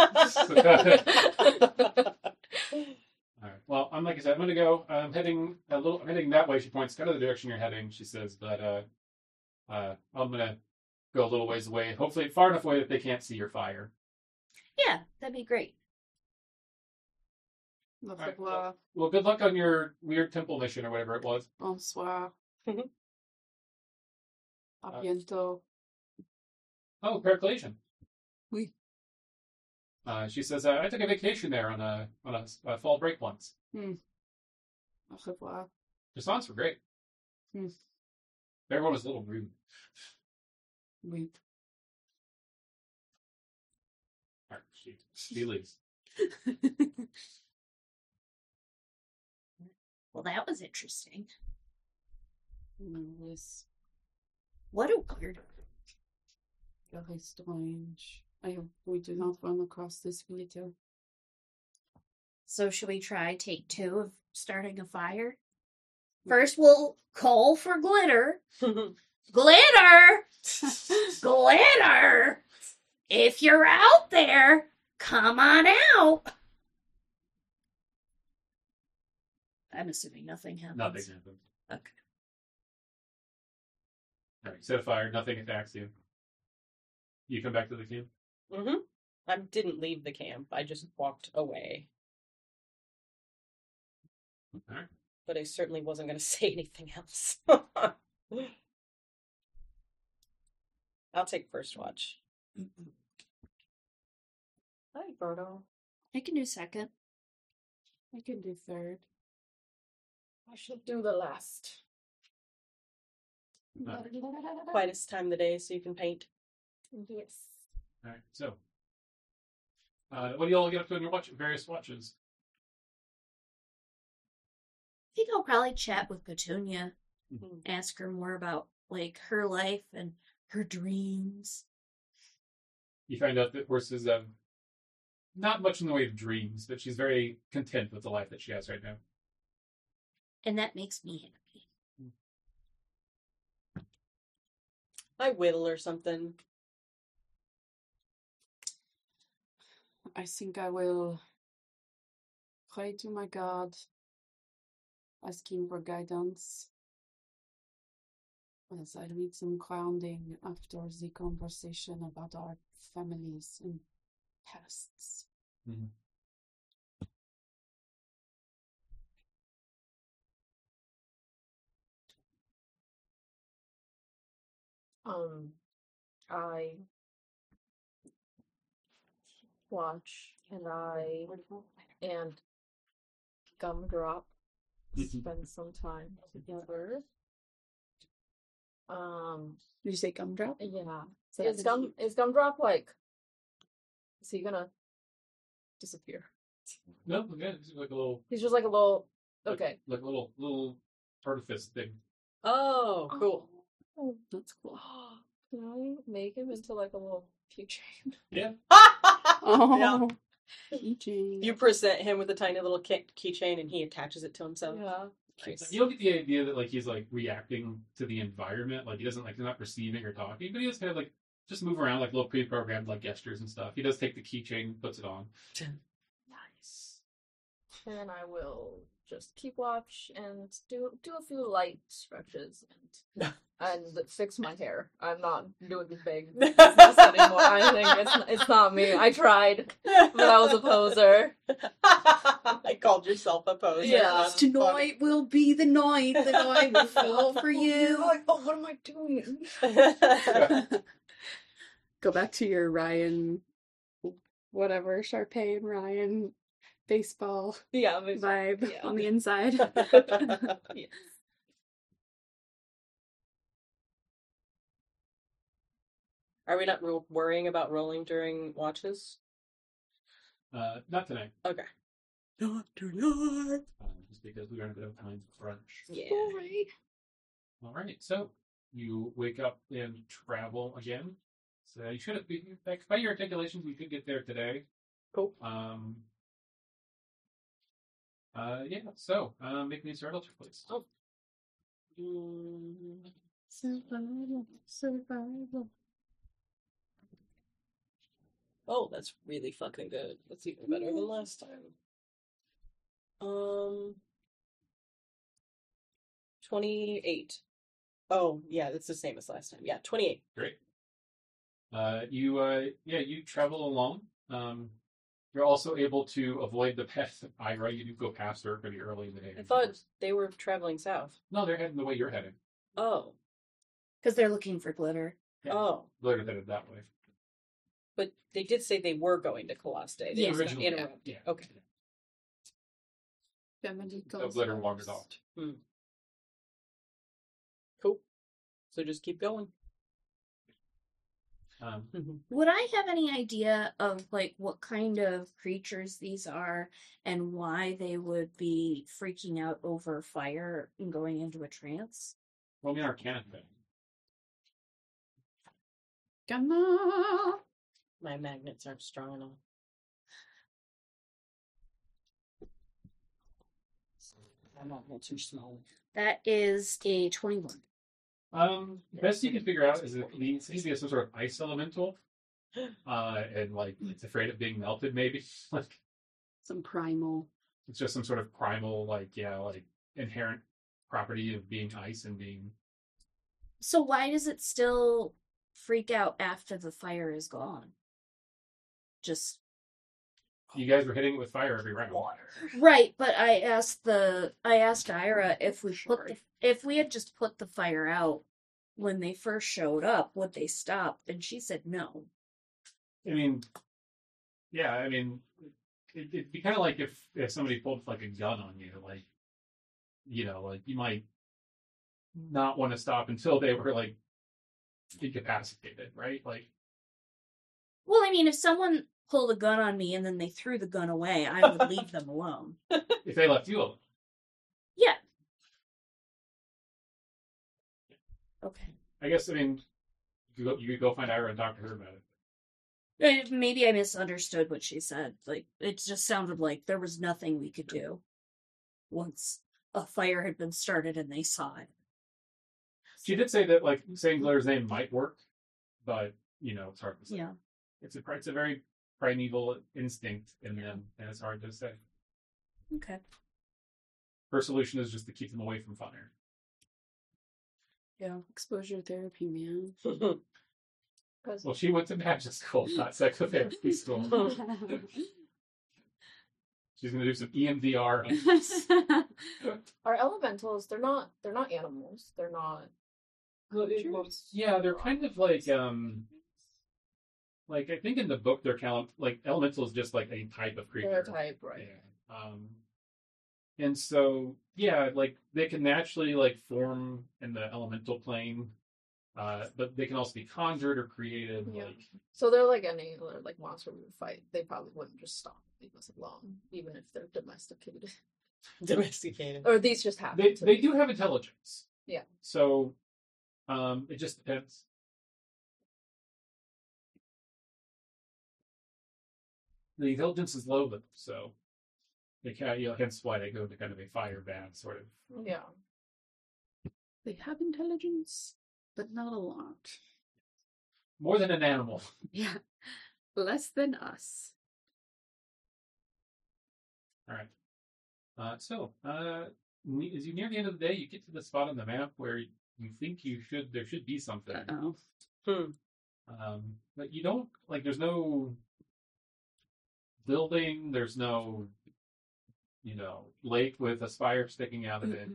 right. Well, like I said, I'm gonna go. I'm heading that way. She points kind of the direction you're heading. She says, but I'm gonna go a little ways away. Hopefully, far enough away that they can't see your fire. Yeah, that'd be great. Au All right, revoir. Well, good luck on your weird temple mission or whatever it was. Bonsoir. Mhm. A bientôt. Oh, congratulations. Oui. She says, I took a vacation there on a fall break once. Au revoir. The songs were great. Hmm. Everyone was a little rude. Oui. All right, she leaves. Well, that was interesting. Yes. What a weird. Very strange. I hope we do not run across this glitter. So should we try take 2 of starting a fire? First, we'll call for glitter. Glitter! Glitter! If you're out there, come on out. I'm assuming nothing happens. Nothing happens. Okay. All right, set a fire. Nothing attacks you. You come back to the camp. Mm-hmm. I didn't leave the camp. I just walked away. All right. But I certainly wasn't going to say anything else. I'll take first watch. Hi, Birdo. I can do second. I can do third. I should do the last. Quietest time of the day, so you can paint. Yes. All right. So, what do you all get up to on your various watches? I think I'll probably chat with Petunia. Mhm. Ask her more about, like, her life and her dreams. You find out that horses have not much in the way of dreams, but she's very content with the life that she has right now. And that makes me happy. I whittle or something. I think I will pray to my God, asking for guidance, as I need some grounding after the conversation about our families and pasts. Mhm. I watch and Gumdrop spend some time together. Did you say gumdrop? Yeah. So Is Gumdrop like? Is he gonna disappear? No, again, it's like a little, He's just like a little. Okay. like a little artifice thing. Oh, cool. Oh, That's cool. can I make him into like a little keychain? Yeah. Oh, keychain. You present him with a tiny little keychain and he attaches it to himself. Yeah. Nice. You don't get the idea that like he's like reacting to the environment, like he doesn't like he's not perceiving or talking, but he does kind of like just move around like little pre-programmed like gestures and stuff. He does take the keychain, puts it on. Nice. And then I will just keep watch and do a few light stretches and fix my hair. I'm not doing the big business anymore. I think it's not me. I tried, but I was a poser. I called yourself a poser. Yeah. That's funny. Tonight will be the night that I will fall for you. Like, oh, what am I doing? Go back to your Ryan, whatever, Sharpay and Ryan baseball Yeah, but- vibe yeah. on the inside. Yes. Are we not worrying about rolling during watches? Not tonight. Okay. Not tonight. Just because we don't have time for brunch. Yeah. All right, so you wake up and travel again. So you should have been back by your articulations. You could get there today. Cool. Yeah. So make me a startle check, please. Oh. Survival. Oh, that's really fucking good. That's even better than last time. 28. Oh, yeah, it's the same as last time. Yeah, 28. Great. You travel along. You're also able to avoid the path of Ira. You do go past her pretty early in the day. I thought they were traveling south. No, they're heading the way you're heading. Oh. Because they're looking for glitter. Yeah. Oh. They're headed that way. But they did say they were going to Colossae. They Yeah, just got originally, interrupted. yeah. Okay. Family The goes glitter wanders off. Cool. So just keep going. Would I have any idea of like what kind of creatures these are and why they would be freaking out over fire and going into a trance? Roll me an Arcana thing. Gonna. My magnets aren't strong enough. My magnets are small. That is a 21. Best you can figure out is that it seems to be some sort of ice elemental, and like it's afraid of being melted. Maybe like Some primal. it's just some sort of primal, like inherent property of being ice and being. So why does it still freak out after the fire is gone? Just You guys were hitting it with fire every round. right, but I asked Ira if we had just put the fire out when they first showed up, would they stop? And she said no. I mean, yeah, I mean, it'd be kind of like if somebody pulled like a gun on you, like, like you might not want to stop until they were like incapacitated, right? Like, Well, I mean, if someone pulled a gun on me and then they threw the gun away, I would leave them alone. if they left you alone. Yeah. Okay. I guess, I mean, you could go find Ira and talk to her about it. Maybe I misunderstood what she said. Like, it just sounded like there was nothing we could do once a fire had been started and they saw it. She did say that, like, saying Glitter's name might work, but, it's hard to say. Yeah. It's a very primeval instinct in them, and it's hard to say. Okay. Her solution is just to keep them away from fire. Yeah. Exposure therapy, man. Well, she went to magic school, not psychotherapy school. She's going to do some EMDR. Are elementals? They're not animals. They're not. Yeah, they're kind of like I think in the book they're like elemental is just like a type of creature. They're a type, right? Yeah. And so yeah, like they can naturally like form in the elemental plane, but they can also be conjured or created. Yeah. Like So they're like any other like monster we would fight. They probably wouldn't just stop and leave us alone, even if they're domesticated. Domesticated. Or these just happen. they do have intelligence. Yeah. So it just depends. The intelligence is low, so they can't. Hence why they go to kind of a fire ban sort of. Yeah. They have intelligence, but not a lot. More than an animal. Yeah. Less than us. All right. So, as you near the end of the day, you get to the spot on the map where you think there should be something. Uh-oh. But you don't, like, there's no building, there's no, lake with a spire sticking out of it.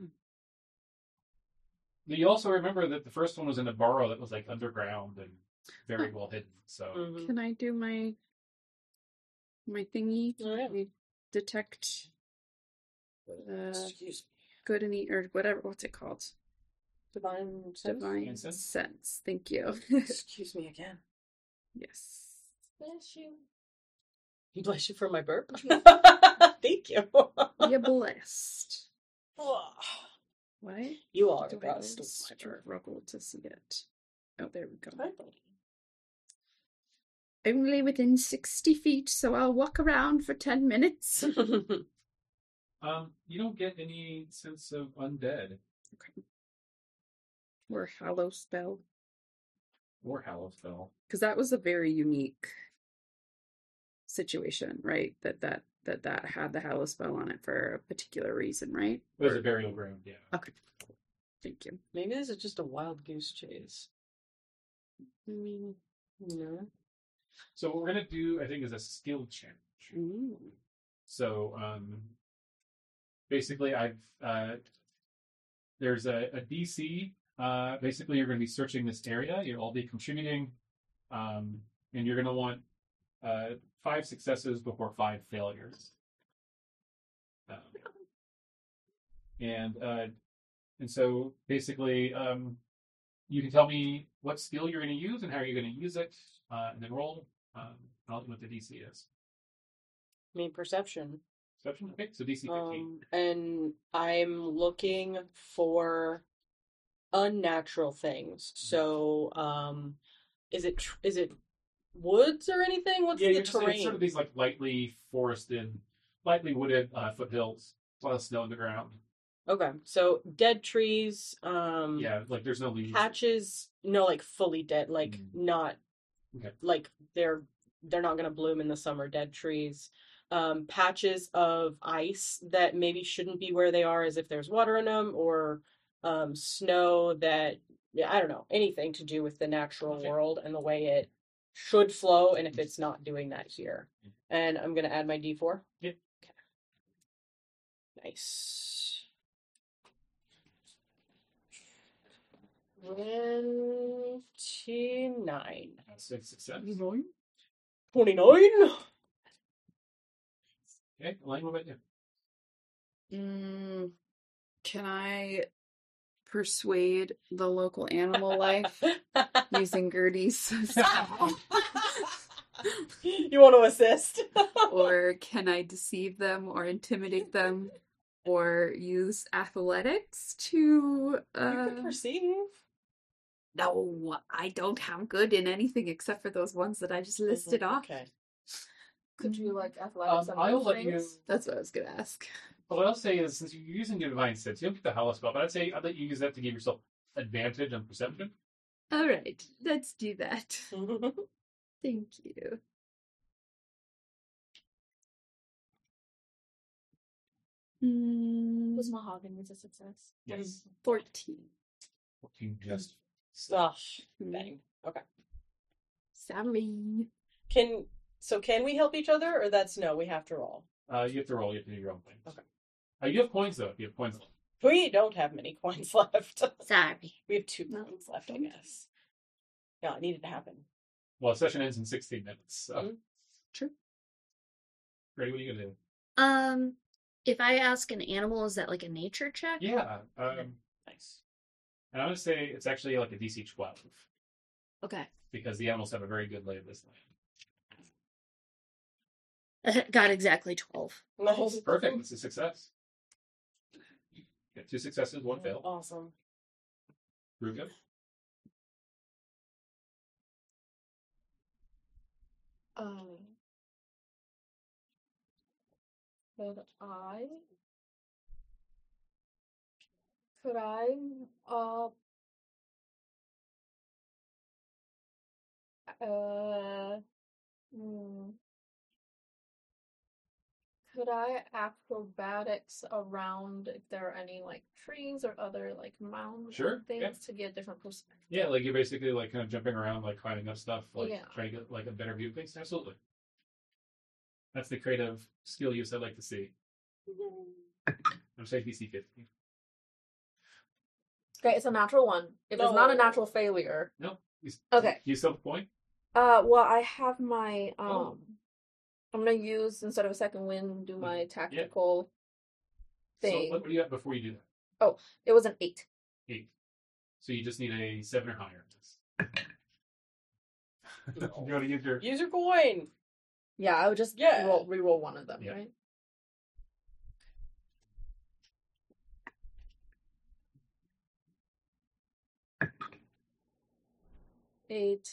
But you also remember that the first one was in a burrow that was, like, underground and very well hidden, so. Mhm. Can I do my thingy? Oh, yeah. We detect Excuse good and or whatever. What's it called? me. Divine sense? Divine Sense? sense. Thank you. Excuse me again. Yes. Bless you. Bless you for my burp. Thank you. You're blessed. What? You are Do the I best of my burp. struggle to see it? Oh, there we go. Hi, buddy. Only within 60 feet, so I'll walk around for 10 minutes. You don't get any sense of undead Okay. Or hallow spell. or hallow spell. Because that was a very unique situation, right? That had the hallow spell on it for a particular reason, right? It was a burial ground, yeah. Okay. Thank you. Maybe this is just a wild goose chase. I mean, No. So what we're gonna do, I think, is a skill challenge. ooh. So basically, there's a DC. Basically, you're going to be searching this area. You'll all be contributing, and you're going to want 5 successes before 5 failures. And so basically, you can tell me what skill you're going to use and how you're going to use it, and then roll. I'll what the DC is. I mean, perception. Perception? Okay, so DC 15. And I'm looking for unnatural things. So, is it woods or anything? What's Yeah, the you're just, terrain? it's sort of these like lightly forested, lightly wooded foothills. A lot of snow on the ground. Okay, so dead trees, Yeah, like there's no leaves. patches, no, like fully dead, like Mm. not, Okay. like they're not gonna bloom in the summer. Dead trees, patches of ice that maybe shouldn't be where they are, as if there's water in them, or snow that, yeah, I don't know, anything to do with the natural Okay. world and the way it should flow, and if it's not doing that here. And I'm gonna add my D4. Yep. Okay. Nice. 29. That's a success. 29. Okay, Elaine, what about you? Can I persuade the local animal life using Gertie's You want to assist? or can I deceive them or intimidate them or use athletics to You can perceive. No, I don't have good in anything except for those ones that I just listed off. Okay. Could you like athletics and I'll those let you. things? That's what I was gonna ask. What I'll say is, since you're using your divine sense, you don't get the Hella spell, but I'd say I'd let you use that to give yourself advantage on perception. Alright, let's do that. Thank you. Was mahogany a success? Yes. 14. 14 just. Oh, dang. Okay. Sorry. Can we help each other, or that's no? We have to roll. You have to roll. You have to do your own thing. Okay. You have coins though. You have coins left. We don't have many coins left. Sorry. We have 2 coins left, I guess. Yeah, it needed to happen. Well, session ends in 16 minutes. So. Mhm. True. Ready? What are you gonna do? If I ask an animal, is that like a nature check? Yeah. Nice. And I'm gonna say it's actually like a DC 12 Okay. because the animals have a very good lay of this land. Got exactly 12. Nice. Perfect. It's a success. Got 2 successes, 1 fail. Awesome. Ruka. Could I? Could I? Uh. hmm. Could I acrobatics around if there are any like trees or other like mounds Sure, and things yeah. to get different perspective? Yeah, like you're basically like kind of jumping around, like climbing up stuff, like Yeah. trying to get like a better view of things. Absolutely. That's the creative skill use I'd like to see. I'm saying DC 15. Okay, it's a natural one. If it's not a natural failure. No. Okay. You still have a point? Well, I have my Oh. I'm gonna use instead of a second wind, do my tactical So thing. what do you have before you do that? It was an 8. 8. So you just need a 7 or higher. You want to use your Use your coin. Yeah, I would just re-roll one of them, Yeah. right? Eight,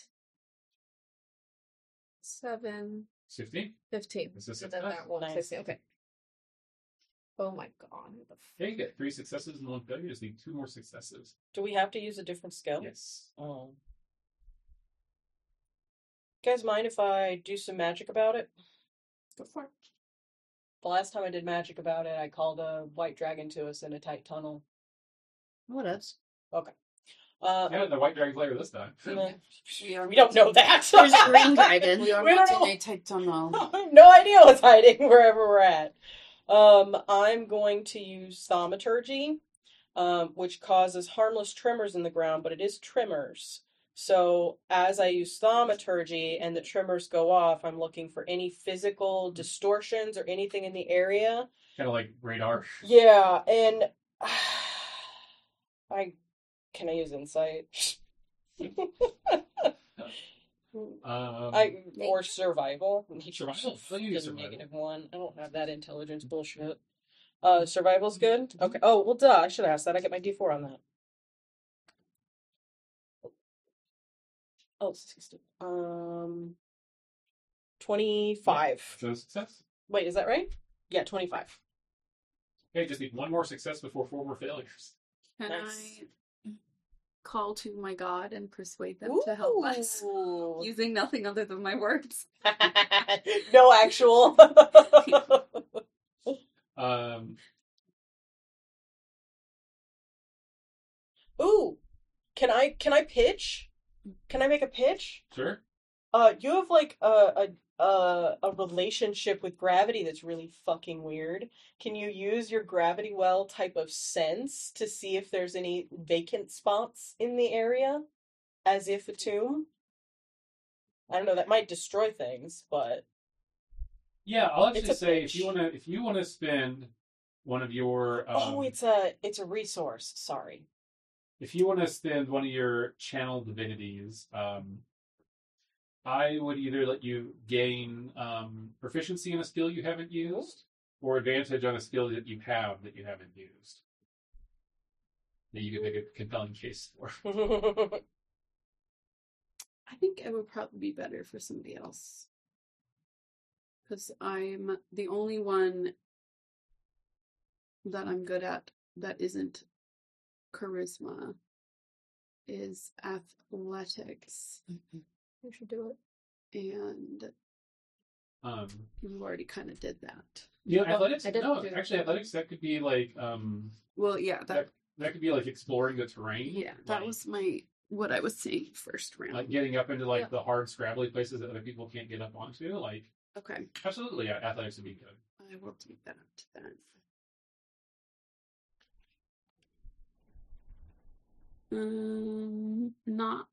7, 15? 15. This is And then success. that one, Nice. 16. Okay. Oh my god. What the Yeah, you get 3 successes and 1 failure. You just need 2 more successes. Do we have to use a different skill? Yes. Oh. You guys mind if I do some magic about it? Go for it. The last time I did magic about it, I called a white dragon to us in a tight tunnel. What else? Okay. Yeah, the white dragon's later this time. We don't know that. There's a green dragon. We are We not don't in know. a tight tunnel. I have no idea what's hiding wherever we're at. I'm going to use thaumaturgy, which causes harmless tremors in the ground, but it is tremors. So as I use thaumaturgy and the tremors go off, I'm looking for any physical distortions or anything in the area. Kind of like radar. Yeah, and can I use insight? Or survival. Survival. Let you use Just a survival. -1. I don't have that intelligence bullshit. Survival's good. Okay. Oh well, duh. I should ask that. I get my D4 on that. Oh, 60. 25. So success. Wait, is that right? Yeah, 25. Okay, just need one more success before 4 more failures. Can Nice. I call to my god and persuade them to help us Ooh. Using nothing other than my words. No actual. Ooh, can I pitch? Can I make a pitch? Sure. You have like a relationship with gravity that's really fucking weird. Can you use your gravity well type of sense to see if there's any vacant spots in the area, as if a tomb? I don't know. That might destroy things, but Yeah, I'll It's actually a say pitch. if you wanna spend one of your oh, it's a resource. Sorry. if you want to spend one of your channel divinities, I would either let you gain proficiency in a skill you haven't used, or advantage on a skill that you haven't used. That you could make a compelling case for. I think it would probably be better for somebody else. Because I'm the only one that I'm good at that isn't charisma is athletics. You should do it. And you already kind of did that. Yeah, athletics. I didn't No, do that. actually, athletics. That could be like Well, yeah, that could be like exploring the terrain. yeah, that like, was what I was saying first round. like getting up into like Yeah. the hard, scrabbly places that other people can't get up onto. Like, Okay, absolutely, yeah, athletics would be good. I will do that then. Not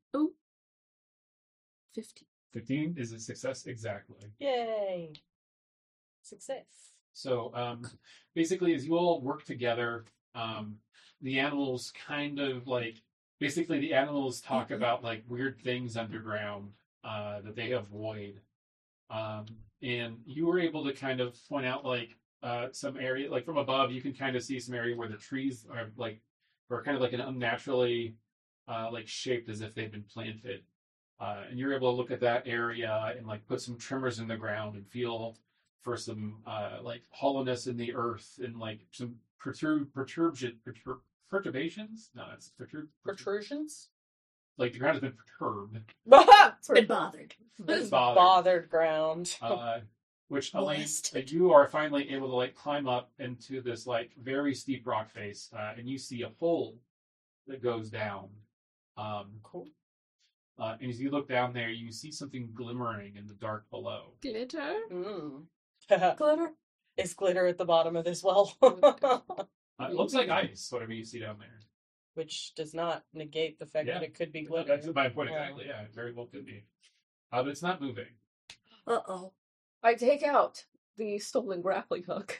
15. 15 is a success exactly. Yay! Success. So basically, as you all work together, the animals kind of like basically the animals talk about like weird things underground that they avoid, and you were able to kind of point out like some area like from above you can kind of see some area where the trees are kind of like an unnaturally like shaped as if they've been planted. And you're able to look at that area and like put some trimmers in the ground and feel for some like hollowness in the earth and like some perturbations. No, it's Protrusions? like the ground has been perturbed, Been bothered. bothered. Bothered ground. Which Elaine, Molested. you are finally able to like climb up into this like very steep rock face, and you see a hole that goes down. Cool. And as you look down there, you see something glimmering in the dark below. Glitter? Mm. Glitter. Is glitter at the bottom of this well? It looks like ice, whatever you see down there. Which does not negate the fact Yeah. that it could be That's glitter. my point exactly. Yeah, it very well could be. But it's not moving. Uh-oh. I take out the stolen grappling hook.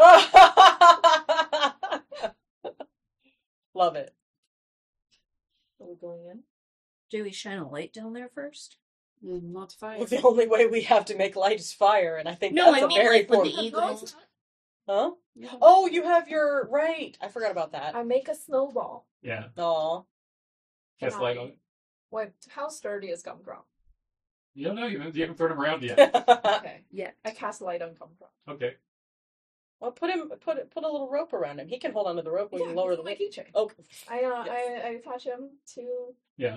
Love it. Are we going in? Do we shine a light down there first? Not fire. The only way we have to make light is fire, and I think No, that's I a mean, very like, when the important. eagle- Huh? Yeah. Oh, you have your right. I forgot about that. I make a snowball. Yeah. Aw. Cast light on it. What? How sturdy is Gumdrop? You don't know. You haven't thrown him around yet. Okay. Yeah. I cast light on Gumdrop. Okay. Well, put a little rope around him. He can hold onto the rope when you lower he's the on my weight. keychain. Oh, I attach him to Yeah.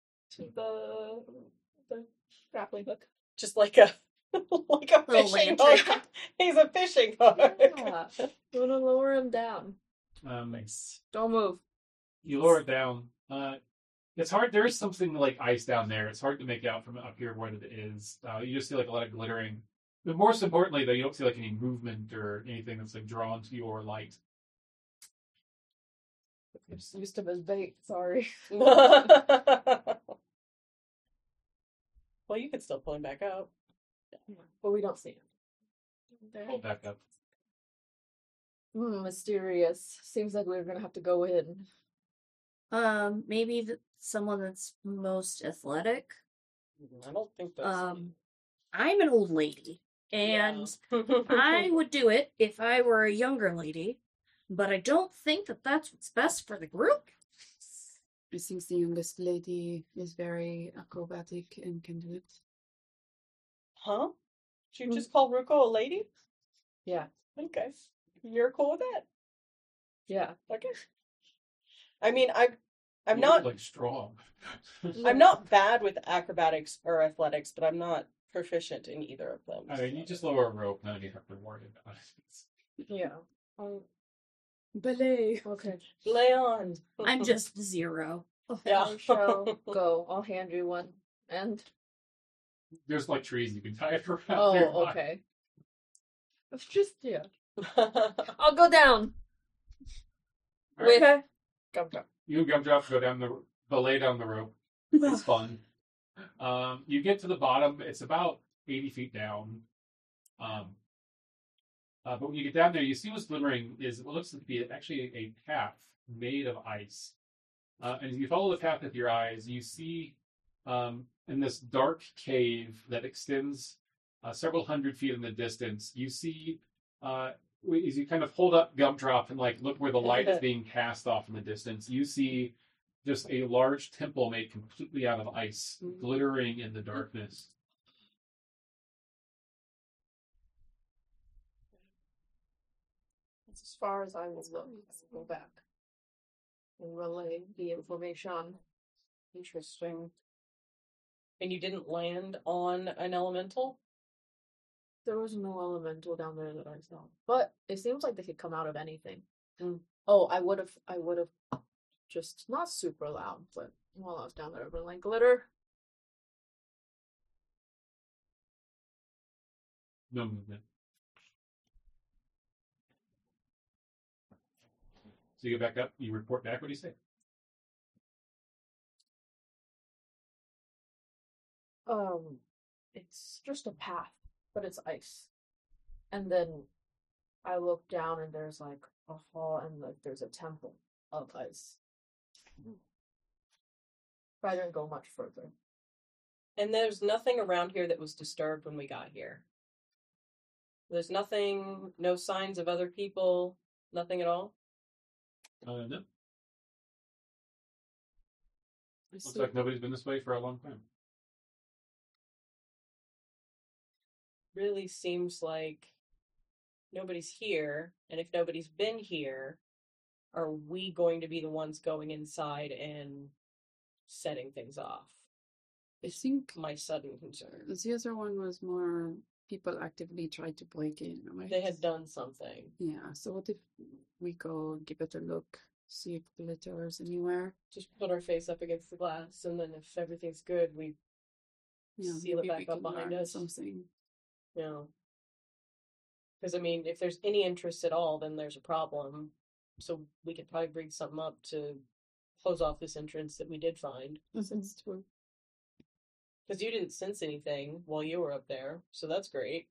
the grappling hook. just like a like a Little fishing lantern. hook. He's a fishing hook. Yeah. You wanna lower him down. Nice. Don't move. You lower it down. It's hard. There is something like ice down there. It's hard to make out from up here what it is. You just see like a lot of glittering. But most importantly, though, you don't see like any movement or anything that's like drawn to your light. I just used him as bait. Sorry. Well, you can still pull him back out. But we don't see him. Pull back up. Mysterious. Seems like we're gonna have to go in. Maybe someone that's most athletic. I don't think that's. I'm an old lady, and I would do it if I were a younger lady, but I don't think that that's what's best for the group. I think the youngest lady is very acrobatic and can do it. Huh? Did you just call Ruko a lady? Yeah. Okay. You're cool with that? Yeah. Okay. I mean, I'm You're, not like strong. I'm not bad with acrobatics or athletics, but I'm not proficient in either of them. I mean, you just lower a rope, none of you have to worry about it. Yeah. Ballet. Okay. Lay on. I'm just 0. Yeah. I shall go. I'll hand you one. And There's like trees you can tie it around. oh, nearby. okay. It's just yeah. I'll go down. All right. With Gumdrop. You and Gumdrop go down the belay down the rope. It's fun. You get to the bottom. It's about 80 feet down. But when you get down there, you see what's glimmering is what looks to be actually a path made of ice. And as you follow the path with your eyes, you see in this dark cave that extends several hundred feet in the distance, you see as you kind of hold up Gumdrop and like look where the light is being cast off in the distance, you see just a large temple made completely out of ice, glittering in the darkness. That's as far as I will look. Go back and relay the information. Interesting. And you didn't land on an elemental? There was no elemental down there that I saw, but it seems like they could come out of anything. Mm. Oh, I would have just not super loud, but while I was down there, I've been like glitter. No movement. So you get back up, you report back. What do you say? It's just a path, but it's ice. And then I look down and there's like a hall and like there's a temple of ice. But I didn't go much further. And there's nothing around here that was disturbed when we got here. There's nothing, no signs of other people, nothing at all. No. Looks like nobody's been this way for a long time. Really seems like nobody's here, and if nobody's been here, are we going to be the ones going inside and setting things off? I think My sudden concern. the other one was more people actively tried to break in, right? They had done something. Yeah, so what if we go give it a look, see if glitters anywhere? Just put our face up against the glass, and then if everything's good, we Yeah, seal it maybe we back up can behind learn us. something. Because, I mean, if there's any interest at all, then there's a problem. So we could probably bring something up to close off this entrance that we did find. That's true. Because you didn't sense anything while you were up there, so that's great.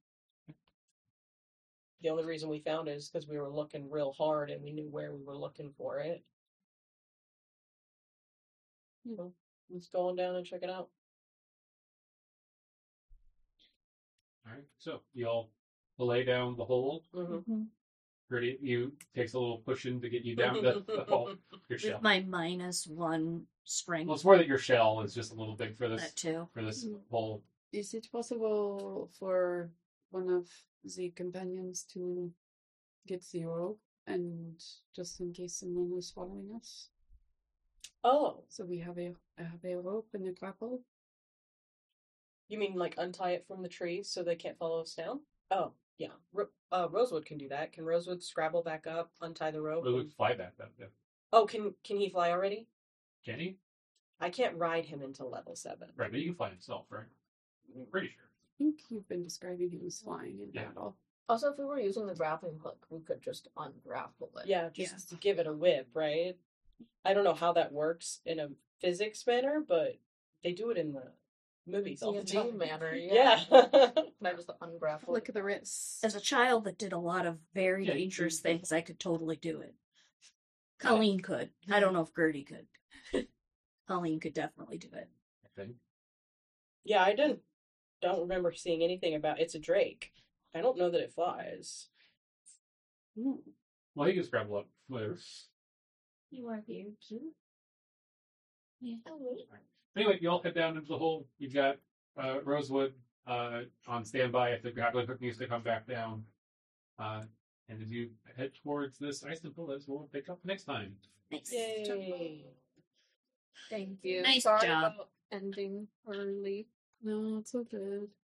The only reason we found it is because we were looking real hard and we knew where we were looking for it. So, let's go on down and check it out. All right. So you all lay down the hole. Mm-hmm. Pretty. You takes a little pushing to get you down the hole. Your shell. With my -1 strength. Well, it's more that your shell is just a little big for this That too. hole. Is it possible for one of the companions to get the rope and just in case someone was following us? Oh, So we have a rope and a grapple. you mean like untie it from the tree so they can't follow us down? Oh, yeah. Rosewood can do that. Can Rosewood scrabble back up, untie the rope? It would fly back then. Yeah. Oh, can he fly already? Can he? I can't ride him until level 7. Right, but he can fly himself, right? I'm pretty sure. I think you've been describing him as flying in Yeah. battle. Also, if we were using the grappling hook, we could just ungrapple it. Yeah, just to give it a whip, right? I don't know how that works in a physics manner, but they do it in the movies all the D&D time. manner, Yeah. Can I just ungrapple Flick it? of the wrist. As a child that did a lot of very Yeah, you dangerous could. things, I could totally do it. Colleen could. I don't know if Gertie could. Colleen could definitely do it. I think. Yeah, I don't remember seeing anything about it's a drake. I don't know that it flies. Well, he can scramble up. Whatever. You are very cute. Yeah. Anyway, you all head down into the hole. You've got Rosewood on standby if the grappling hook needs to come back down. And as you head towards this ice temple, as we'll pick up next time. Nice. Yay. Thank you. Nice Sorry job. about ending early. No, it's so good.